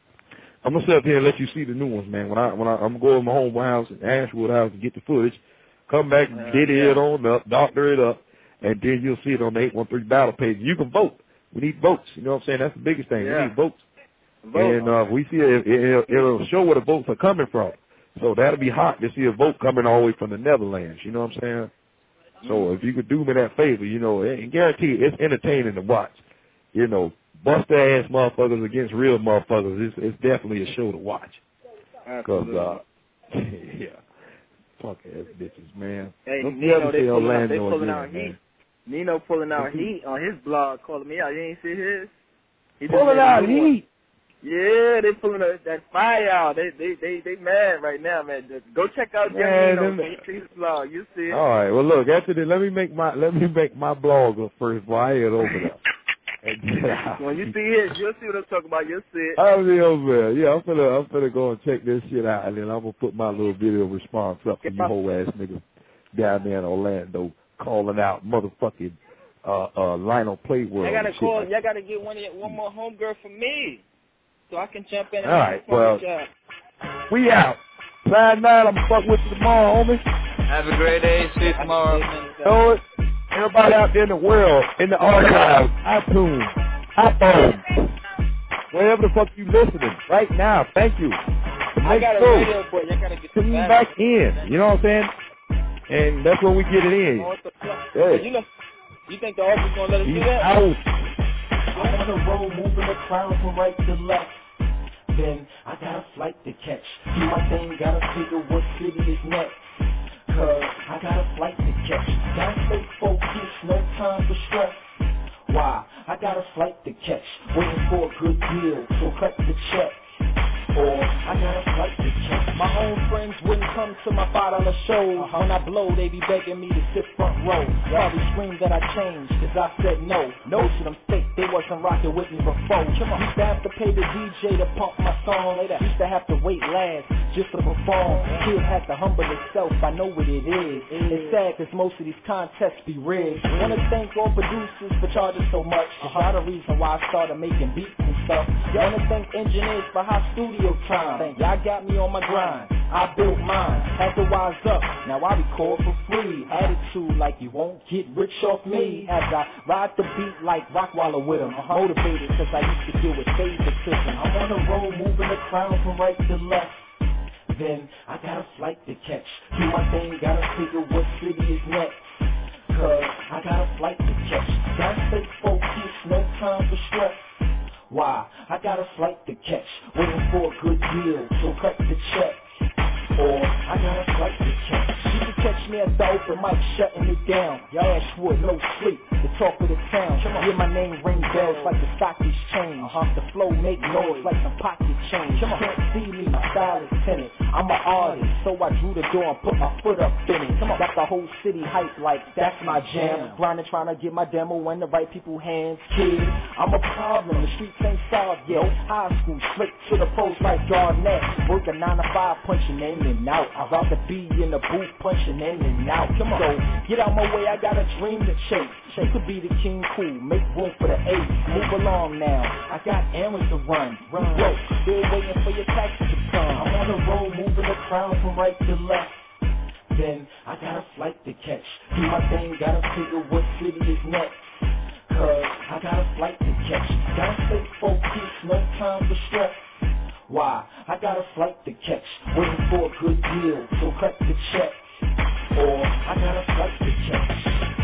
I'm gonna sit up here and let you see the new ones, man. When I when I I'm going to my home house and Ashwood house and get the footage, come back, Uh, diddy yeah. it on up, doctor it up, and then you'll see it on the eight one three battle page. You can vote. We need votes. You know what I'm saying? That's the biggest thing. Yeah. We need votes. Vote. And uh, we see it, it, it'll, it'll show where the votes are coming from. So that'll be hot to see a vote coming all the way from the Netherlands. You know what I'm saying? So if you could do me that favor, you know, and guarantee it's entertaining to watch. You know, bust ass motherfuckers against real motherfuckers. It's, it's definitely a show to watch. Because, uh, yeah, fuck ass bitches, man. Hey, Don't Nino, never they say pulling out, Orlando they pulling again, out man. heat. Nino pulling out Mhm. heat on his blog, calling me out. You ain't see his? He just Pulling made a out new one. heat. Yeah, they pulling that, that fire out. They they they they mad right now, man. Just go check out Young Man, Nino. them- When you see his blog, you see it. All right. Well, look. After this, let me make my let me make my blog up first before I head over there. And get out. When you see his, you'll see what I'm talking about. You'll see it. I'll be over there. Yeah, I'm finna I'm finna go and check this shit out, and then I'm gonna put my little video response up for you whole ass niggas down there in Orlando calling out motherfucking uh uh Lionel Playworld. I gotta and shit call. like Y'all gotta get one of your, one more homegirl for me, so I can jump in and All right, perform well- with y'all. We out. Side nine, I'm fuck with you tomorrow, homie. Have a great day. See you tomorrow. Know it. Everybody out there in the world, in the archives, iTunes, iPhone, wherever the fuck you listening right now. Thank you. I got a Make sure. radio for you. I gotta get Tune the back in. You know what I'm saying? And that's when we get it in. Yeah. You know, you think the office gonna let us do He's that? out. I'm on the road moving the crowd from right to left. Then I got a flight to catch. Do my thing, gotta figure what city is next. Cause I got a flight to catch. Gotta stay focused, no time for stress. Why? I got a flight to catch. Waiting for a good deal, so cut the check. Or I got a flight to catch. My own friends wouldn't come to my five dollar shows. Uh-huh. When I blow, they be begging me to sit front row. Probably scream that I changed, cause I said no. Most of them fake, they wasn't rocking with me before. Come on. Used to have to pay the D J to pump my song. Used to have to wait last just to perform. Kid has to humble himself, I know what it is. It's sad cause most of these contests be rigged. Wanna thank all producers for charging so much. It's not a reason why I started making beats and stuff. Wanna thank engineers for hot studio time. Y'all got me on my grind, I built mine. Had to wise up, now I record for free. Attitude like you won't get rich off me. As I ride the beat like Rockwaller with him. Motivated cause I used to deal with favoritism. I'm on the road moving the crowd from right to left. Then I got a flight to catch. Do my thing, gotta figure what city is next. Cause I got a flight to catch. Gotta stay focused, no time for stress. Why? I got a flight to catch. Waiting for a good deal, so cut the check. Or I got a flight to catch. You can catch me at the open mic shutting it down. Y'all Ashwood, no sleep, the talk of the town. Hear my name ring bells like the stock exchange. Uh-huh. The flow make noise like some pocket change. You can't see me, my style is tinted. I'm an artist, so I drew the door and put my foot up in it. Got the whole city hype like that's my jam. Grinding, trying to get my demo in the right people's hands. Kid, I'm a problem, the streets ain't solved yet. High school, slick to the post like Garnett. Working nine to five, punching in and out. I'd rather be in the booth, punching in and out. Come on, so get out my way, I got a dream to chase. You could be the king cool, make room for the ace. Move along now, I got errands to run. Run, broke, still waiting for your taxi to come. I'm on the road, moving the crowd from right to left. Then I got a flight to catch. Do my thing, gotta figure what city is next. Cause I got a flight to catch. Gotta stay focused, no time for stress. Why? I got a flight to catch. Waiting for a good deal, so cut the check. Or I got a flight to catch.